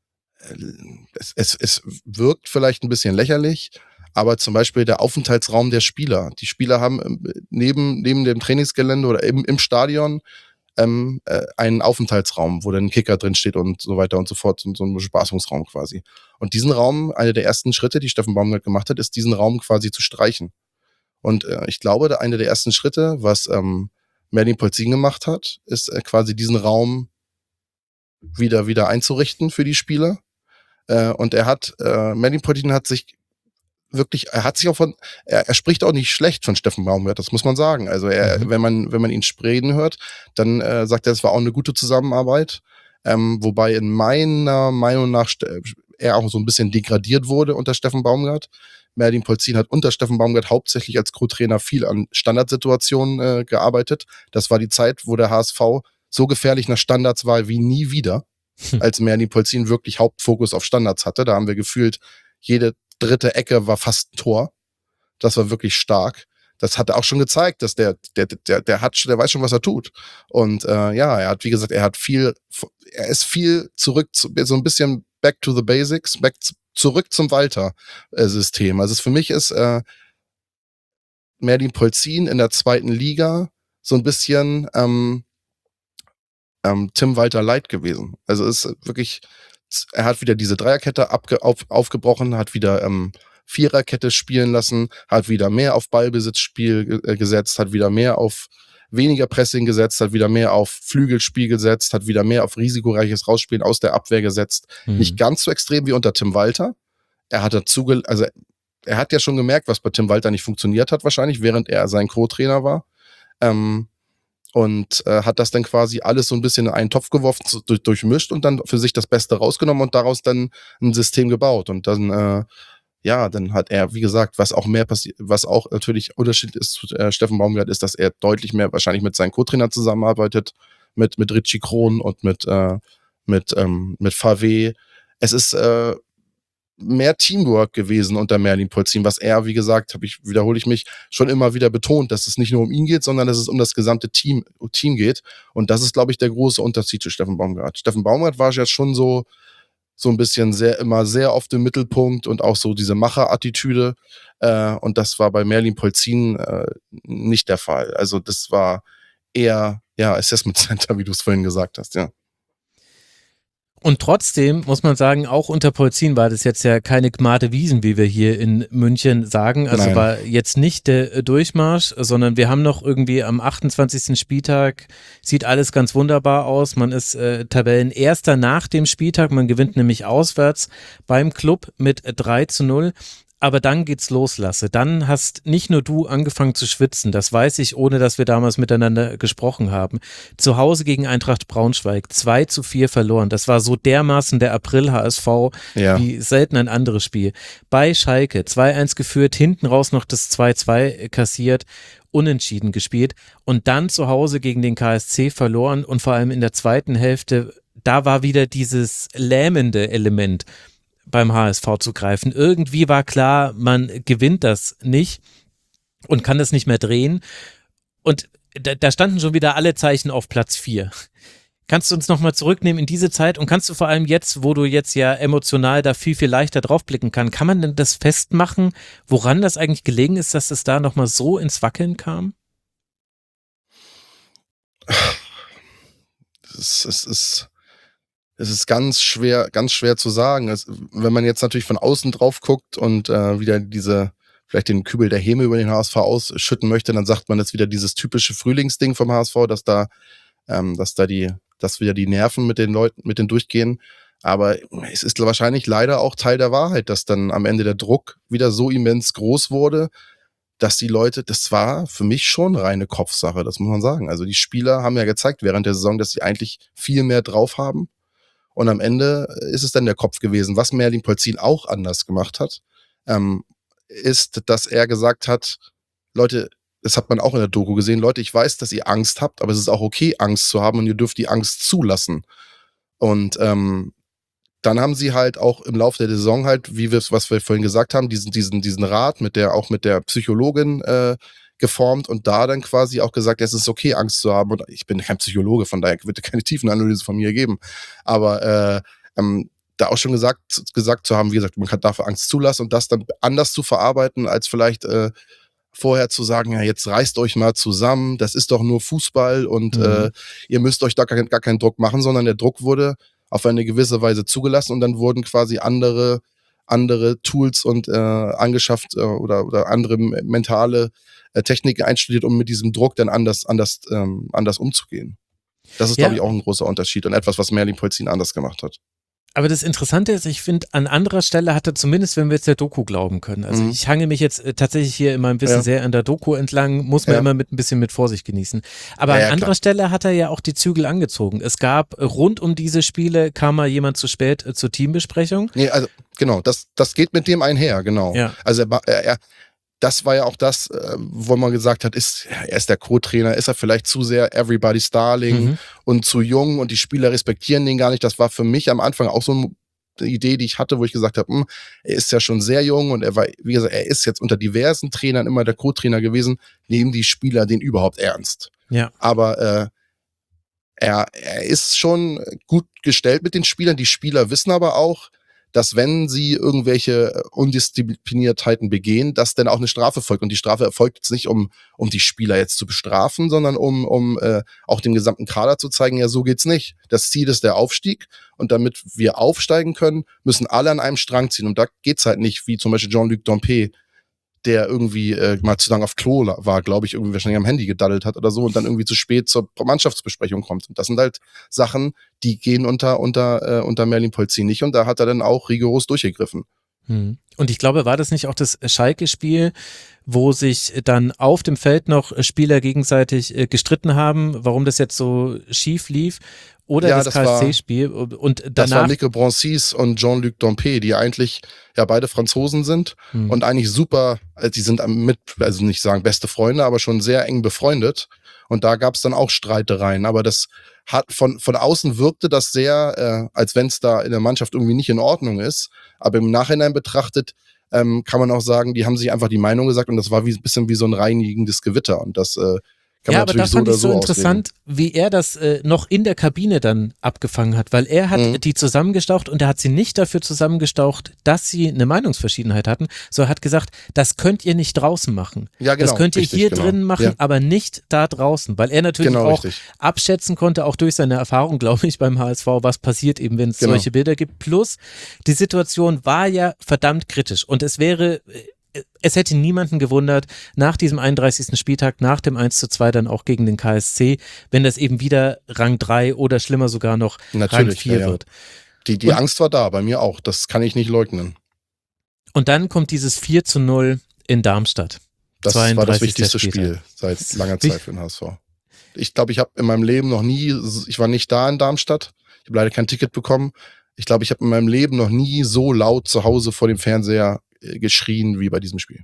es wirkt vielleicht ein bisschen lächerlich, aber zum Beispiel der Aufenthaltsraum der Spieler. Die Spieler haben neben dem Trainingsgelände oder im Stadion einen Aufenthaltsraum, wo dann ein Kicker drin steht und so weiter und so fort, so ein Bespaßungsraum quasi. Und diesen Raum, einer der ersten Schritte, die Steffen Baumgart gemacht hat, ist, diesen Raum quasi zu streichen. Und ich glaube, einer der ersten Schritte, was Merlin Polzin gemacht hat, ist quasi diesen Raum wieder einzurichten für die Spieler. Und Merlin Polzin hat sich wirklich, er spricht auch nicht schlecht von Steffen Baumgart, das muss man sagen. Also wenn man ihn reden hört, dann sagt er, es war auch eine gute Zusammenarbeit. Wobei in meiner Meinung nach er auch so ein bisschen degradiert wurde unter Steffen Baumgart. Merlin Polzin hat unter Steffen Baumgart hauptsächlich als Co-Trainer viel an Standardsituationen gearbeitet. Das war die Zeit, wo der HSV so gefährlich nach Standards war wie nie wieder, als Merlin Polzin wirklich Hauptfokus auf Standards hatte. Da haben wir gefühlt, jede dritte Ecke war fast ein Tor. Das war wirklich stark. Das hat er auch schon gezeigt, dass der weiß schon, was er tut. Und er hat, wie gesagt, er ist viel zurück, so ein bisschen back to the basics, zurück zum Walter-System. Also für mich ist Merlin Polzin in der zweiten Liga so ein bisschen Tim Walter Light gewesen. Also ist wirklich, er hat wieder diese Dreierkette aufgebrochen, hat wieder Viererkette spielen lassen, hat wieder mehr auf Ballbesitzspiel gesetzt, hat wieder mehr auf weniger Pressing gesetzt, hat wieder mehr auf Flügelspiel gesetzt, hat wieder mehr auf risikoreiches Rausspielen aus der Abwehr gesetzt. Nicht ganz so extrem wie unter Tim Walter. Er hat ja schon gemerkt, was bei Tim Walter nicht funktioniert hat wahrscheinlich, während er sein Co-Trainer war. Und hat das dann quasi alles so ein bisschen in einen Topf geworfen, durchmischt und dann für sich das Beste rausgenommen und daraus dann ein System gebaut. Und dann dann hat er, wie gesagt, was auch mehr passiert, was auch natürlich Unterschied ist zu Steffen Baumgart, ist, dass er deutlich mehr wahrscheinlich mit seinen Co-Trainern zusammenarbeitet, mit Richie Krohn und mit Favre. Es ist mehr Teamwork gewesen unter Merlin Polzin, was er, wie gesagt, wiederhole ich mich, schon immer wieder betont, dass es nicht nur um ihn geht, sondern dass es um das gesamte Team geht. Und das ist, glaube ich, der große Unterschied zu Steffen Baumgart. Steffen Baumgart war ja schon so, so ein bisschen immer sehr auf dem Mittelpunkt und auch so diese Macherattitüde. Und das war bei Merlin Polzin nicht der Fall. Also das war eher, ja, Assessment Center, wie du es vorhin gesagt hast, ja. Und trotzdem muss man sagen, auch unter Polzin war das jetzt ja keine Gmade Wiesen, wie wir hier in München sagen. Also Nein. war jetzt nicht der Durchmarsch, sondern wir haben noch irgendwie am 28. Spieltag, sieht alles ganz wunderbar aus. Man ist Tabellenerster nach dem Spieltag, man gewinnt nämlich auswärts beim Club mit 3-0. Aber dann geht's los, Lasse. Dann hast nicht nur du angefangen zu schwitzen, das weiß ich, ohne dass wir damals miteinander gesprochen haben. Zu Hause gegen Eintracht Braunschweig 2-4 verloren. Das war so dermaßen der April-HSV wie selten ein anderes Spiel. Bei Schalke 2-1 geführt, hinten raus noch das 2-2 kassiert, unentschieden gespielt und dann zu Hause gegen den KSC verloren und vor allem in der zweiten Hälfte, da war wieder dieses lähmende Element beim HSV zu greifen. Irgendwie war klar, man gewinnt das nicht und kann das nicht mehr drehen. Und da standen schon wieder alle Zeichen auf Platz 4. Kannst du uns nochmal zurücknehmen in diese Zeit und kannst du vor allem jetzt, wo du jetzt ja emotional da viel, viel leichter draufblicken kann man denn das festmachen, woran das eigentlich gelegen ist, dass es da nochmal so ins Wackeln kam? Es ist ganz schwer zu sagen. Wenn man jetzt natürlich von außen drauf guckt und wieder vielleicht den Kübel der Häme über den HSV ausschütten möchte, dann sagt man jetzt wieder dieses typische Frühlingsding vom HSV, dass wieder die Nerven mit den Leuten, mit den durchgehen. Aber es ist wahrscheinlich leider auch Teil der Wahrheit, dass dann am Ende der Druck wieder so immens groß wurde, dass die Leute, das war für mich schon reine Kopfsache, das muss man sagen. Also die Spieler haben ja gezeigt während der Saison, dass sie eigentlich viel mehr drauf haben. Und am Ende ist es dann der Kopf gewesen. Was Merlin Polzin auch anders gemacht hat, ist, dass er gesagt hat, Leute, das hat man auch in der Doku gesehen, Leute, ich weiß, dass ihr Angst habt, aber es ist auch okay, Angst zu haben und ihr dürft die Angst zulassen. Und dann haben sie halt auch im Laufe der Saison halt, was wir vorhin gesagt haben, diesen Rat mit der Psychologin geformt und da dann quasi auch gesagt, es ist okay, Angst zu haben. Und ich bin kein Psychologe, von daher wird keine Tiefenanalyse von mir geben. Aber da auch schon gesagt zu haben, wie gesagt, man kann dafür Angst zulassen und das dann anders zu verarbeiten, als vielleicht vorher zu sagen, ja, jetzt reißt euch mal zusammen, das ist doch nur Fußball und ihr müsst euch da gar keinen Druck machen, sondern der Druck wurde auf eine gewisse Weise zugelassen und dann wurden quasi andere Tools und angeschafft oder andere mentale Techniken einstudiert, um mit diesem Druck dann anders umzugehen. Das ist, glaube ich, auch ein großer Unterschied und etwas, was Merlin Polzin anders gemacht hat. Aber das Interessante ist, ich finde, an anderer Stelle hat er zumindest, wenn wir jetzt der Doku glauben können, also ich hange mich jetzt tatsächlich hier immer ein bisschen sehr an der Doku entlang, muss man immer ein bisschen mit Vorsicht genießen. Aber an anderer Stelle hat er ja auch die Zügel angezogen. Es gab rund um diese Spiele, kam mal jemand zu spät zur Teambesprechung. Nee, also genau, das geht mit dem einher, genau. Ja. Also das war ja auch das, wo man gesagt hat, er ist der Co-Trainer, ist er vielleicht zu sehr Everybody's Darling und zu jung und die Spieler respektieren den gar nicht. Das war für mich am Anfang auch so eine Idee, die ich hatte, wo ich gesagt habe, er ist ja schon sehr jung und er war, wie gesagt, er ist jetzt unter diversen Trainern immer der Co-Trainer gewesen, nehmen die Spieler den überhaupt ernst. Ja. Aber er ist schon gut gestellt mit den Spielern. Die Spieler wissen aber auch, dass wenn sie irgendwelche Undiszipliniertheiten begehen, dass dann auch eine Strafe folgt. Und die Strafe erfolgt jetzt nicht, um die Spieler jetzt zu bestrafen, sondern um auch dem gesamten Kader zu zeigen, ja, so geht's nicht. Das Ziel ist der Aufstieg. Und damit wir aufsteigen können, müssen alle an einem Strang ziehen. Und da geht's halt nicht, wie zum Beispiel Jean-Luc Dompe, der irgendwie mal zu lange auf Klo war, glaube ich, irgendwie wahrscheinlich am Handy gedaddelt hat oder so und dann irgendwie zu spät zur Mannschaftsbesprechung kommt. Und das sind halt Sachen, die gehen unter Merlin Polzin nicht und da hat er dann auch rigoros durchgegriffen. Und ich glaube, war das nicht auch das Schalke-Spiel, wo sich dann auf dem Feld noch Spieler gegenseitig gestritten haben, warum das jetzt so schief lief? Oder das KSC-Spiel und danach. Das war Mieke Bronsis und Jean-Luc Dompe, die eigentlich ja beide Franzosen sind und eigentlich super, die sind also nicht sagen beste Freunde, aber schon sehr eng befreundet. Und da gab es dann auch Streitereien. Aber das hat von außen wirkte das sehr, als wenn es da in der Mannschaft irgendwie nicht in Ordnung ist. Aber im Nachhinein betrachtet kann man auch sagen, die haben sich einfach die Meinung gesagt und das war ein bisschen wie so ein reinigendes Gewitter. Und das Kann Ja, man aber natürlich da fand so ich so oder so interessant, wie er das noch in der Kabine dann abgefangen hat, weil er hat die zusammengestaucht und er hat sie nicht dafür zusammengestaucht, dass sie eine Meinungsverschiedenheit hatten, sondern hat gesagt, das könnt ihr nicht draußen machen. Ja, genau. Das könnt ihr Richtig, hier genau. drinnen machen, Ja. aber nicht da draußen, weil er natürlich Genau, auch richtig. abschätzen konnte, auch durch seine Erfahrung, glaube ich, beim HSV, was passiert eben, wenn es Genau. solche Bilder gibt. Plus, die Situation war ja verdammt kritisch und es hätte niemanden gewundert, nach diesem 31. Spieltag, nach dem 1:2 dann auch gegen den KSC, wenn das eben wieder Rang 3 oder schlimmer sogar noch Rang Natürlich, 4 ja. wird. Die Angst war da, bei mir auch. Das kann ich nicht leugnen. Und dann kommt dieses 4:0 in Darmstadt. Das war das 32. wichtigste Spieltag. Spiel seit langer Zeit für den HSV. Ich glaube, ich habe in meinem Leben noch nie, ich war nicht da in Darmstadt. Ich habe leider kein Ticket bekommen. Ich glaube, ich habe in meinem Leben noch nie so laut zu Hause vor dem Fernseher geschrien wie bei diesem Spiel.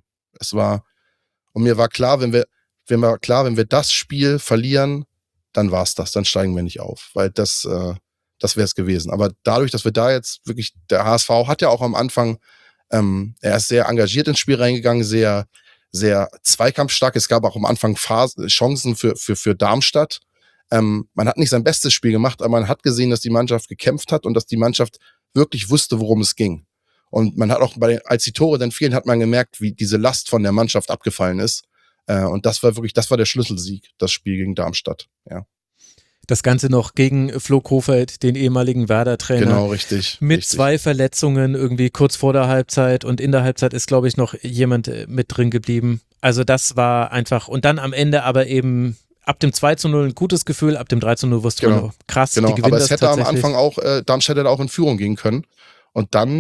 Und mir war klar, wenn wir das Spiel verlieren, dann war's das, dann steigen wir nicht auf, weil das wäre es gewesen. Aber dadurch, dass wir da jetzt wirklich, der HSV hat ja auch am Anfang, er ist sehr engagiert ins Spiel reingegangen, sehr, sehr zweikampfstark. Es gab auch am Anfang Chancen für Darmstadt. Man hat nicht sein bestes Spiel gemacht, aber man hat gesehen, dass die Mannschaft gekämpft hat und dass die Mannschaft wirklich wusste, worum es ging. Und man hat auch als die Tore dann fielen, hat man gemerkt, wie diese Last von der Mannschaft abgefallen ist. Und das war der Schlüsselsieg, das Spiel gegen Darmstadt. Ja. Das Ganze noch gegen Flo Kofeld, den ehemaligen Werder-Trainer. Genau, richtig. Mit 2 Verletzungen irgendwie kurz vor der Halbzeit und in der Halbzeit ist, glaube ich, noch jemand mit drin geblieben. Also das war einfach, und dann am Ende aber eben ab dem 2:0 ein gutes Gefühl, ab dem 3:0 wusste man, krass, die gewinnen aber das es hätte am tatsächlich. Anfang auch, Darmstadt hätte auch in Führung gehen können. Und dann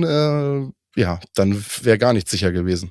dann wäre gar nichts sicher gewesen.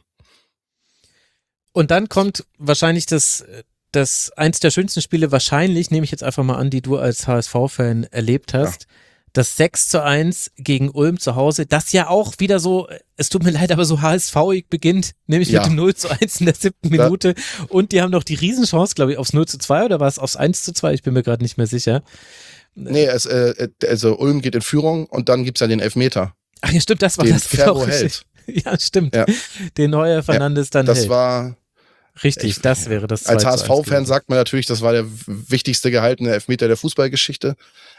Und dann kommt wahrscheinlich das eins der schönsten Spiele, wahrscheinlich, nehme ich jetzt einfach mal an, die du als HSV-Fan erlebt hast. Ja. Das 6:1 gegen Ulm zu Hause, das ja auch wieder so, es tut mir leid, aber so HSV-ig beginnt, nämlich mit dem 0:1 in der 7. Minute. Und die haben noch die Riesenchance, glaube ich, aufs 0:2 oder war es aufs 1:2? Ich bin mir gerade nicht mehr sicher. Nee, also Ulm geht in Führung und dann gibt's ja den Elfmeter. Ach ja, stimmt, das war den das. Ferro hält. Ja, stimmt. Ja. Den Heuer Fernandes dann das hält. War richtig, das wäre das 2:1. Als HSV-Fan sagt man natürlich, das war der wichtigste gehaltene Elfmeter der Fußballgeschichte.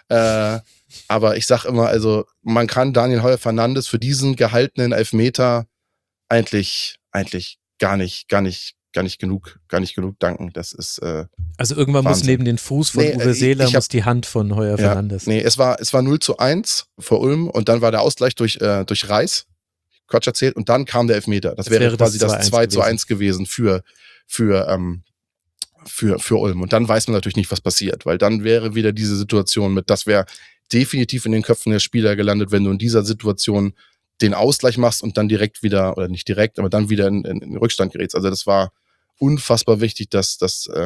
Aber ich sag immer, also man kann Daniel Heuer Fernandes für diesen gehaltenen Elfmeter eigentlich gar nicht genug danken. Das ist also irgendwann Wahnsinn. Muss neben den Fuß von Uwe Seeler muss die Hand von Heuer Fernandes. Nee, es war 0:1 vor Ulm und dann war der Ausgleich durch Reis, Quatsch erzählt, und dann kam der Elfmeter. Das wäre quasi das 2:1 gewesen für Ulm. Und dann weiß man natürlich nicht, was passiert, weil dann wäre wieder diese Situation das wäre definitiv in den Köpfen der Spieler gelandet, wenn du in dieser Situation den Ausgleich machst und dann direkt wieder, oder nicht direkt, aber dann wieder in den Rückstand gerätst. Also das war unfassbar wichtig, dass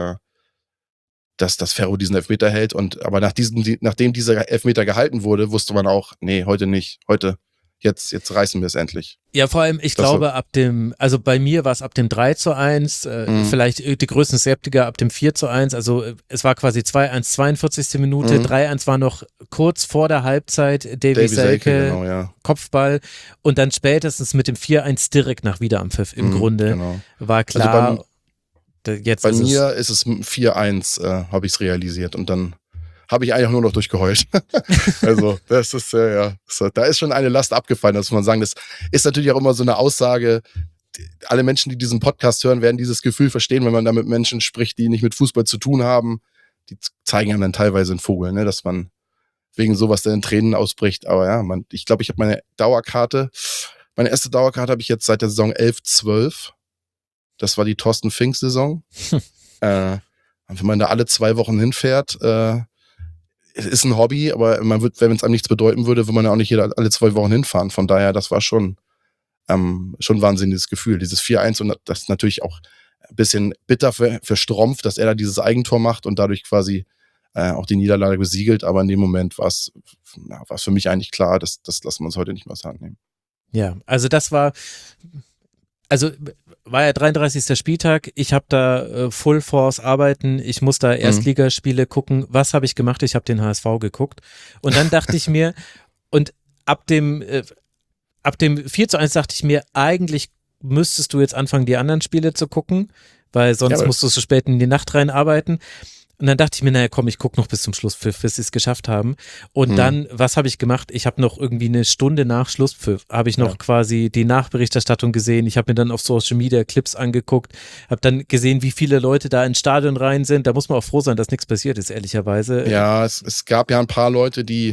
Ferro diesen Elfmeter hält. Aber nachdem dieser Elfmeter gehalten wurde, wusste man auch, nee, heute nicht. Jetzt reißen wir es endlich. Ja, vor allem, ich glaube, also bei mir war es ab dem 3:1, vielleicht die größten Skeptiker ab dem 4:1, also es war quasi 2:1, 42. Minute, 3:1 war noch kurz vor der Halbzeit, Davy Selke, genau, ja. Kopfball und dann spätestens mit dem 4:1 direkt nach Wiederanpfiff im Grunde war klar. Also jetzt bei mir ist es 4:1, habe ich es realisiert und dann habe ich eigentlich auch nur noch durchgeheult. Also das ist da ist schon eine Last abgefallen, das muss man sagen. Das ist natürlich auch immer so eine Aussage. Alle Menschen, die diesen Podcast hören, werden dieses Gefühl verstehen, wenn man da mit Menschen spricht, die nicht mit Fußball zu tun haben. Die zeigen einem dann teilweise einen Vogel, ne, dass man wegen sowas dann in Tränen ausbricht. Aber ja, ich glaube, ich habe meine erste Dauerkarte habe ich jetzt seit der Saison 11/12. Das war die Thorsten Fink-Saison. Wenn man da alle 2 Wochen hinfährt, ist ein Hobby, aber wenn es einem nichts bedeuten würde, würde man ja auch nicht alle 2 Wochen hinfahren. Von daher, das war schon ein wahnsinniges Gefühl. Dieses 4:1 und das ist natürlich auch ein bisschen bitter für Strompf, dass er da dieses Eigentor macht und dadurch quasi auch die Niederlage besiegelt. Aber in dem Moment war es für mich eigentlich klar, das lassen wir uns heute nicht mehr aus der Hand nehmen. Ja, also war ja 33. Spieltag, ich habe da Full Force arbeiten, ich muss da Erstligaspiele gucken. Was habe ich gemacht? Ich habe den HSV geguckt und dann dachte ich mir, und ab dem 4:1 dachte ich mir, eigentlich müsstest du jetzt anfangen, die anderen Spiele zu gucken, weil sonst Ja, musst du so spät in die Nacht reinarbeiten. Und dann dachte ich mir, naja, komm, ich gucke noch bis zum Schlusspfiff, bis sie es geschafft haben. Und dann, was habe ich gemacht? Ich habe noch irgendwie eine Stunde nach Schlusspfiff, habe ich noch quasi die Nachberichterstattung gesehen. Ich habe mir dann auf Social Media Clips angeguckt, habe dann gesehen, wie viele Leute da ins Stadion rein sind. Da muss man auch froh sein, dass nichts passiert ist, ehrlicherweise. Ja, es gab ja ein paar Leute, die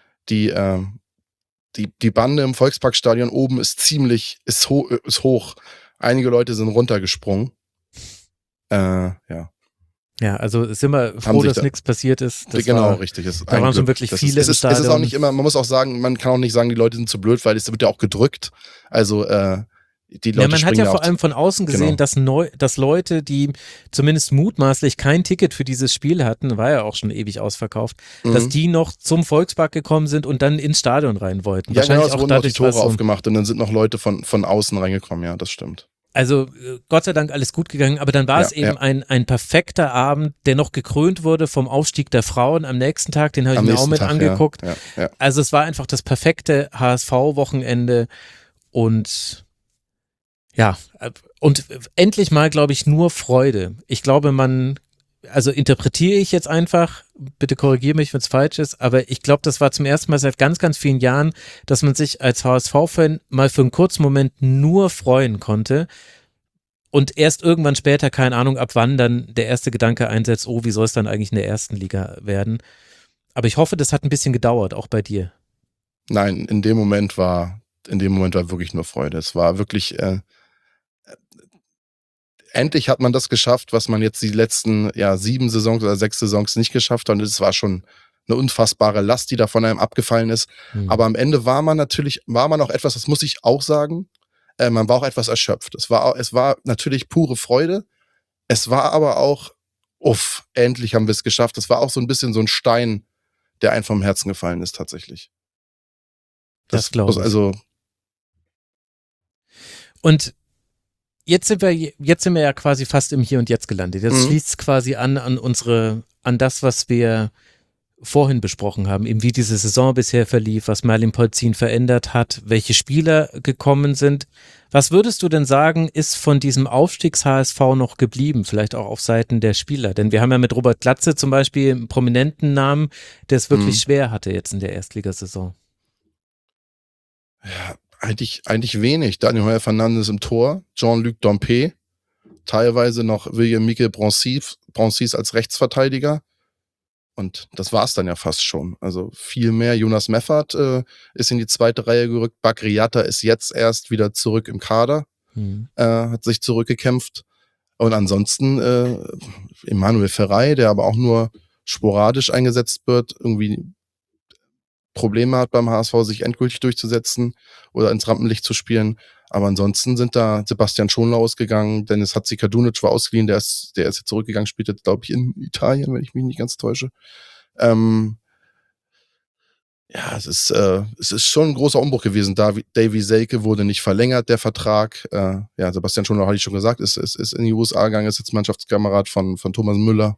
Bande im Volksparkstadion oben ist hoch. Einige Leute sind runtergesprungen. Ja. Ja, also sind wir froh, dass nichts passiert ist. Das genau, war, richtig. Da waren schon wirklich viele im Stadion. Es ist auch nicht immer, man muss auch sagen, man kann auch nicht sagen, die Leute sind zu blöd, weil es wird ja auch gedrückt. Also die Leute man hat ja vor allem von außen gesehen, dass Leute, die zumindest mutmaßlich kein Ticket für dieses Spiel hatten, war ja auch schon ewig ausverkauft, dass die noch zum Volkspark gekommen sind und dann ins Stadion rein wollten. Ja, wahrscheinlich genau, es auch wurden dadurch auch die Tore aufgemacht und dann sind noch Leute von außen reingekommen, ja, das stimmt. Also Gott sei Dank alles gut gegangen, aber dann war es eben ein perfekter Abend, der noch gekrönt wurde vom Aufstieg der Frauen am nächsten Tag, den habe ich mir auch mit angeguckt. Ja. Also es war einfach das perfekte HSV-Wochenende und ja, und endlich mal, glaube ich, nur Freude. Ich glaube, also interpretiere ich jetzt einfach, bitte korrigiere mich, wenn es falsch ist, aber ich glaube, das war zum ersten Mal seit ganz, ganz vielen Jahren, dass man sich als HSV-Fan mal für einen kurzen Moment nur freuen konnte und erst irgendwann später, keine Ahnung ab wann, dann der erste Gedanke einsetzt, oh, wie soll es dann eigentlich in der ersten Liga werden? Aber ich hoffe, das hat ein bisschen gedauert, auch bei dir. Nein, in dem Moment war wirklich nur Freude. Es war wirklich endlich hat man das geschafft, was man jetzt die letzten 7 Saisons oder 6 Saisons nicht geschafft hat. Und es war schon eine unfassbare Last, die da von einem abgefallen ist. Aber am Ende war man auch etwas, das muss ich auch sagen, man war auch etwas erschöpft. Es war natürlich pure Freude. Es war aber auch, endlich haben wir es geschafft. Es war auch so ein bisschen so ein Stein, der einem vom Herzen gefallen ist tatsächlich. Das glaube ich. Also. Und Jetzt sind wir ja quasi fast im Hier und Jetzt gelandet. Jetzt schließt es quasi an das, was wir vorhin besprochen haben, eben wie diese Saison bisher verlief, was Merlin Polzin verändert hat, welche Spieler gekommen sind. Was würdest du denn sagen, ist von diesem Aufstiegs-HSV noch geblieben, vielleicht auch auf Seiten der Spieler? Denn wir haben ja mit Robert Glatze zum Beispiel einen prominenten Namen, der es wirklich schwer hatte jetzt in der Erstligasaison. Ja, eigentlich wenig. Daniel Heuer-Fernandes im Tor, Jean-Luc Dompe, teilweise noch William Michael Bronsis als Rechtsverteidiger. Und das war's dann ja fast schon. Also viel mehr. Jonas Meffert ist in die zweite Reihe gerückt. Bagriata ist jetzt erst wieder zurück im Kader, hat sich zurückgekämpft. Und ansonsten Emanuel Ferrey, der aber auch nur sporadisch eingesetzt wird, irgendwie Probleme hat beim HSV, sich endgültig durchzusetzen oder ins Rampenlicht zu spielen. Aber ansonsten sind da Sebastian Schonlau ausgegangen, Dennis Hatzikadunic war ausgeliehen, der ist jetzt zurückgegangen, spielt jetzt, glaube ich, in Italien, wenn ich mich nicht ganz täusche. Es ist schon ein großer Umbruch gewesen. Davy Selke wurde nicht verlängert, der Vertrag. Sebastian Schonlau, hatte ich schon gesagt, ist in die USA gegangen, ist jetzt Mannschaftskamerad von Thomas Müller.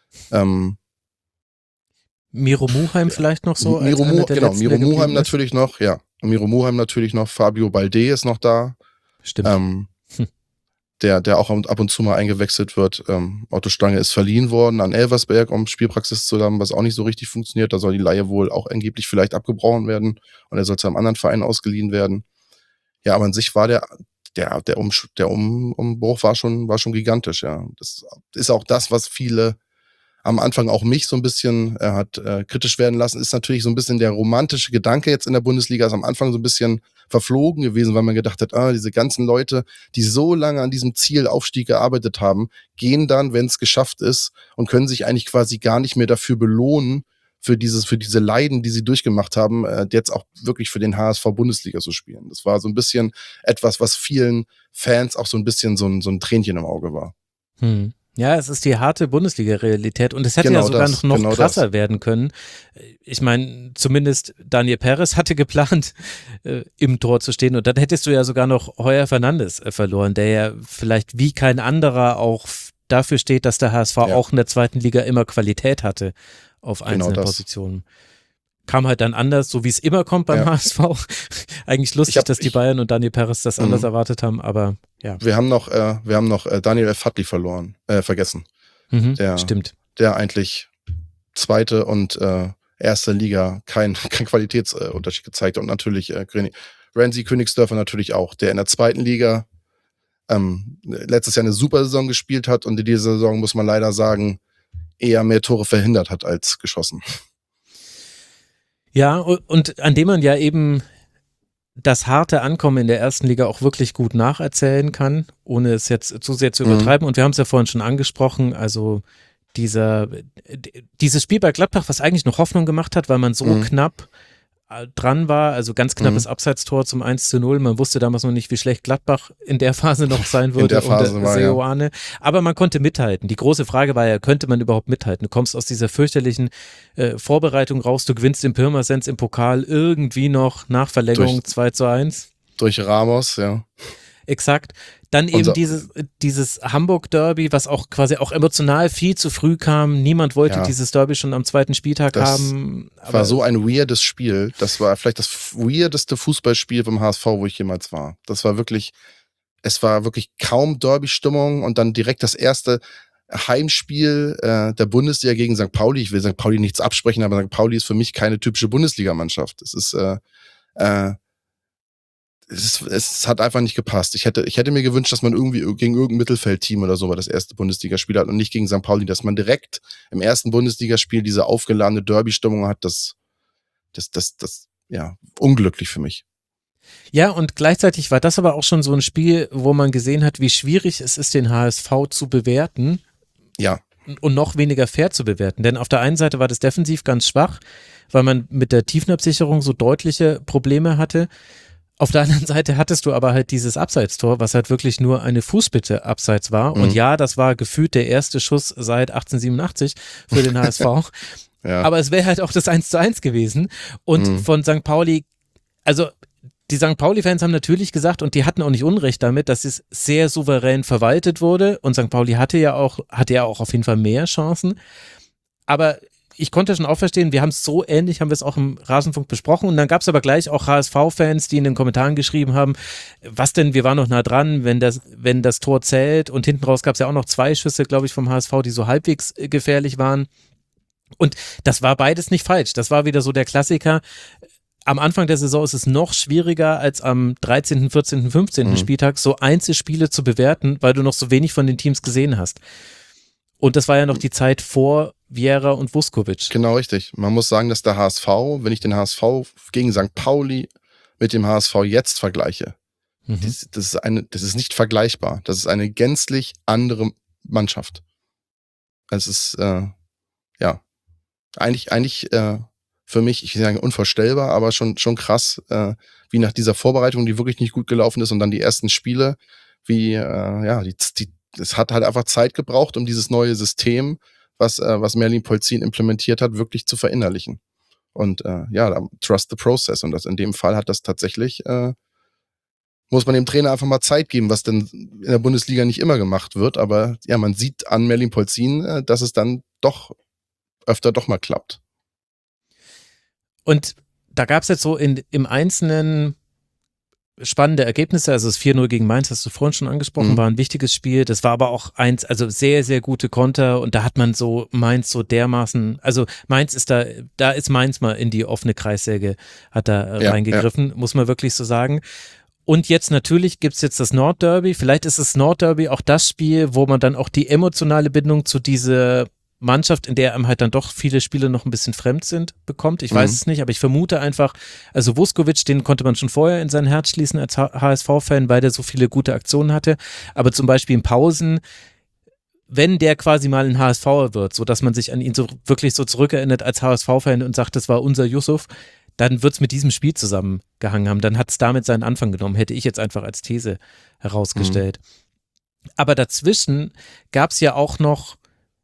Miro Muheim vielleicht noch so? Miro Muheim natürlich noch, ja. Miro Muheim natürlich noch. Fabio Balde ist noch da. Stimmt. Der auch ab und zu mal eingewechselt wird. Otto Stange ist verliehen worden an Elversberg, um Spielpraxis zu haben, was auch nicht so richtig funktioniert. Da soll die Leihe wohl auch angeblich vielleicht abgebrochen werden und er soll zu einem anderen Verein ausgeliehen werden. Ja, aber an sich war der Umbruch war schon gigantisch, ja. Das ist auch das, was viele am Anfang auch mich so ein bisschen hat kritisch werden lassen, ist natürlich so ein bisschen der romantische Gedanke jetzt in der Bundesliga, ist am Anfang so ein bisschen verflogen gewesen, weil man gedacht hat, diese ganzen Leute, die so lange an diesem Ziel Aufstieg gearbeitet haben, gehen dann, wenn es geschafft ist und können sich eigentlich quasi gar nicht mehr dafür belohnen, für diese Leiden, die sie durchgemacht haben, jetzt auch wirklich für den HSV Bundesliga zu spielen. Das war so ein bisschen etwas, was vielen Fans auch so ein bisschen so ein Tränchen im Auge war. Ja, es ist die harte Bundesliga-Realität und es hätte sogar noch krasser werden können. Ich meine, zumindest Daniel Perez hatte geplant, im Tor zu stehen und dann hättest du ja sogar noch Heuer Fernandes verloren, der ja vielleicht wie kein anderer auch dafür steht, dass der HSV auch in der zweiten Liga immer Qualität hatte auf einzelnen Positionen. kam halt dann anders, so wie es immer kommt beim HSV. Eigentlich lustig, dass die Bayern und Daniel Perez das anders erwartet haben, aber ja. Wir haben noch Daniel F. Hadley vergessen. Stimmt. Der eigentlich zweite und erste Liga kein Qualitätsunterschied gezeigt hat. Und natürlich Renzi Königsdörfer natürlich auch, der in der zweiten Liga letztes Jahr eine super Saison gespielt hat und in dieser Saison, muss man leider sagen, eher mehr Tore verhindert hat als geschossen. Ja, und an dem man ja eben das harte Ankommen in der ersten Liga auch wirklich gut nacherzählen kann, ohne es jetzt zu sehr zu übertreiben. Und wir haben es ja vorhin schon angesprochen, also dieses Spiel bei Gladbach, was eigentlich noch Hoffnung gemacht hat, weil man so knapp dran war, also ganz knappes Abseitstor zum 1:0. Man wusste damals noch nicht, wie schlecht Gladbach in der Phase noch sein würde. In der Phase war, Seoane. Aber man konnte mithalten. Die große Frage war ja, könnte man überhaupt mithalten? Du kommst aus dieser fürchterlichen Vorbereitung raus, du gewinnst in Pirmasens im Pokal irgendwie noch nach Verlängerung 2:1. Durch Ramos, ja. Exakt. Dann eben dieses Hamburg-Derby, was auch quasi auch emotional viel zu früh kam. Niemand wollte dieses Derby schon am zweiten Spieltag haben. Das war so ein weirdes Spiel. Das war vielleicht das weirdeste Fußballspiel beim HSV, wo ich jemals war. Es war wirklich kaum Derby-Stimmung und dann direkt das erste Heimspiel der Bundesliga gegen St. Pauli. Ich will St. Pauli nichts absprechen, aber St. Pauli ist für mich keine typische Bundesligamannschaft. Es hat einfach nicht gepasst. Ich hätte mir gewünscht, dass man irgendwie gegen irgendein Mittelfeldteam oder so das erste Bundesligaspiel hat und nicht gegen St. Pauli, dass man direkt im ersten Bundesligaspiel diese aufgeladene Derby-Stimmung hat. Das unglücklich für mich. Ja, und gleichzeitig war das aber auch schon so ein Spiel, wo man gesehen hat, wie schwierig es ist, den HSV zu bewerten. Ja. Und noch weniger fair zu bewerten. Denn auf der einen Seite war das defensiv ganz schwach, weil man mit der Tiefenabsicherung so deutliche Probleme hatte. Auf der anderen Seite hattest du aber halt dieses Abseitstor, was halt wirklich nur eine Fußspitze abseits war. Und ja, das war gefühlt der erste Schuss seit 1887 für den HSV. Ja. Aber es wäre halt auch das 1:1 gewesen. Und von St. Pauli, also die St. Pauli-Fans haben natürlich gesagt, und die hatten auch nicht Unrecht damit, dass es sehr souverän verwaltet wurde. Und St. Pauli hatte ja auch auf jeden Fall mehr Chancen. Aber ich konnte schon auch verstehen, wir haben es so ähnlich, haben wir es auch im Rasenfunk besprochen und dann gab es aber gleich auch HSV-Fans, die in den Kommentaren geschrieben haben, was denn, wir waren noch nah dran, wenn das Tor zählt und hinten raus gab es ja auch noch 2 Schüsse, glaube ich, vom HSV, die so halbwegs gefährlich waren und das war beides nicht falsch, das war wieder so der Klassiker. Am Anfang der Saison ist es noch schwieriger als am 13., 14., 15. Spieltag so Einzelspiele zu bewerten, weil du noch so wenig von den Teams gesehen hast. Und das war ja noch die Zeit vor Vieira und Vuskovic. Genau, richtig. Man muss sagen, dass der HSV, wenn ich den HSV gegen St. Pauli mit dem HSV jetzt vergleiche, das ist nicht vergleichbar. Das ist eine gänzlich andere Mannschaft. Es ist, eigentlich für mich, ich will sagen unvorstellbar, aber schon krass, wie nach dieser Vorbereitung, die wirklich nicht gut gelaufen ist und dann die ersten Spiele, es hat halt einfach Zeit gebraucht, um dieses neue System, was Merlin Polzin implementiert hat, wirklich zu verinnerlichen. Und trust the process. Und das in dem Fall hat das tatsächlich, muss man dem Trainer einfach mal Zeit geben, was denn in der Bundesliga nicht immer gemacht wird. Aber ja, man sieht an Merlin Polzin, dass es dann doch öfter doch mal klappt. Und da gab es jetzt so im Einzelnen spannende Ergebnisse, also das 4:0 gegen Mainz, hast du vorhin schon angesprochen, war ein wichtiges Spiel, das war aber auch also sehr, sehr gute Konter und da hat man so Mainz so dermaßen, also Mainz ist da ist Mainz mal in die offene Kreissäge, hat da reingegriffen, muss man wirklich so sagen. Und jetzt natürlich gibt es jetzt das Nordderby, vielleicht ist das Nordderby auch das Spiel, wo man dann auch die emotionale Bindung zu dieser Mannschaft, in der einem halt dann doch viele Spiele noch ein bisschen fremd sind, bekommt. Ich weiß es nicht, aber ich vermute einfach, also Vuskovic, den konnte man schon vorher in sein Herz schließen als HSV-Fan, weil der so viele gute Aktionen hatte. Aber zum Beispiel in Pausen, wenn der quasi mal ein HSVer wird, sodass man sich an ihn so wirklich so zurückerinnert als HSV-Fan und sagt, das war unser Yusuf, dann wird es mit diesem Spiel zusammengehangen haben. Dann hat es damit seinen Anfang genommen, hätte ich jetzt einfach als These herausgestellt. Aber dazwischen gab es ja auch noch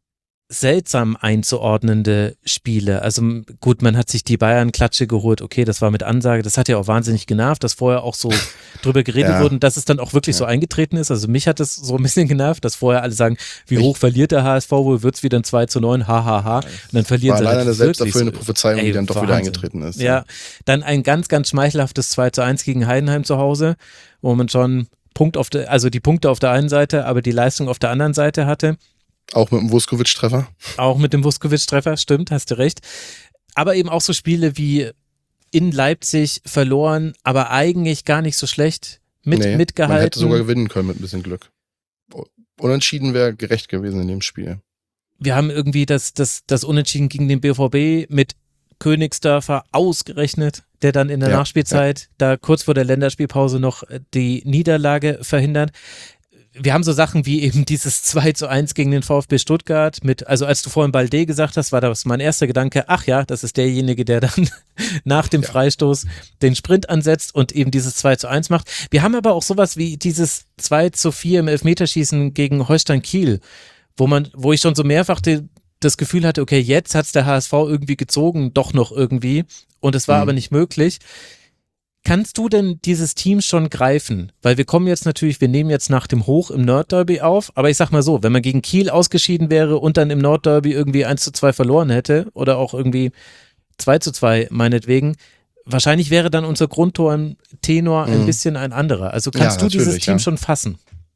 seltsam einzuordnende Spiele. Also gut, man hat sich die Bayern-Klatsche geholt, okay, das war mit Ansage, das hat ja auch wahnsinnig genervt, dass vorher auch so drüber geredet Ja. wurde, dass es dann auch wirklich so eingetreten ist. Also mich hat das so ein bisschen genervt, dass vorher alle sagen, wie hoch verliert der HSV, wohl wird es wieder ein 2:9, hahaha. Und dann verlieren War sie leider halt eine wirklich selbsterfüllende so. Prophezeiung, die dann doch wieder Wahnsinn. eingetreten ist. Ja, dann ein ganz, ganz schmeichelhaftes 2:1 gegen Heidenheim zu Hause, wo man schon die Punkte auf der einen Seite, aber die Leistung auf der anderen Seite hatte. Auch mit dem Vuskovic-Treffer. Auch mit dem Vuskovic-Treffer, stimmt, hast du recht. Aber eben auch so Spiele wie in Leipzig verloren, aber eigentlich gar nicht so schlecht mitgehalten. Man hätte sogar gewinnen können mit ein bisschen Glück. Unentschieden wäre gerecht gewesen in dem Spiel. Wir haben irgendwie das Unentschieden gegen den BVB mit Königsdörfer ausgerechnet, der dann in der Nachspielzeit da kurz vor der Länderspielpause noch die Niederlage verhindert. Wir haben so Sachen wie eben dieses 2:1 gegen den VfB Stuttgart also als du vorhin Balde gesagt hast, war das mein erster Gedanke, ach ja, das ist derjenige, der dann nach dem Freistoß den Sprint ansetzt und eben dieses 2:1 macht. Wir haben aber auch sowas wie dieses 2:4 im Elfmeterschießen gegen Holstein Kiel, wo ich schon so mehrfach das Gefühl hatte, okay, jetzt hat's der HSV irgendwie gezogen, doch noch irgendwie, und es war aber nicht möglich. Kannst du denn dieses Team schon greifen? Weil wir nehmen jetzt nach dem Hoch im Nordderby auf, aber ich sag mal so, wenn man gegen Kiel ausgeschieden wäre und dann im Nordderby irgendwie 1:2 verloren hätte oder auch irgendwie 2:2 meinetwegen, wahrscheinlich wäre dann unser Grundtenor ein bisschen ein anderer. Also kannst du dieses Team schon fassen?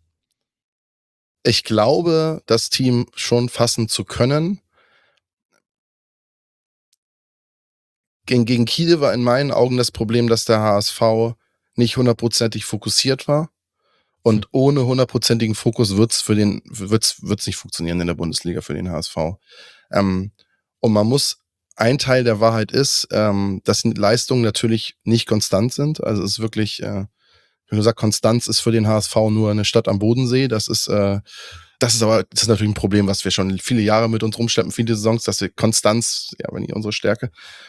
Ich glaube, das Team schon fassen zu können. Gegen Kiel war in meinen Augen das Problem, dass der HSV nicht 100%ig fokussiert war. Und ohne 100%igen Fokus wird's nicht funktionieren in der Bundesliga für den HSV. Und ein Teil der Wahrheit ist, dass die Leistungen natürlich nicht konstant sind. Also es ist wirklich, wie gesagt, Konstanz ist für den HSV nur eine Stadt am Bodensee. Das ist natürlich ein Problem, was wir schon viele Jahre mit uns rumschleppen, viele Saisons, dass wir Konstanz, ja, wenn nicht unsere Stärke.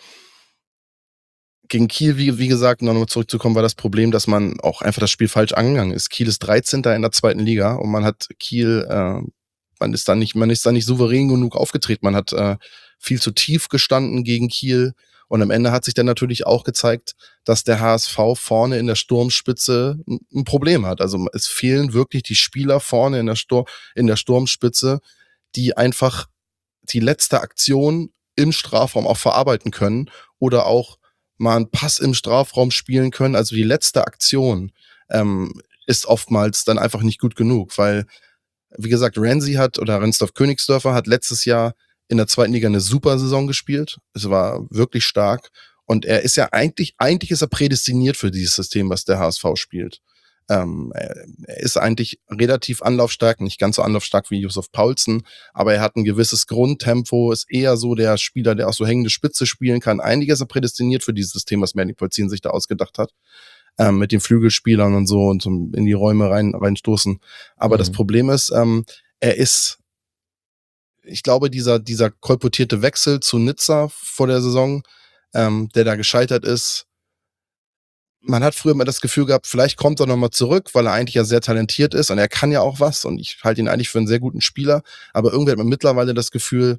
Gegen Kiel, wie gesagt, nochmal zurückzukommen, war das Problem, dass man auch einfach das Spiel falsch angegangen ist. Kiel ist 13. in der 2. Liga und man hat Kiel, man ist da nicht souverän genug aufgetreten. Man hat viel zu tief gestanden gegen Kiel und am Ende hat sich dann natürlich auch gezeigt, dass der HSV vorne in der Sturmspitze ein Problem hat. Also es fehlen wirklich die Spieler vorne in der Sturmspitze, die einfach die letzte Aktion im Strafraum auch verarbeiten können oder auch mal einen Pass im Strafraum spielen können. Also die letzte Aktion ist oftmals dann einfach nicht gut genug, weil, wie gesagt, Rendsdorf Königsdörfer hat letztes Jahr in der 2. Liga eine super Saison gespielt. Es war wirklich stark und er ist ja eigentlich ist er prädestiniert für dieses System, was der HSV spielt. Er ist eigentlich relativ anlaufstark, nicht ganz so anlaufstark wie Yusuf Paulsen, aber er hat ein gewisses Grundtempo, ist eher so der Spieler, der auch so hängende Spitze spielen kann. Eigentlich ist er prädestiniert für dieses System, was Manny Polzin sich da ausgedacht hat, mit den Flügelspielern und so und in die Räume reinstoßen. Aber das Problem ist, ich glaube, dieser kolportierte Wechsel zu Nizza vor der Saison, der da gescheitert ist, man hat früher mal das Gefühl gehabt, vielleicht kommt er nochmal zurück, weil er eigentlich ja sehr talentiert ist und er kann ja auch was und ich halte ihn eigentlich für einen sehr guten Spieler, aber irgendwie hat man mittlerweile das Gefühl,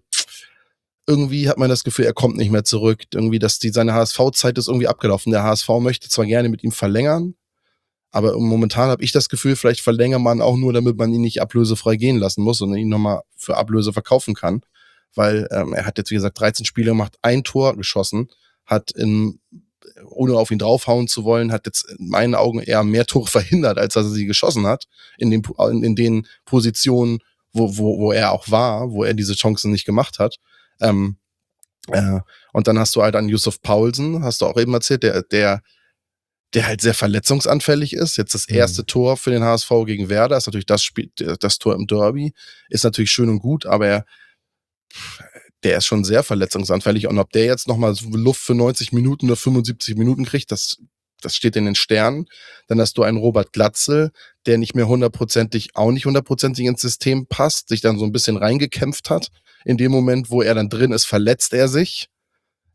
er kommt nicht mehr zurück, irgendwie, seine HSV-Zeit ist irgendwie abgelaufen. Der HSV möchte zwar gerne mit ihm verlängern, aber momentan habe ich das Gefühl, vielleicht verlängert man auch nur, damit man ihn nicht ablösefrei gehen lassen muss und ihn nochmal für Ablöse verkaufen kann, weil er hat jetzt, wie gesagt, 13 Spiele gemacht, ein Tor geschossen, ohne auf ihn draufhauen zu wollen, hat jetzt in meinen Augen eher mehr Tore verhindert, als dass er sie geschossen hat, in den Positionen, wo er auch war, wo er diese Chancen nicht gemacht hat. Und dann hast du halt an Yusuf Paulsen, hast du auch eben erzählt, der halt sehr verletzungsanfällig ist. Jetzt das erste Tor für den HSV gegen Werder ist natürlich das Tor im Derby, ist natürlich schön und gut, aber der ist schon sehr verletzungsanfällig und ob der jetzt nochmal Luft für 90 Minuten oder 75 Minuten kriegt, das steht in den Sternen. Dann hast du einen Robert Glatzel, der nicht mehr hundertprozentig ins System passt, sich dann so ein bisschen reingekämpft hat. In dem Moment, wo er dann drin ist, verletzt er sich.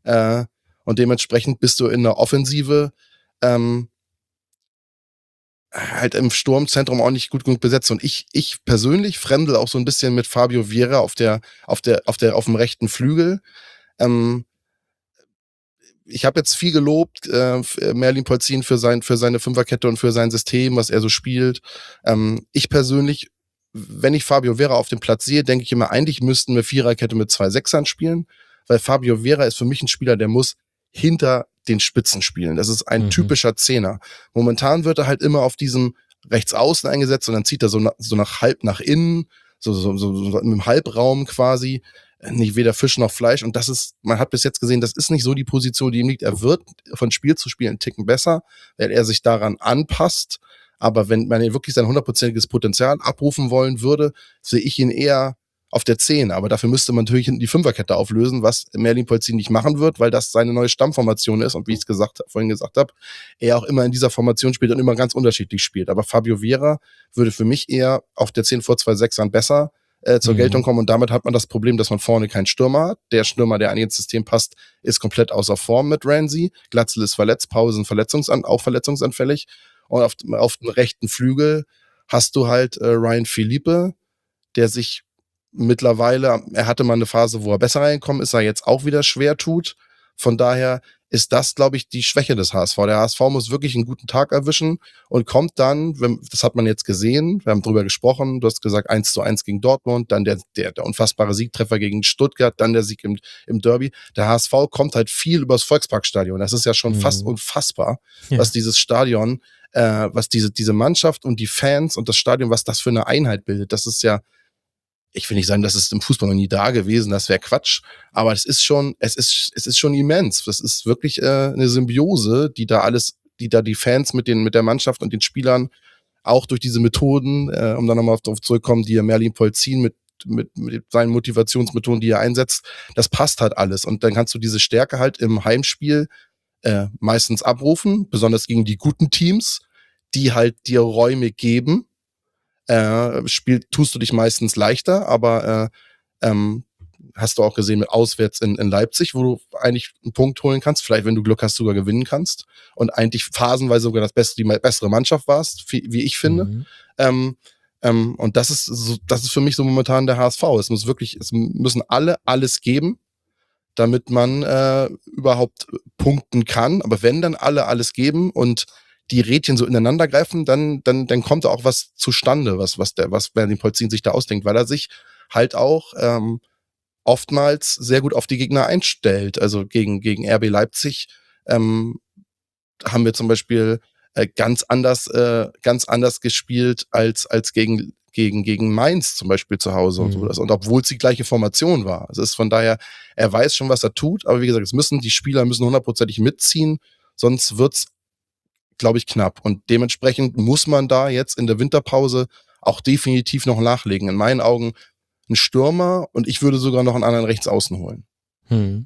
Und dementsprechend bist du in der Offensive halt im Sturmzentrum auch nicht gut genug besetzt. Und ich persönlich fremdel auch so ein bisschen mit Fabio Vieira auf dem rechten Flügel. Ich habe jetzt viel gelobt, Merlin Polzin für seine Fünferkette und für sein System, was er so spielt. Ich persönlich, wenn ich Fabio Vieira auf dem Platz sehe, denke ich immer, eigentlich müssten wir Viererkette mit 2 Sechsern spielen, weil Fabio Vieira ist für mich ein Spieler, der muss hinter den Spitzen spielen. Das ist ein typischer Zehner. Momentan wird er halt immer auf diesem Rechtsaußen eingesetzt und dann zieht er so nach halb nach innen, so im Halbraum quasi. Nicht weder Fisch noch Fleisch. Und das ist, man hat bis jetzt gesehen, das ist nicht so die Position, die ihm liegt. Er wird von Spiel zu Spiel einen Ticken besser, weil er sich daran anpasst. Aber wenn man wirklich sein 100%iges Potenzial abrufen wollen würde, sehe ich ihn eher auf der 10. Aber dafür müsste man natürlich hinten die Fünferkette auflösen, was Merlin Polzin nicht machen wird, weil das seine neue Stammformation ist. Und wie ich es vorhin gesagt habe, er auch immer in dieser Formation spielt und immer ganz unterschiedlich spielt. Aber Fabio Vieira würde für mich eher auf der 10 vor 2 Sechsern besser zur Geltung kommen. Und damit hat man das Problem, dass man vorne keinen Stürmer hat. Der Stürmer, der an ins System passt, ist komplett außer Form mit Ramsey. Glatzel ist verletzt, Pausen auch verletzungsanfällig. Und auf dem rechten Flügel hast du halt Ryan Philippe, der sich mittlerweile, er hatte mal eine Phase, wo er besser reingekommen ist, er jetzt auch wieder schwer tut. Von daher ist das, glaube ich, die Schwäche des HSV. Der HSV muss wirklich einen guten Tag erwischen und kommt dann, das hat man jetzt gesehen, wir haben drüber gesprochen, du hast gesagt 1:1 gegen Dortmund, dann der unfassbare Siegtreffer gegen Stuttgart, dann der Sieg im Derby. Der HSV kommt halt viel übers Volksparkstadion. Das ist ja schon fast unfassbar, was dieses Stadion, was diese Mannschaft und die Fans und das Stadion, was das für eine Einheit bildet. Das ist ja, ich will nicht sagen, das ist im Fußball noch nie da gewesen, das wäre Quatsch, aber es ist schon immens. Das ist wirklich eine Symbiose, die da die Fans mit der Mannschaft und den Spielern auch durch diese Methoden, um dann nochmal darauf zurückzukommen, die Merlin Polzin mit seinen Motivationsmethoden, die er einsetzt, das passt halt alles. Und dann kannst du diese Stärke halt im Heimspiel meistens abrufen, besonders gegen die guten Teams, die halt dir Räume geben. Tust du dich meistens leichter, aber hast du auch gesehen mit auswärts in Leipzig, wo du eigentlich einen Punkt holen kannst, vielleicht wenn du Glück hast, sogar gewinnen kannst und eigentlich phasenweise sogar die bessere Mannschaft warst, wie ich finde. Und das ist für mich so momentan der HSV. Es müssen alle alles geben, damit man überhaupt punkten kann. Aber wenn dann alle alles geben und die Rädchen so ineinander greifen, dann kommt da auch was zustande, was Merlin Polzin sich da ausdenkt, weil er sich halt auch oftmals sehr gut auf die Gegner einstellt. Also gegen RB Leipzig haben wir zum Beispiel ganz anders gespielt als gegen Mainz zum Beispiel zu Hause und so. Und obwohl es die gleiche Formation war. Also ist von daher, er weiß schon, was er tut, aber wie gesagt, die Spieler müssen 100% mitziehen, sonst wird's, glaube ich, knapp. Und dementsprechend muss man da jetzt in der Winterpause auch definitiv noch nachlegen. In meinen Augen ein Stürmer und ich würde sogar noch einen anderen Rechtsaußen holen.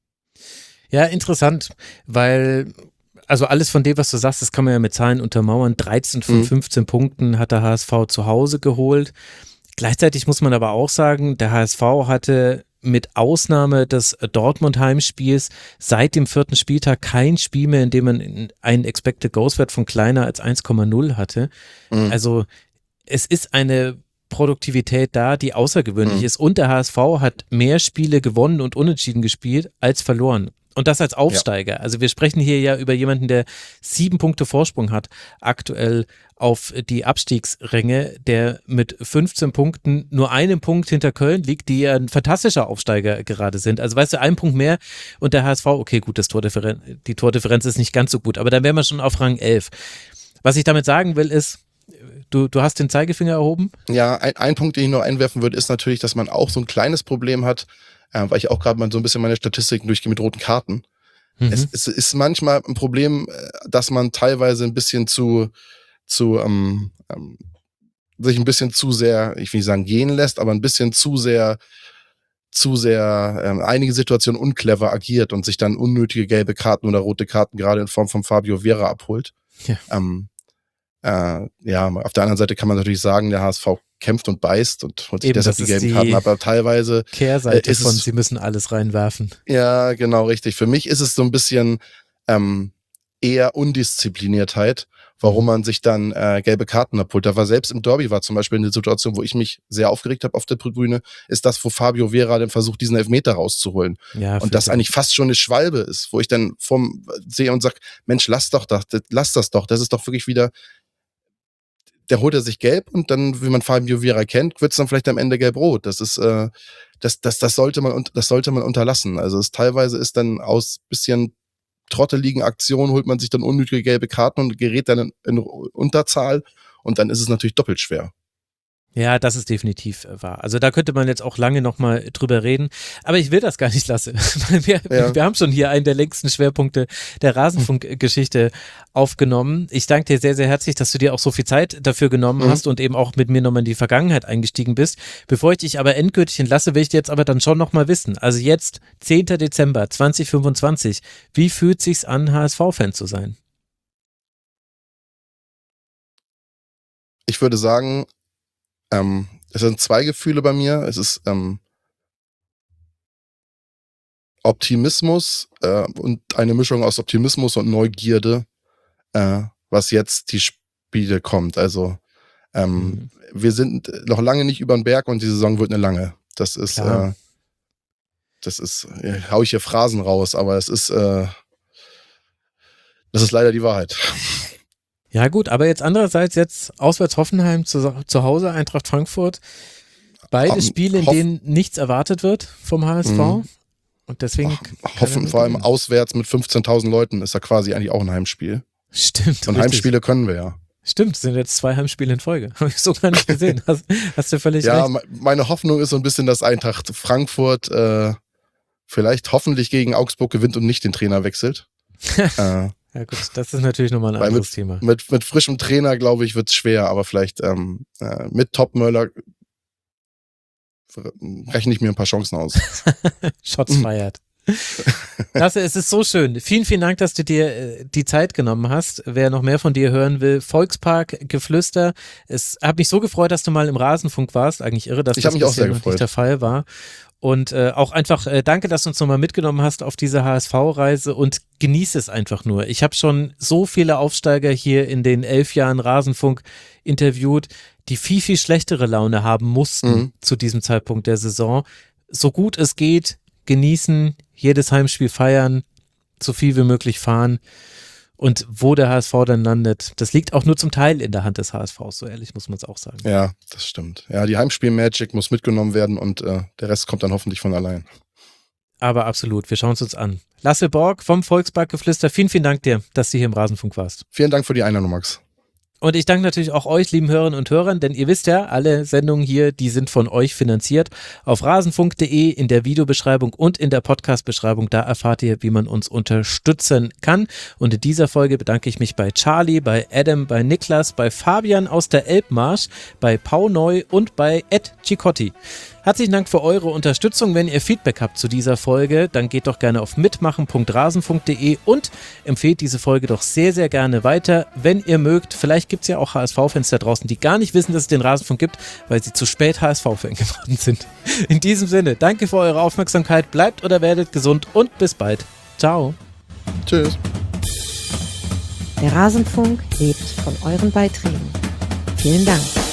Ja, interessant, weil also alles von dem, was du sagst, das kann man ja mit Zahlen untermauern. 13 von 15 Punkten hat der HSV zu Hause geholt. Gleichzeitig muss man aber auch sagen, der HSV hatte mit Ausnahme des Dortmund-Heimspiels seit dem 4. Spieltag kein Spiel mehr, in dem man einen Expected Goals-Wert von kleiner als 1,0 hatte. Also es ist eine Produktivität da, die außergewöhnlich ist. Und der HSV hat mehr Spiele gewonnen und unentschieden gespielt als verloren. Und das als Aufsteiger. Ja. Also wir sprechen hier ja über jemanden, der 7 Punkte Vorsprung hat, aktuell auf die Abstiegsränge, der mit 15 Punkten nur einen Punkt hinter Köln liegt, die ja ein fantastischer Aufsteiger gerade sind. Also weißt du, einen Punkt mehr und der HSV, okay gut, die Tordifferenz ist nicht ganz so gut, aber dann wären wir schon auf Rang 11. Was ich damit sagen will ist, du hast den Zeigefinger erhoben? Ja, ein Punkt, den ich noch einwerfen würde, ist natürlich, dass man auch so ein kleines Problem hat, weil ich auch gerade mal so ein bisschen meine Statistiken durchgehe mit roten Karten. Es ist manchmal ein Problem, dass man teilweise ein bisschen sich ein bisschen zu sehr, ich will nicht sagen gehen lässt, aber ein bisschen zu sehr einige Situationen unclever agiert und sich dann unnötige gelbe Karten oder rote Karten gerade in Form von Fabio Vieira abholt. Ja. Auf der anderen Seite kann man natürlich sagen, der HSV kämpft und beißt und holt sich deshalb die gelben Karten, aber teilweise Kehrseite ist sie müssen alles reinwerfen. Ja, genau, richtig. Für mich ist es so ein bisschen eher Undiszipliniertheit warum man sich dann gelbe Karten abholt. Da war selbst im Derby war zum Beispiel eine Situation, wo ich mich sehr aufgeregt habe auf der Tribüne, ist das, wo Fabio Vera dann versucht, diesen Elfmeter rauszuholen. Ja, und das eigentlich fast schon eine Schwalbe ist, wo ich dann sehe und sage, Mensch, lass das doch. Das ist doch wirklich wieder, der holt er sich gelb und dann, wie man Fabio Vera kennt, wird es dann vielleicht am Ende gelb-rot. Das ist, das sollte man unterlassen. Also teilweise ist dann aus bisschen trotteligen Aktionen holt man sich dann unnötige gelbe Karten und gerät dann in Unterzahl und dann ist es natürlich doppelt schwer. Ja, das ist definitiv wahr. Also da könnte man jetzt auch lange nochmal drüber reden, aber ich will das gar nicht lassen. Wir haben schon hier einen der längsten Schwerpunkte der Rasenfunk-Geschichte aufgenommen. Ich danke dir sehr, sehr herzlich, dass du dir auch so viel Zeit dafür genommen hast und eben auch mit mir nochmal in die Vergangenheit eingestiegen bist. Bevor ich dich aber endgültig entlasse, will ich dir jetzt aber dann schon nochmal wissen. Also jetzt, 10. Dezember 2025, wie fühlt sich's an, HSV-Fan zu sein? Ich würde sagen, es sind zwei Gefühle bei mir. Es ist Optimismus und eine Mischung aus Optimismus und Neugierde, was jetzt die Spiele kommt. Also wir sind noch lange nicht über den Berg und die Saison wird eine lange. Das ist, hau ich hier Phrasen raus, aber das ist leider die Wahrheit. Ja gut, aber jetzt andererseits auswärts Hoffenheim, zu Hause Eintracht Frankfurt. Beide Spiele, in denen nichts erwartet wird vom HSV. Und deswegen hoffen vor allem auswärts mit 15.000 Leuten ist ja quasi eigentlich auch ein Heimspiel. Stimmt. Und Heimspiele können wir ja. Stimmt, es sind jetzt 2 Heimspiele in Folge. Habe ich so gar nicht gesehen. Hast du völlig recht. Ja, meine Hoffnung ist so ein bisschen, dass Eintracht Frankfurt vielleicht hoffentlich gegen Augsburg gewinnt und nicht den Trainer wechselt. Ja gut, das ist natürlich nochmal ein anderes Thema. Mit frischem Trainer, glaube ich, wird es schwer, aber vielleicht mit Topmöller rechne ich mir ein paar Chancen aus. Shots fired. Lasse, es ist so schön. Vielen, vielen Dank, dass du dir die Zeit genommen hast. Wer noch mehr von dir hören will, Volkspark-Geflüster. Es hat mich so gefreut, dass du mal im Rasenfunk warst. Eigentlich irre, dass das bisher noch nicht der Fall war. Und auch einfach danke, dass du uns nochmal mitgenommen hast auf diese HSV-Reise und genieße es einfach nur. Ich habe schon so viele Aufsteiger hier in den 11 Jahren Rasenfunk interviewt, die viel, viel schlechtere Laune haben mussten zu diesem Zeitpunkt der Saison. So gut es geht, genießen, jedes Heimspiel feiern, so viel wie möglich fahren. Und wo der HSV dann landet, das liegt auch nur zum Teil in der Hand des HSV, so ehrlich muss man es auch sagen. Ja, das stimmt. Ja, die Heimspiel-Magic muss mitgenommen werden und der Rest kommt dann hoffentlich von allein. Aber absolut, wir schauen es uns an. Lasse Borg vom Volksparkgeflüster, vielen, vielen Dank dir, dass du hier im Rasenfunk warst. Vielen Dank für die Einladung, Max. Und ich danke natürlich auch euch, lieben Hörerinnen und Hörern, denn ihr wisst ja, alle Sendungen hier, die sind von euch finanziert. Auf rasenfunk.de in der Videobeschreibung und in der Podcast-Beschreibung, da erfahrt ihr, wie man uns unterstützen kann. Und in dieser Folge bedanke ich mich bei Charlie, bei Adam, bei Niklas, bei Fabian aus der Elbmarsch, bei Pau Neu und bei Ed Cicotti. Herzlichen Dank für eure Unterstützung. Wenn ihr Feedback habt zu dieser Folge, dann geht doch gerne auf mitmachen.rasenfunk.de und empfehlt diese Folge doch sehr, sehr gerne weiter. Wenn ihr mögt, vielleicht gibt es ja auch HSV-Fans da draußen, die gar nicht wissen, dass es den Rasenfunk gibt, weil sie zu spät HSV-Fan geworden sind. In diesem Sinne, danke für eure Aufmerksamkeit, bleibt oder werdet gesund und bis bald. Ciao. Tschüss. Der Rasenfunk lebt von euren Beiträgen. Vielen Dank.